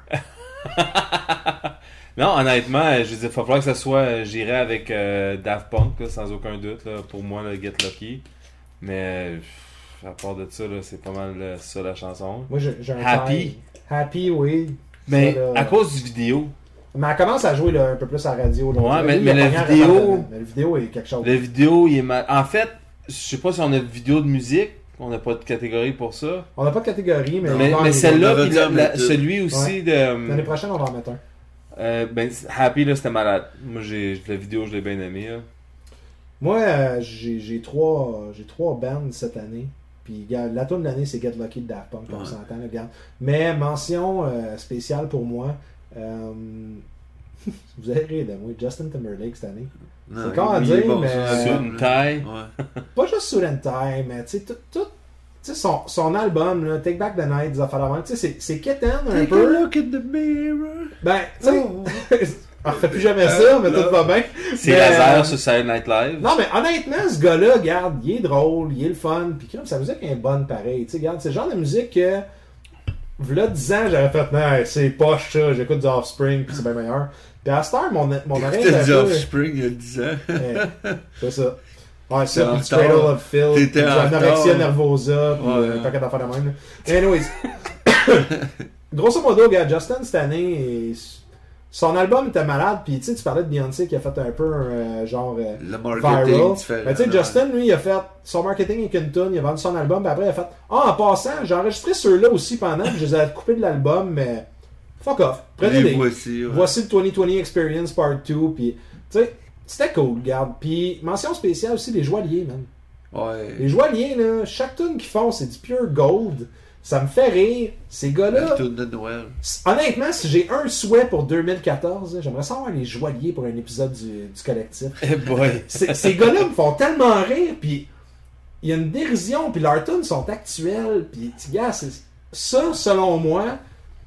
[SPEAKER 2] Non, honnêtement, je veux dire, il va falloir que ça soit, j'irais avec Daft Punk, là, sans aucun doute, là, pour moi, le Get Lucky. Mais à part de ça, là, c'est pas mal ça la chanson.
[SPEAKER 6] Moi, j'ai un
[SPEAKER 2] Happy.
[SPEAKER 6] time. Happy, oui.
[SPEAKER 2] Mais
[SPEAKER 6] Ça, là,
[SPEAKER 2] à cause du vidéo.
[SPEAKER 6] Mais elle commence à jouer là, un peu plus à la radio. Là.
[SPEAKER 2] Ouais, mais
[SPEAKER 6] la
[SPEAKER 2] la
[SPEAKER 6] première
[SPEAKER 2] vidéo-
[SPEAKER 6] mais la vidéo est quelque chose.
[SPEAKER 2] La vidéo, il est mal. En fait, je sais pas si on a de vidéo de musique. On n'a pas de catégorie pour ça.
[SPEAKER 6] On n'a pas de catégorie, mais...
[SPEAKER 2] Mais celle-là,
[SPEAKER 3] on va
[SPEAKER 2] puis
[SPEAKER 3] dire mettre
[SPEAKER 2] celui aussi
[SPEAKER 6] L'année
[SPEAKER 2] de.
[SPEAKER 6] prochaine, on va en mettre un.
[SPEAKER 2] Ben, Happy, là, c'était malade. Moi, la vidéo, je l'ai bien aimé. Là.
[SPEAKER 6] Moi, j'ai trois bands cette année. Puis, regarde, la tune de l'année, c'est Get Lucky de Daft Punk, on s'entend, là, regarde. Mais mention spéciale pour moi, vous avez rire de moi, Justin Timberlake cette année.
[SPEAKER 3] Non,
[SPEAKER 6] C'est con à
[SPEAKER 3] il est
[SPEAKER 6] dire,
[SPEAKER 3] bon,
[SPEAKER 6] mais-
[SPEAKER 3] ça.
[SPEAKER 2] Sur une taille.
[SPEAKER 3] Ouais.
[SPEAKER 6] Pas juste Suit and Tie, mais tu sais, tu sais, son album, là, Take Back the Night, des affaires d'avant, tu sais, c'est kitten un
[SPEAKER 3] Take a
[SPEAKER 6] peu.
[SPEAKER 3] look in the mirror.
[SPEAKER 6] Ben, tu sais, on refait plus jamais ça, mais tout va bien.
[SPEAKER 2] C'est
[SPEAKER 6] Mais,
[SPEAKER 2] Lazare sur Saturday Night Live.
[SPEAKER 6] Non, mais honnêtement, ce gars-là, regarde, il est drôle, il est le fun, pis crème, sa musique est bonne pareil. Tu sais, regarde, c'est le genre de musique que, v'là 10 ans, j'aurais fait, non, c'est poche ça, j'écoute du Offspring, pis c'est bien meilleur. Pis à cette heure, mon oreille est
[SPEAKER 3] T'as
[SPEAKER 6] un
[SPEAKER 3] dit
[SPEAKER 6] peu...
[SPEAKER 3] Offspring il y a 10 ans.
[SPEAKER 6] C'est ça. Ouais,
[SPEAKER 3] T'es
[SPEAKER 6] ça,
[SPEAKER 3] en
[SPEAKER 6] pis du Cradle
[SPEAKER 3] retard.
[SPEAKER 6] of Filth, pis
[SPEAKER 3] T'étais
[SPEAKER 6] du
[SPEAKER 3] en
[SPEAKER 6] Anorexia
[SPEAKER 3] retard.
[SPEAKER 6] Nervosa, pis
[SPEAKER 3] Ouais.
[SPEAKER 6] un paquet d'affaires de même. là. Anyways. Grosso modo, regarde, Justin, cette année, son album était malade, pis tu sais, tu parlais de Beyoncé qui a fait un peu genre...
[SPEAKER 3] Le marketing
[SPEAKER 6] viral.
[SPEAKER 3] différent.
[SPEAKER 6] Ben, tu sais, Justin, lui, il a fait son marketing avec une tune, il a vendu son album, puis après, il a fait en passant, j'ai enregistré ceux-là aussi pendant, puis je les ai coupés de l'album, mais fuck off. Prenez-les.
[SPEAKER 3] Voici, ouais.
[SPEAKER 6] Voici le 2020 Experience Part 2, puis tu sais, c'était cool, regarde. Puis mention spéciale aussi, les joailliers, man. Les
[SPEAKER 3] Ouais.
[SPEAKER 6] joailliers, là, chaque tune qu'ils font, c'est du pure gold. Ça me fait rire. Ces
[SPEAKER 3] La
[SPEAKER 6] gars-là,
[SPEAKER 3] tourne de Noël.
[SPEAKER 6] honnêtement, si j'ai un souhait pour 2014, j'aimerais savoir les joailliers pour un épisode du collectif.
[SPEAKER 2] Eh boy.
[SPEAKER 6] Ces gars-là me font tellement rire, puis il y a une dérision, puis leurs tunes sont actuelles, puis gars, ça, selon moi,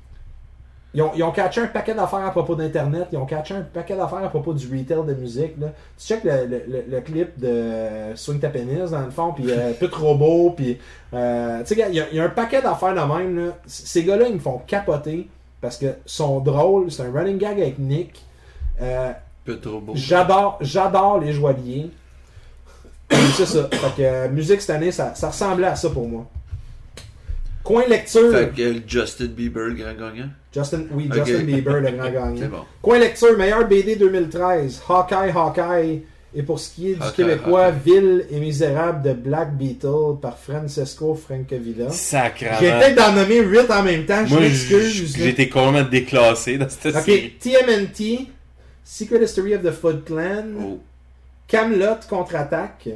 [SPEAKER 6] ils ont catché un paquet d'affaires à propos d'Internet, ils ont catché un paquet d'affaires à propos du retail de musique. Là. Tu check le clip de Swing Ta Pénis, dans le fond, puis Put Robot, puis tu sais, gars, il y a un paquet d'affaires de même. Là. Ces gars-là, ils me font capoter, parce que sont drôles, c'est un running gag avec Nick.
[SPEAKER 3] Peu trop beau.
[SPEAKER 6] J'adore les joailliers. C'est ça. Fait que musique cette année, ça ressemblait à ça pour moi. Coin lecture.
[SPEAKER 3] Fait que Justin Bieber, le grand gagnant.
[SPEAKER 6] Justin
[SPEAKER 3] Ok.
[SPEAKER 6] Bieber, le grand gagnant.
[SPEAKER 3] C'est bon.
[SPEAKER 6] Coin lecture, meilleur BD 2013. Hawkeye. Et pour ce qui est du
[SPEAKER 3] Hawkeye,
[SPEAKER 6] québécois,
[SPEAKER 3] Hawkeye.
[SPEAKER 6] Ville et Misérable de Black Beetle par Francesco Francavilla.
[SPEAKER 2] Sacrament.
[SPEAKER 6] J'ai peut-être d'en nommer 8 en même temps, je
[SPEAKER 2] Moi,
[SPEAKER 6] m'excuse.
[SPEAKER 2] j'ai été complètement déclassé dans cette série.
[SPEAKER 6] Ok, TMNT, Secret History of the Foot Clan,
[SPEAKER 3] Oh.
[SPEAKER 6] Camelot contre-attaque,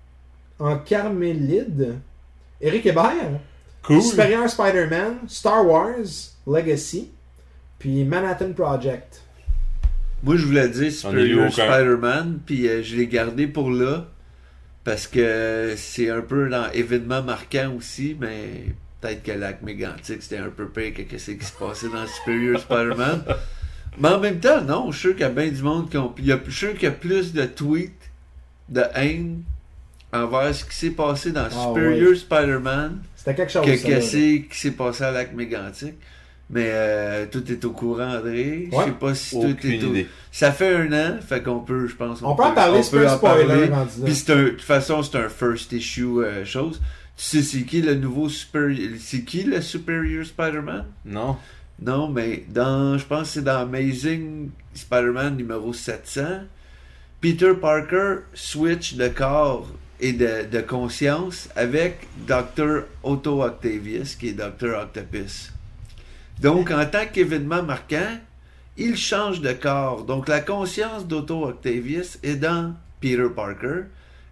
[SPEAKER 6] en Carmélide, Éric Hébert,
[SPEAKER 2] Cool.
[SPEAKER 6] Superior Spider-Man, Star Wars, Legacy, puis Manhattan Project.
[SPEAKER 3] Moi, je voulais dire
[SPEAKER 2] J'en ai lu
[SPEAKER 3] Superior
[SPEAKER 2] aucun.
[SPEAKER 3] Spider-Man, puis je l'ai gardé pour là, parce que c'est un peu dans événement marquant aussi, mais peut-être que Lac Mégantic, c'était un peu pire que ce qui se passait dans Superior Spider-Man. Mais en même temps, non, je suis sûr qu'il y a bien du monde qui ont... Je suis sûr qu'il y a plus de tweets de haine envers ce qui s'est passé dans Superior
[SPEAKER 6] ouais.
[SPEAKER 3] Spider-Man
[SPEAKER 6] C'était quelque chose.
[SPEAKER 3] que
[SPEAKER 6] ça, là.
[SPEAKER 3] ce qui s'est passé à Lac Mégantic. Mais tout est au courant, André. Je
[SPEAKER 6] Ouais.
[SPEAKER 3] sais pas si
[SPEAKER 2] Aucune
[SPEAKER 3] tout est au...
[SPEAKER 2] idée.
[SPEAKER 3] Ça fait 1 an, fait qu'on peut, je pense...
[SPEAKER 6] On peut en parler, c'est pas un spoiler. rendu là.
[SPEAKER 3] Puis de toute façon, c'est un first issue chose. Tu sais c'est qui le nouveau Superior... C'est qui le Superior Spider-Man?
[SPEAKER 2] Non.
[SPEAKER 3] Non, mais je pense que c'est dans Amazing Spider-Man numéro 700. Peter Parker switch de corps et de conscience avec Dr. Otto Octavius, qui est Dr. Octopus. Donc, en tant qu'événement marquant, il change de corps. Donc, la conscience d'Otto Octavius est dans Peter Parker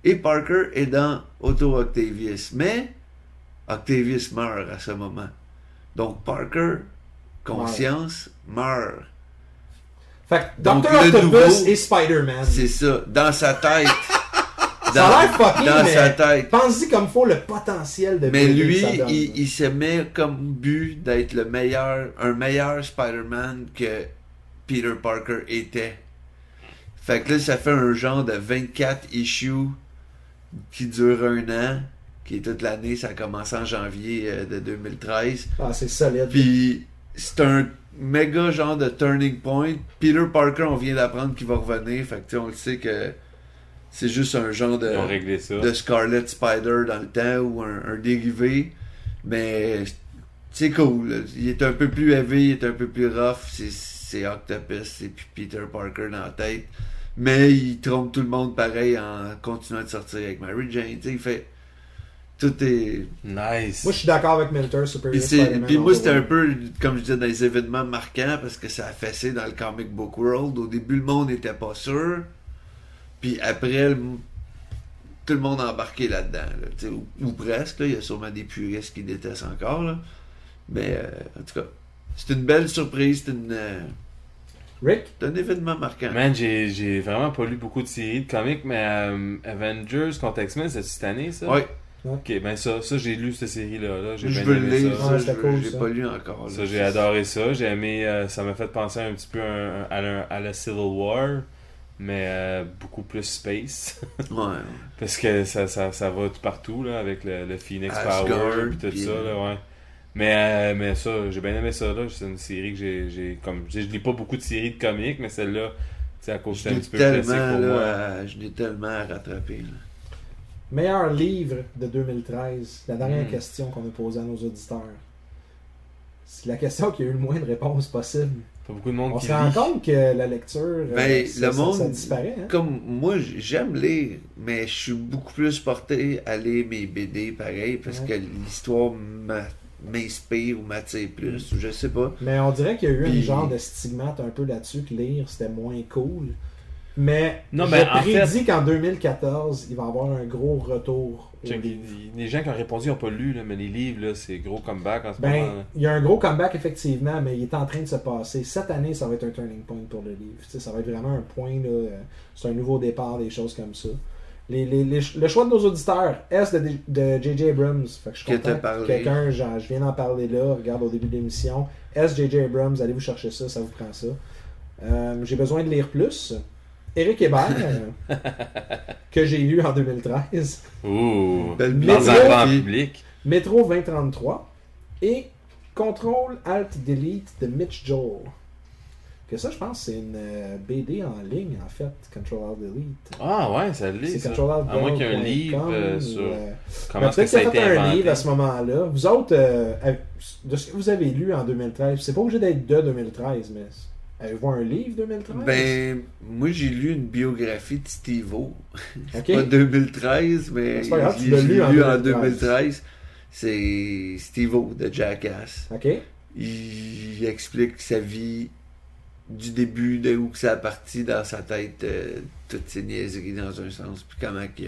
[SPEAKER 3] Et Parker est dans Otto Octavius. Mais Octavius meurt à ce moment. Donc Parker, conscience, meurt.
[SPEAKER 6] Fait que
[SPEAKER 3] Donc,
[SPEAKER 6] Dr.
[SPEAKER 3] le
[SPEAKER 6] Octopus
[SPEAKER 3] nouveau,
[SPEAKER 6] et Spider-Man.
[SPEAKER 3] C'est ça, dans sa tête.
[SPEAKER 6] Ça a l'air fucké,
[SPEAKER 3] dans sa
[SPEAKER 6] mais
[SPEAKER 3] tête.
[SPEAKER 6] pense-y comme faut le potentiel de
[SPEAKER 3] Mais
[SPEAKER 6] BD
[SPEAKER 3] lui,
[SPEAKER 6] que ça donne.
[SPEAKER 3] il se met comme but d'être un meilleur Spider-Man que Peter Parker était. Fait que là, ça fait un genre de 24 issues qui dure 1 an, qui est toute l'année. Ça a commencé en janvier de 2013.
[SPEAKER 6] Ah, c'est solide.
[SPEAKER 3] Puis c'est un méga genre de turning point. Peter Parker, on vient d'apprendre qu'il va revenir. Fait que tu sais, on le sait que c'est juste un genre
[SPEAKER 2] Ils ont réglé ça.
[SPEAKER 3] de Scarlet Spider dans le temps ou un dérivé. Mais c'est cool. Là. Il est un peu plus heavy, il est un peu plus rough. C'est Octopus et puis Peter Parker dans la tête. Mais il trompe tout le monde pareil en continuant de sortir avec Mary Jane. Tu sais, il fait. Tout est.
[SPEAKER 2] Nice.
[SPEAKER 6] Moi, je suis d'accord avec Milter, Superior
[SPEAKER 3] Puis,
[SPEAKER 6] Spider-Man.
[SPEAKER 3] puis moi,
[SPEAKER 6] all
[SPEAKER 3] c'était
[SPEAKER 6] the
[SPEAKER 3] un
[SPEAKER 6] way.
[SPEAKER 3] peu, comme je disais, dans les événements marquants parce que ça a fessé dans le comic book world. Au début, le monde n'était pas sûr. Puis après, tout le monde a embarqué là-dedans. Là, tu sais, ou presque. Là. Il y a sûrement des puristes qui détestent encore. Là. Mais en tout cas, c'est une belle surprise.
[SPEAKER 6] Rick?
[SPEAKER 3] C'est un événement marquant.
[SPEAKER 2] Man, j'ai vraiment pas lu beaucoup de séries de comics, mais Avengers contre X-Men, c'est cette année, ça?
[SPEAKER 3] Ouais,
[SPEAKER 2] Ok, ben ça j'ai lu cette série-là. Là. J'ai
[SPEAKER 3] je
[SPEAKER 2] bien
[SPEAKER 3] veux le
[SPEAKER 2] aimé
[SPEAKER 3] lire.
[SPEAKER 2] ça.
[SPEAKER 6] Ouais,
[SPEAKER 3] Ça,
[SPEAKER 6] c'était
[SPEAKER 3] je
[SPEAKER 6] cool,
[SPEAKER 3] l'ai
[SPEAKER 6] ça.
[SPEAKER 3] pas lu encore.
[SPEAKER 2] Ça,
[SPEAKER 3] là.
[SPEAKER 2] j'ai adoré ça. J'ai aimé. Ça m'a fait penser un petit peu à la Civil War, mais beaucoup plus space.
[SPEAKER 3] Ouais.
[SPEAKER 2] Parce que ça va tout partout là, avec le Phoenix
[SPEAKER 3] Asgard,
[SPEAKER 2] Power et tout
[SPEAKER 3] puis,
[SPEAKER 2] ça. Là, ouais. Mais ça, j'ai bien aimé ça. Là. C'est une série que je lis pas beaucoup de séries de comics, mais celle-là, c'est à cause que c'est un petit peu classique pour moi.
[SPEAKER 3] Je l'ai tellement à rattraper. Là.
[SPEAKER 6] Meilleur livre de 2013. La dernière
[SPEAKER 2] Hmm.
[SPEAKER 6] question qu'on a posée à nos auditeurs. C'est la question qui a eu le moins de réponses possible.
[SPEAKER 2] Pas beaucoup de monde
[SPEAKER 6] On
[SPEAKER 2] qui
[SPEAKER 6] se rend
[SPEAKER 2] lit.
[SPEAKER 6] compte que la lecture,
[SPEAKER 3] Ben,
[SPEAKER 6] ça,
[SPEAKER 3] le monde-
[SPEAKER 6] ça disparaît. Hein?
[SPEAKER 3] Comme moi, j'aime lire, mais je suis beaucoup plus porté à lire mes BD pareil, parce
[SPEAKER 6] Ouais.
[SPEAKER 3] que l'histoire m'inspire ou m'attire plus, ou je sais pas.
[SPEAKER 6] Mais on dirait qu'il y a eu un
[SPEAKER 3] Puis-
[SPEAKER 6] genre de stigmate un peu là-dessus, que lire c'était moins cool. Mais
[SPEAKER 2] Non,
[SPEAKER 6] je
[SPEAKER 2] ben, en
[SPEAKER 6] prédis qu'en 2014, il va y avoir un gros retour au
[SPEAKER 2] Check,
[SPEAKER 6] livre.
[SPEAKER 2] les gens qui ont répondu n'ont pas lu, là, mais les livres, là, c'est gros comeback en ce moment.
[SPEAKER 6] Ben,
[SPEAKER 2] là.
[SPEAKER 6] il y a un gros comeback effectivement, mais il est en train de se passer. Cette année, ça va être un turning point pour le livre. Tu sais, ça va être vraiment un point, là, c'est un nouveau départ, des choses comme ça. Le choix de nos auditeurs, S de J.J. Abrams. Fait que je suis
[SPEAKER 3] Que
[SPEAKER 6] content
[SPEAKER 3] t'as
[SPEAKER 6] que
[SPEAKER 3] parlé.
[SPEAKER 6] quelqu'un, genre, je viens d'en parler là, regarde au début de l'émission. S J.J. Abrams, allez vous chercher ça, ça vous prend ça. J'ai besoin de lire plus. Éric Hébert, que j'ai lu en 2013.
[SPEAKER 2] Ouh,
[SPEAKER 3] Belle
[SPEAKER 2] dans
[SPEAKER 6] Métro.
[SPEAKER 2] un grand public.
[SPEAKER 6] Métro 2033 et Control Alt Delete de Mitch Joel. Que ça, je pense, c'est une BD en ligne, en fait, Control Alt Delete.
[SPEAKER 2] Ah ouais, ça l'est,
[SPEAKER 6] C'est
[SPEAKER 2] ça.
[SPEAKER 6] controlaltblog.com,
[SPEAKER 2] À moins qu'il y ait un livre
[SPEAKER 6] ou,
[SPEAKER 2] sur
[SPEAKER 6] ben,
[SPEAKER 2] comment est-ce que
[SPEAKER 6] peut-être
[SPEAKER 2] ça a
[SPEAKER 6] qu'il a
[SPEAKER 2] été
[SPEAKER 6] fait un
[SPEAKER 2] inventé.
[SPEAKER 6] livre à ce moment-là. Vous autres, de ce que vous avez lu en 2013, c'est pas obligé d'être de 2013, mais avez-vous un livre 2013?
[SPEAKER 3] Ben, moi j'ai lu une biographie de Steve-O.
[SPEAKER 6] ok.
[SPEAKER 3] Pas 2013, mais
[SPEAKER 6] C'est pas grave, tu
[SPEAKER 3] je
[SPEAKER 6] l'as
[SPEAKER 3] l'ai
[SPEAKER 6] lu en
[SPEAKER 3] lu en
[SPEAKER 6] 2013.
[SPEAKER 3] 2013. C'est Steve-O de Jackass.
[SPEAKER 6] Ok.
[SPEAKER 3] Il explique sa vie du début, de où que ça a parti dans sa tête, toutes ses niaiseries dans un sens, puis comment que...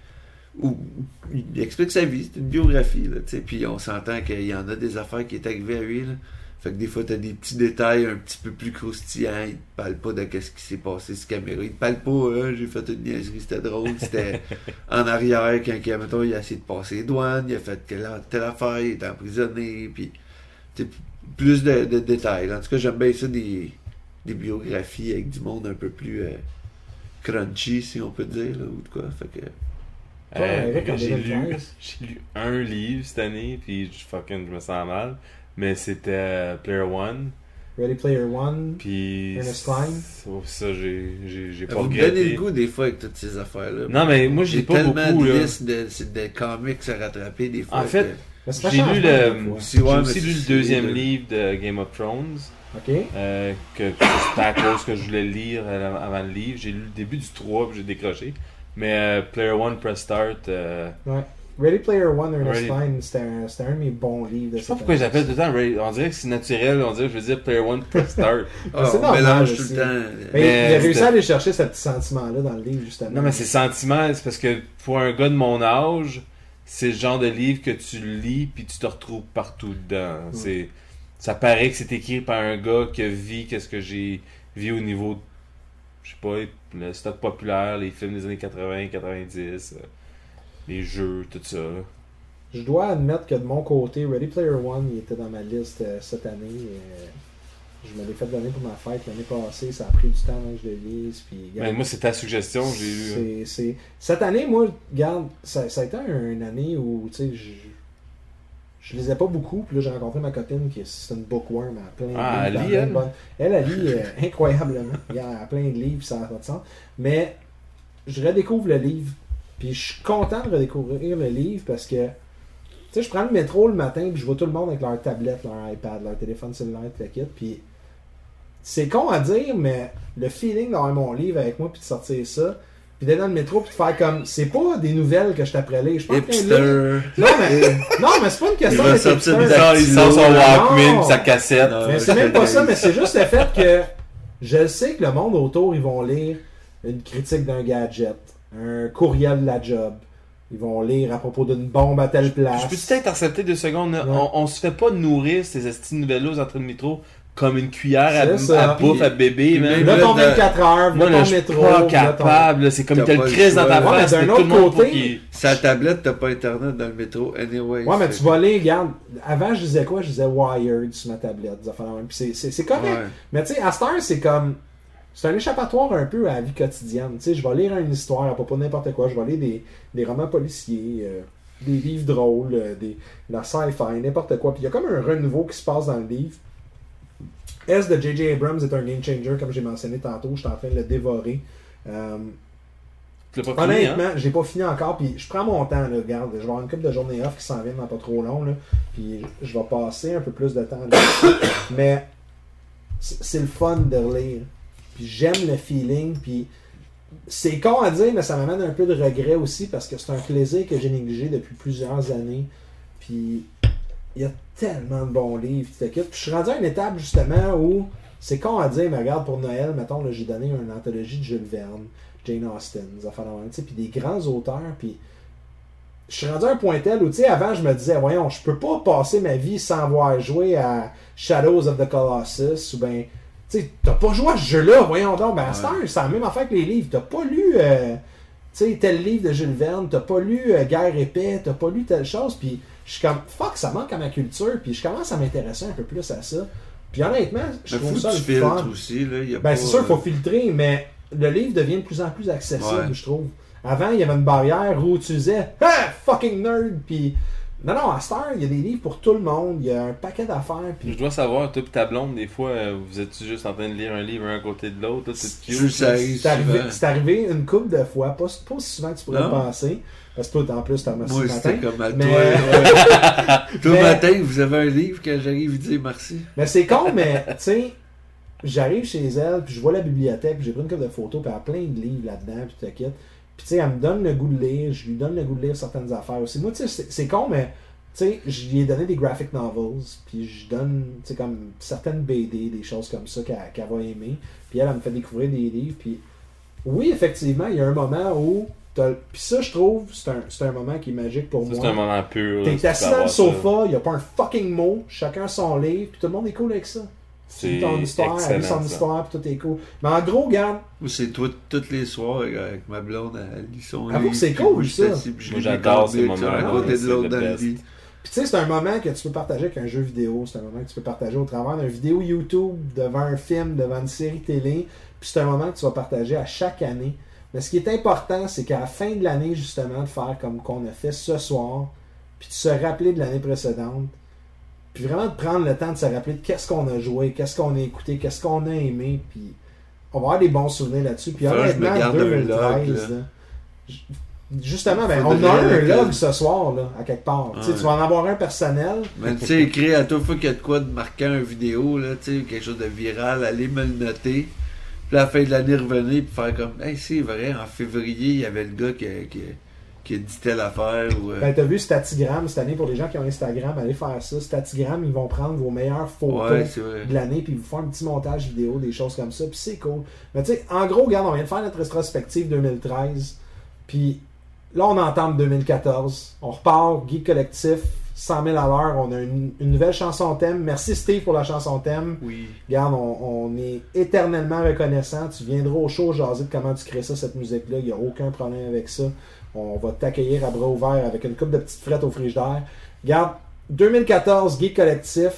[SPEAKER 3] il explique sa vie, c'est une biographie, là, tu sais, puis on s'entend qu'il y en a des affaires qui est arrivées à lui, là. Fait que des fois, t'as des petits détails un petit peu plus croustillants. Il te parle pas de qu'est-ce qui s'est passé sur caméra. Il te parle pas, j'ai fait une niaiserie, c'était drôle. C'était en arrière, quand mettons, il a essayé de passer les douanes, il a fait telle affaire, il est emprisonné, puis plus de détails. En tout cas, j'aime bien ça, des biographies avec du monde un peu plus crunchy, si on peut dire, là, ou de quoi. Fait que...
[SPEAKER 6] Toi, Eric, en
[SPEAKER 2] J'ai
[SPEAKER 6] 2013.
[SPEAKER 2] lu un livre cette année, puis je me sens mal. Mais c'était Player One.
[SPEAKER 6] Ready Player One.
[SPEAKER 2] Puis.
[SPEAKER 6] Ernest Cline.
[SPEAKER 2] Ça, j'ai pas
[SPEAKER 3] Vous me donnez le
[SPEAKER 2] regretté.
[SPEAKER 3] goût des fois avec toutes ces affaires-là.
[SPEAKER 2] Non, mais moi, j'ai pas
[SPEAKER 3] tellement
[SPEAKER 2] beaucoup,
[SPEAKER 3] de
[SPEAKER 2] là.
[SPEAKER 3] listes de comics à rattraper des fois.
[SPEAKER 2] En fait,
[SPEAKER 3] que-
[SPEAKER 6] Mais c'est pas
[SPEAKER 2] J'ai lu
[SPEAKER 6] changement,
[SPEAKER 2] le.
[SPEAKER 6] des fois.
[SPEAKER 3] Aussi,
[SPEAKER 2] J'ai
[SPEAKER 3] ouais,
[SPEAKER 2] aussi
[SPEAKER 3] mais
[SPEAKER 2] lu le
[SPEAKER 3] c'est-
[SPEAKER 2] deuxième
[SPEAKER 3] le-
[SPEAKER 2] livre de Game of Thrones.
[SPEAKER 6] Ok.
[SPEAKER 2] Que c'était à cause que je voulais le lire avant le livre. J'ai lu le début du 3 puis j'ai décroché. Mais Player One Press Start,
[SPEAKER 6] Ouais. Ready Player One, Ernest
[SPEAKER 2] Ready.
[SPEAKER 6] Cline, c'était un de mes bons livres de
[SPEAKER 2] Je sais pas pourquoi j'appelle tout le temps Ready. On dirait que c'est naturel, on dirait que je veux dire Player One, Press Start.
[SPEAKER 6] c'est
[SPEAKER 3] on
[SPEAKER 6] normal
[SPEAKER 3] mélange
[SPEAKER 6] aussi.
[SPEAKER 3] tout le temps.
[SPEAKER 6] Mais il a réussi
[SPEAKER 2] c'était-
[SPEAKER 6] à aller chercher ce petit sentiment-là dans le livre, justement.
[SPEAKER 2] Non, mais c'est sentiment, c'est parce que pour un gars de mon âge, c'est le genre de livre que tu lis puis tu te retrouves partout dedans. Ça paraît que c'est écrit par un gars qui vit qu'est-ce que j'ai vu au niveau, je sais pas, le stock populaire, les films des années 80, 90, les jeux, tout ça.
[SPEAKER 6] Je dois admettre que de mon côté, Ready Player One, il était dans ma liste cette année. Je me l'ai fait donner pour ma fête l'année passée. Ça a pris du temps avant que je le lise. Puis,
[SPEAKER 2] Ben, moi, c'est ta suggestion, j'ai lu.
[SPEAKER 6] Cette année, moi, regarde, ça a été une année où, tu sais, je lisais pas beaucoup. Puis là, j'ai rencontré ma copine qui c'est une bookworm. Elle a plein
[SPEAKER 2] Ah,
[SPEAKER 6] de livres.
[SPEAKER 2] elle lit, elle?
[SPEAKER 6] Elle lit incroyablement. Elle a plein de livres, ça n'a pas de sens. Mais je redécouvre le livre. Puis je suis content de redécouvrir le livre parce que, tu sais, je prends le métro le matin puis je vois tout le monde avec leur tablette, leur iPad, leur téléphone cellulaire, tout le kit. Puis c'est con à dire, mais le feeling d'avoir mon livre avec moi puis de sortir ça, puis d'être dans le métro puis de faire comme, c'est pas des nouvelles que je t'apprends lire. Je suis pas en train de lire.
[SPEAKER 3] Hipster.
[SPEAKER 6] Non, mais c'est pas une question
[SPEAKER 3] Il va
[SPEAKER 6] de
[SPEAKER 3] sortir
[SPEAKER 6] hipster.
[SPEAKER 3] du
[SPEAKER 2] Il sort son
[SPEAKER 6] Non.
[SPEAKER 2] Walkman pis sa cassette.
[SPEAKER 3] Non.
[SPEAKER 6] Mais c'est même pas ça, mais c'est juste le fait que je sais que le monde autour, ils vont lire une critique d'un gadget, un courriel de la job. Ils vont lire à propos d'une bombe à telle place.
[SPEAKER 2] Je peux-tu t'intercepter 2 secondes? Là?
[SPEAKER 6] Ouais.
[SPEAKER 2] On se fait pas nourrir ces estis nouvelles-là aux entrées de métro comme une cuillère
[SPEAKER 6] C'est ça.
[SPEAKER 2] à bouffe à bébé,
[SPEAKER 3] Puis
[SPEAKER 2] man.
[SPEAKER 6] Là, ton
[SPEAKER 3] Là,
[SPEAKER 6] 24 heures,
[SPEAKER 2] Moi,
[SPEAKER 6] là,
[SPEAKER 2] là,
[SPEAKER 6] ton
[SPEAKER 2] je suis
[SPEAKER 6] métro.
[SPEAKER 2] pas
[SPEAKER 6] là, ton-
[SPEAKER 2] capable. là. C'est comme
[SPEAKER 3] T'as
[SPEAKER 2] qu'il y a
[SPEAKER 3] pas
[SPEAKER 2] le
[SPEAKER 3] le
[SPEAKER 2] crise dans ta
[SPEAKER 3] choix.
[SPEAKER 6] Ouais,
[SPEAKER 2] face.
[SPEAKER 6] mais
[SPEAKER 2] mais
[SPEAKER 6] d'un
[SPEAKER 2] tout le
[SPEAKER 6] autre
[SPEAKER 2] monde faut
[SPEAKER 6] côté,
[SPEAKER 2] qu'il-
[SPEAKER 3] Sa tablette, t'as pas internet dans le métro, anyway.
[SPEAKER 6] Ouais, mais
[SPEAKER 3] c'est-
[SPEAKER 6] tu vas lire, regarde. Avant, je disais quoi? Je disais Wired sur ma tablette. Des affaires de même. Puis c'est correct.
[SPEAKER 3] Ouais.
[SPEAKER 6] Mais tu sais, à cette heure, c'est comme. C'est un échappatoire un peu à la vie quotidienne. Tu sais, je vais lire une histoire à propos de n'importe quoi. Je vais lire des romans policiers, des livres drôles, la sci-fi, n'importe quoi. Puis il y a comme un renouveau qui se passe dans le livre. S de J.J. Abrams est un game changer, comme j'ai mentionné tantôt. Je suis en train de le dévorer.
[SPEAKER 2] Tu l'as pas fini, hein?
[SPEAKER 6] Honnêtement, j'ai pas fini encore, puis je prends mon temps, là, regarde, je vais avoir une couple de journées off qui s'en viennent dans pas trop long, là, puis je vais passer un peu plus de temps là. Mais c'est le fun de relire, puis j'aime le feeling, puis c'est con à dire, mais ça m'amène un peu de regret aussi, parce que c'est un plaisir que j'ai négligé depuis plusieurs années, puis il y a tellement de bons livres, puis je suis rendu à une étape, justement, où c'est con à dire, mais regarde, pour Noël, mettons, là, j'ai donné une anthologie de Jules Verne, Jane Austen, des affaires de même, tu sais, puis des grands auteurs, puis je suis rendu à un point tel où, tu sais, avant, je me disais, voyons, je peux pas passer ma vie sans avoir joué à Shadows of the Colossus, ou ben, tu sais, t'as pas joué à ce jeu-là, voyons donc, ben, à cette heure, c'est la même affaire que les livres, t'as pas lu, tu sais, tel livre de Jules Verne, t'as pas lu Guerre épais, t'as pas lu telle chose, puis je suis comme, fuck, ça manque à ma culture, puis je commence à m'intéresser un peu plus à ça, puis honnêtement, je
[SPEAKER 3] Mais
[SPEAKER 6] trouve
[SPEAKER 3] faut
[SPEAKER 6] ça
[SPEAKER 3] que tu
[SPEAKER 6] le fun.
[SPEAKER 3] filtres aussi, là. Y a
[SPEAKER 6] Ben,
[SPEAKER 3] pas,
[SPEAKER 6] c'est sûr, il faut filtrer, mais le livre devient de plus en plus accessible,
[SPEAKER 3] Ouais.
[SPEAKER 6] je trouve. Avant, il y avait une barrière où tu disais « Ah, fucking nerd! » Puis, non, à cette heure, il y a des livres pour tout le monde, il y a un paquet d'affaires,
[SPEAKER 2] Je
[SPEAKER 6] puis...
[SPEAKER 2] dois savoir, toi pis ta blonde, des fois, vous êtes-tu juste en train de lire un livre un à côté de l'autre? Toi, c'est cute.
[SPEAKER 3] Juste ça arrive
[SPEAKER 6] C'est arrivé,
[SPEAKER 3] souvent.
[SPEAKER 6] c'est arrivé une couple de fois, pas aussi souvent que tu pourrais
[SPEAKER 3] Non.
[SPEAKER 6] le penser, parce que toi, en plus, t'as remercié
[SPEAKER 3] Moi,
[SPEAKER 6] ce matin.
[SPEAKER 3] c'était comme à
[SPEAKER 6] Mais-
[SPEAKER 3] toi. Ouais. Toi,
[SPEAKER 6] Mais-
[SPEAKER 3] matin, vous avez un livre que j'arrive à dire merci.
[SPEAKER 6] Mais c'est con, mais, tu sais, j'arrive chez elle, puis je vois la bibliothèque, puis j'ai pris une couple de photos, puis elle a plein de livres là-dedans, puis tout le kit. Puis, tu sais, elle me donne le goût de lire, je lui donne le goût de lire certaines affaires aussi. Moi, tu sais, c'est con, mais, tu sais, je lui ai donné des graphic novels, puis je donne, tu sais, comme certaines BD, des choses comme ça qu'elle va aimer. Puis elle me fait découvrir des livres, puis oui, effectivement, il y a un moment où, puis ça, je trouve, c'est un moment qui est magique pour
[SPEAKER 2] Ça,
[SPEAKER 6] moi.
[SPEAKER 2] c'est un moment pur. là,
[SPEAKER 6] T'es
[SPEAKER 2] tu peux
[SPEAKER 6] assis dans le
[SPEAKER 2] avoir ça.
[SPEAKER 6] sofa, il n'y a pas un fucking mot, chacun son livre, puis tout le monde est cool avec ça.
[SPEAKER 2] C'est
[SPEAKER 6] ton histoire, elle lit son
[SPEAKER 2] excellent, ça.
[SPEAKER 6] histoire, puis tout est cool. Mais en gros, regarde,
[SPEAKER 3] Moi, c'est toi, tous les soirs, avec ma blonde, elle lit son
[SPEAKER 6] Avoue
[SPEAKER 3] livre.
[SPEAKER 6] que c'est
[SPEAKER 3] puis
[SPEAKER 6] cool,
[SPEAKER 3] moi, je suis
[SPEAKER 6] ça.
[SPEAKER 3] assis, puis je
[SPEAKER 2] Moi,
[SPEAKER 3] lis
[SPEAKER 2] j'adore
[SPEAKER 3] des
[SPEAKER 2] ces
[SPEAKER 3] comics,
[SPEAKER 2] moments-là,
[SPEAKER 3] un côté
[SPEAKER 2] c'est
[SPEAKER 3] de l'autre
[SPEAKER 2] le
[SPEAKER 3] dans le
[SPEAKER 2] best.
[SPEAKER 3] lit.
[SPEAKER 6] puis tu sais, c'est un moment que tu peux partager avec un jeu vidéo, c'est un moment que tu peux partager au travers d'une vidéo YouTube, devant un film, devant une série télé, puis c'est un moment que tu vas partager à chaque année. Mais ce qui est important, c'est qu'à la fin de l'année, justement, de faire comme qu'on a fait ce soir, puis de se rappeler de l'année précédente, puis vraiment de prendre le temps de se rappeler de qu'est-ce qu'on a joué, qu'est-ce qu'on a écouté, qu'est-ce qu'on a aimé, puis on va avoir des bons souvenirs là-dessus. Puis
[SPEAKER 3] Faudrait que je me
[SPEAKER 6] honnêtement,
[SPEAKER 3] garde un
[SPEAKER 6] 2013,
[SPEAKER 3] log, là.
[SPEAKER 6] justement, ben, on
[SPEAKER 3] Faudrait
[SPEAKER 6] a un
[SPEAKER 3] que-
[SPEAKER 6] log ce soir, là, à quelque part. Tu sais,
[SPEAKER 3] Ouais.
[SPEAKER 6] tu vas en avoir un personnel.
[SPEAKER 3] Mais tu sais, écrire à toute fois qu'il y a de quoi de marquant une vidéo, là, tu sais, quelque chose de viral, aller me le noter. Puis à la fin de l'année, revenir puis faire comme, hey, c'est vrai, en février, il y avait le gars qui qui a dit telle affaire ou...
[SPEAKER 6] Ben, t'as vu Statigram cette année, pour les gens qui ont Instagram, allez faire ça. Statigram, ils vont prendre vos meilleures photos
[SPEAKER 3] Ouais, c'est vrai.
[SPEAKER 6] de l'année, puis ils vous font un petit montage vidéo, des choses comme ça, puis c'est cool. Mais tu sais, en gros, regarde, on vient de faire notre rétrospective 2013, puis là, on entame 2014. On repart, Geek Collectif, 100 000 à l'heure. On a une nouvelle chanson thème. Merci Steve pour la chanson thème.
[SPEAKER 3] Oui.
[SPEAKER 6] Regarde, on est éternellement reconnaissant. Tu viendras au show jaser de comment tu crées ça, cette musique-là. Il n'y a aucun problème avec ça. On va t'accueillir à bras ouverts avec une coupe de petites frettes au frigidaire. Regarde, 2014, Geek Collectif.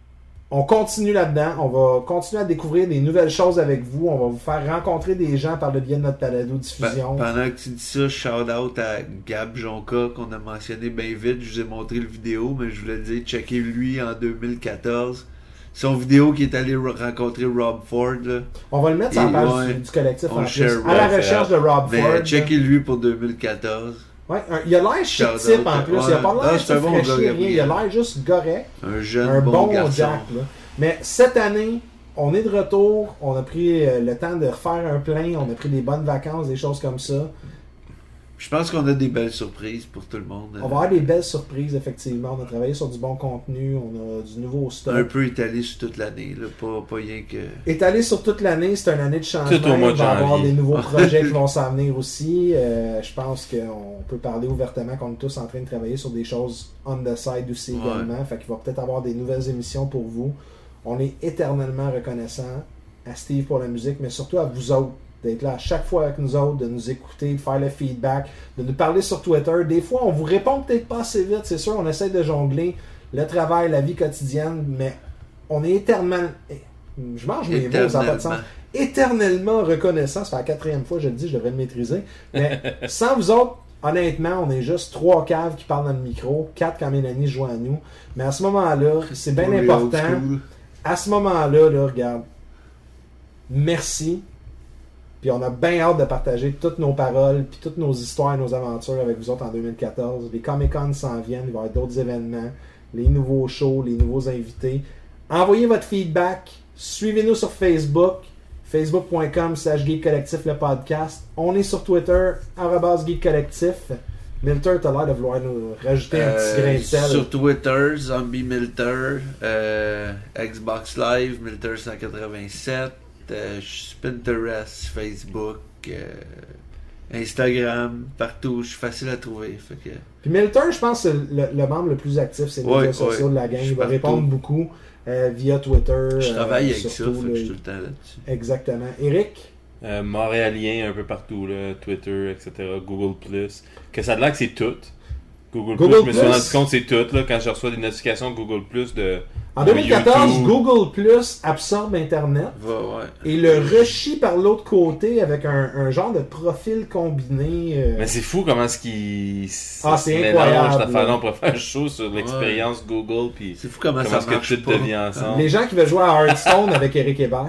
[SPEAKER 6] On continue là-dedans. On va continuer à découvrir des nouvelles choses avec vous. On va vous faire rencontrer des gens par le biais de notre balado-diffusion.
[SPEAKER 3] Pendant que tu dis ça, shout-out à Gab Jonca, qu'on a mentionné bien vite. Je vous ai montré le vidéo, mais je voulais dire, checkez lui en 2014. Son vidéo qui est allé rencontrer Rob Ford. Là.
[SPEAKER 6] On va le mettre sur la page
[SPEAKER 3] ouais,
[SPEAKER 6] du collectif
[SPEAKER 3] on
[SPEAKER 6] en plus.
[SPEAKER 3] share
[SPEAKER 6] À la
[SPEAKER 3] Rob,
[SPEAKER 6] recherche de Rob
[SPEAKER 3] Mais
[SPEAKER 6] Ford.
[SPEAKER 3] checkez lui pour 2014.
[SPEAKER 6] Ouais, il a l'air chic type en plus. Il a pas
[SPEAKER 3] Ouais.
[SPEAKER 6] l'air
[SPEAKER 3] Non, c'est un bon
[SPEAKER 6] fraîchi,
[SPEAKER 3] gars,
[SPEAKER 6] rien. Il a l'air juste correct.
[SPEAKER 3] Un jeune
[SPEAKER 6] Un bon
[SPEAKER 3] garçon.
[SPEAKER 6] Jack. Là. Mais cette année, on est de retour. On a pris le temps de refaire un plein. On a pris des bonnes vacances, des choses comme ça.
[SPEAKER 3] Je pense qu'on a des belles surprises pour tout le monde.
[SPEAKER 6] On va avoir des belles surprises, effectivement. On a travaillé sur du bon contenu. On a du nouveau stock.
[SPEAKER 3] Un peu étalé sur toute l'année, là, pas rien que...
[SPEAKER 6] Étalé sur toute l'année, c'est une année de changement.
[SPEAKER 2] Tout au mois de
[SPEAKER 6] Il va y avoir
[SPEAKER 2] janvier.
[SPEAKER 6] des nouveaux projets qui vont s'en venir aussi. Je pense qu'on peut parler ouvertement qu'on est tous en train de travailler sur des choses on the side aussi également. Fait qu'il va peut-être avoir des nouvelles émissions pour vous. On est éternellement reconnaissant à Steve pour la musique, mais surtout à vous autres d'être là à chaque fois avec nous autres, de nous écouter, de faire le feedback, de nous parler sur Twitter. Des fois, on vous répond peut-être pas assez vite, c'est sûr, on essaie de jongler le travail, la vie quotidienne, mais on est éternellement... Je mange mes mots, ça n'a pas de sens. Éternellement reconnaissant, ça fait la 4e fois que je le dis, je devrais le maîtriser. Mais sans vous autres, honnêtement, on est juste 3 caves qui parlent dans le micro, 4 quand Mélanie joue à nous. Mais à ce moment-là, c'est bien
[SPEAKER 3] Pour les
[SPEAKER 6] important.
[SPEAKER 3] old school.
[SPEAKER 6] À ce moment-là, là, regarde, merci. Puis on a bien hâte de partager toutes nos paroles, puis toutes nos histoires et nos aventures avec vous autres en 2014. Les Comic-Con s'en viennent, il va y avoir d'autres événements, les nouveaux shows, les nouveaux invités. Envoyez votre feedback, suivez-nous sur Facebook, facebook.com/geekcollectif le podcast. On est sur Twitter, @geekcollectif. Milter, t'as l'air de vouloir nous rajouter un petit grain de sel.
[SPEAKER 3] Sur Twitter, Zombie Milter, Xbox Live, Milter 187, je suis sur Pinterest, Facebook, Instagram, partout, je suis facile à trouver. Fait que...
[SPEAKER 6] Puis Milter, je pense que c'est le membre le plus actif, c'est les réseaux sociaux de la gang. Il va répondre beaucoup via Twitter.
[SPEAKER 3] Je travaille avec ça,
[SPEAKER 6] surtout,
[SPEAKER 3] fait que je suis tout le temps là-dessus.
[SPEAKER 6] Exactement. Eric?
[SPEAKER 2] Montréalien un peu partout, là, Twitter, etc., Google+. Que ça a l'air que c'est tout. Google+, je me suis rendu compte c'est tout, là, quand je reçois des notifications de Google+,
[SPEAKER 6] En 2014,
[SPEAKER 2] YouTube.
[SPEAKER 6] Google+ absorbe Internet et le rechie par l'autre côté avec un genre de profil combiné.
[SPEAKER 2] Mais c'est fou comment est-ce qu'ils
[SPEAKER 6] c'est
[SPEAKER 2] mélangent
[SPEAKER 6] incroyable,
[SPEAKER 2] cette affaire-là.
[SPEAKER 6] là.
[SPEAKER 2] On pourrait faire un show sur l'expérience Google, puis
[SPEAKER 3] C'est fou comment ça
[SPEAKER 2] est-ce que
[SPEAKER 3] marche
[SPEAKER 2] tout
[SPEAKER 3] pas.
[SPEAKER 2] devient ensemble.
[SPEAKER 6] Les gens qui veulent jouer à Hearthstone avec Eric Hébert.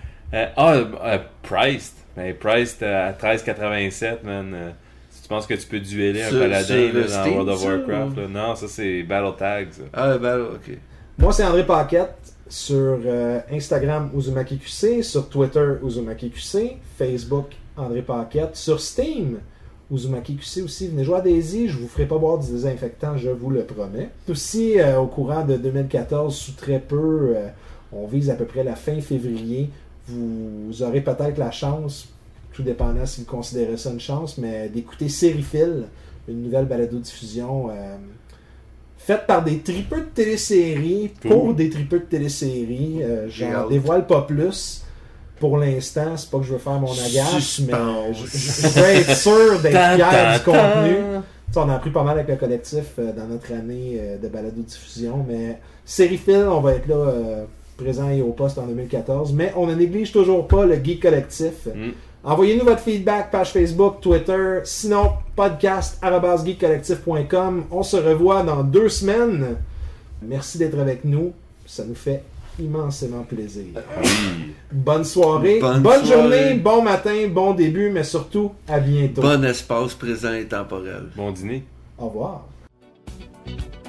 [SPEAKER 2] Priced. Ben, Priced à 13,87, man. Si tu penses que tu peux dueler un
[SPEAKER 3] Sur-
[SPEAKER 2] paladin
[SPEAKER 3] sur
[SPEAKER 2] là, dans
[SPEAKER 3] Steam,
[SPEAKER 2] World of
[SPEAKER 3] ça,
[SPEAKER 2] Warcraft,
[SPEAKER 3] ou?
[SPEAKER 2] là. Non, ça c'est Battle Tags.
[SPEAKER 3] Ah, ben, ok.
[SPEAKER 6] Moi, c'est André Paquette. Sur Instagram, Uzumaki QC. Sur Twitter, Uzumaki QC. Facebook, André Paquette. Sur Steam, Uzumaki QC aussi. Venez jouer à Daisy. Je vous ferai pas boire du désinfectant, je vous le promets. Aussi, au courant de 2014, sous très peu, on vise à peu près la fin février. Vous aurez peut-être la chance, tout dépendant si vous considérez ça une chance, mais d'écouter Sériephile, une nouvelle balado-diffusion faite par des tripeux de téléséries pour des tripeux de téléséries. J'en dévoile pas plus pour l'instant. C'est pas que je veux faire mon agace, mais je veux être sûr d'être fier du contenu. T'sais, on a appris pas mal avec le collectif dans notre année de balado-diffusion, mais Sériephile, on va être là présent et au poste en 2014, mais on ne néglige toujours pas le Geek Collectif. Envoyez-nous votre feedback, page Facebook, Twitter, sinon podcast @geekcollectif.com. On se revoit dans 2 semaines. Merci d'être avec nous, ça nous fait immensément plaisir. Bonne soirée, bonne journée, bon matin, bon début, mais surtout à bientôt.
[SPEAKER 3] Bon espace présent et temporel.
[SPEAKER 2] Bon dîner.
[SPEAKER 6] Au revoir.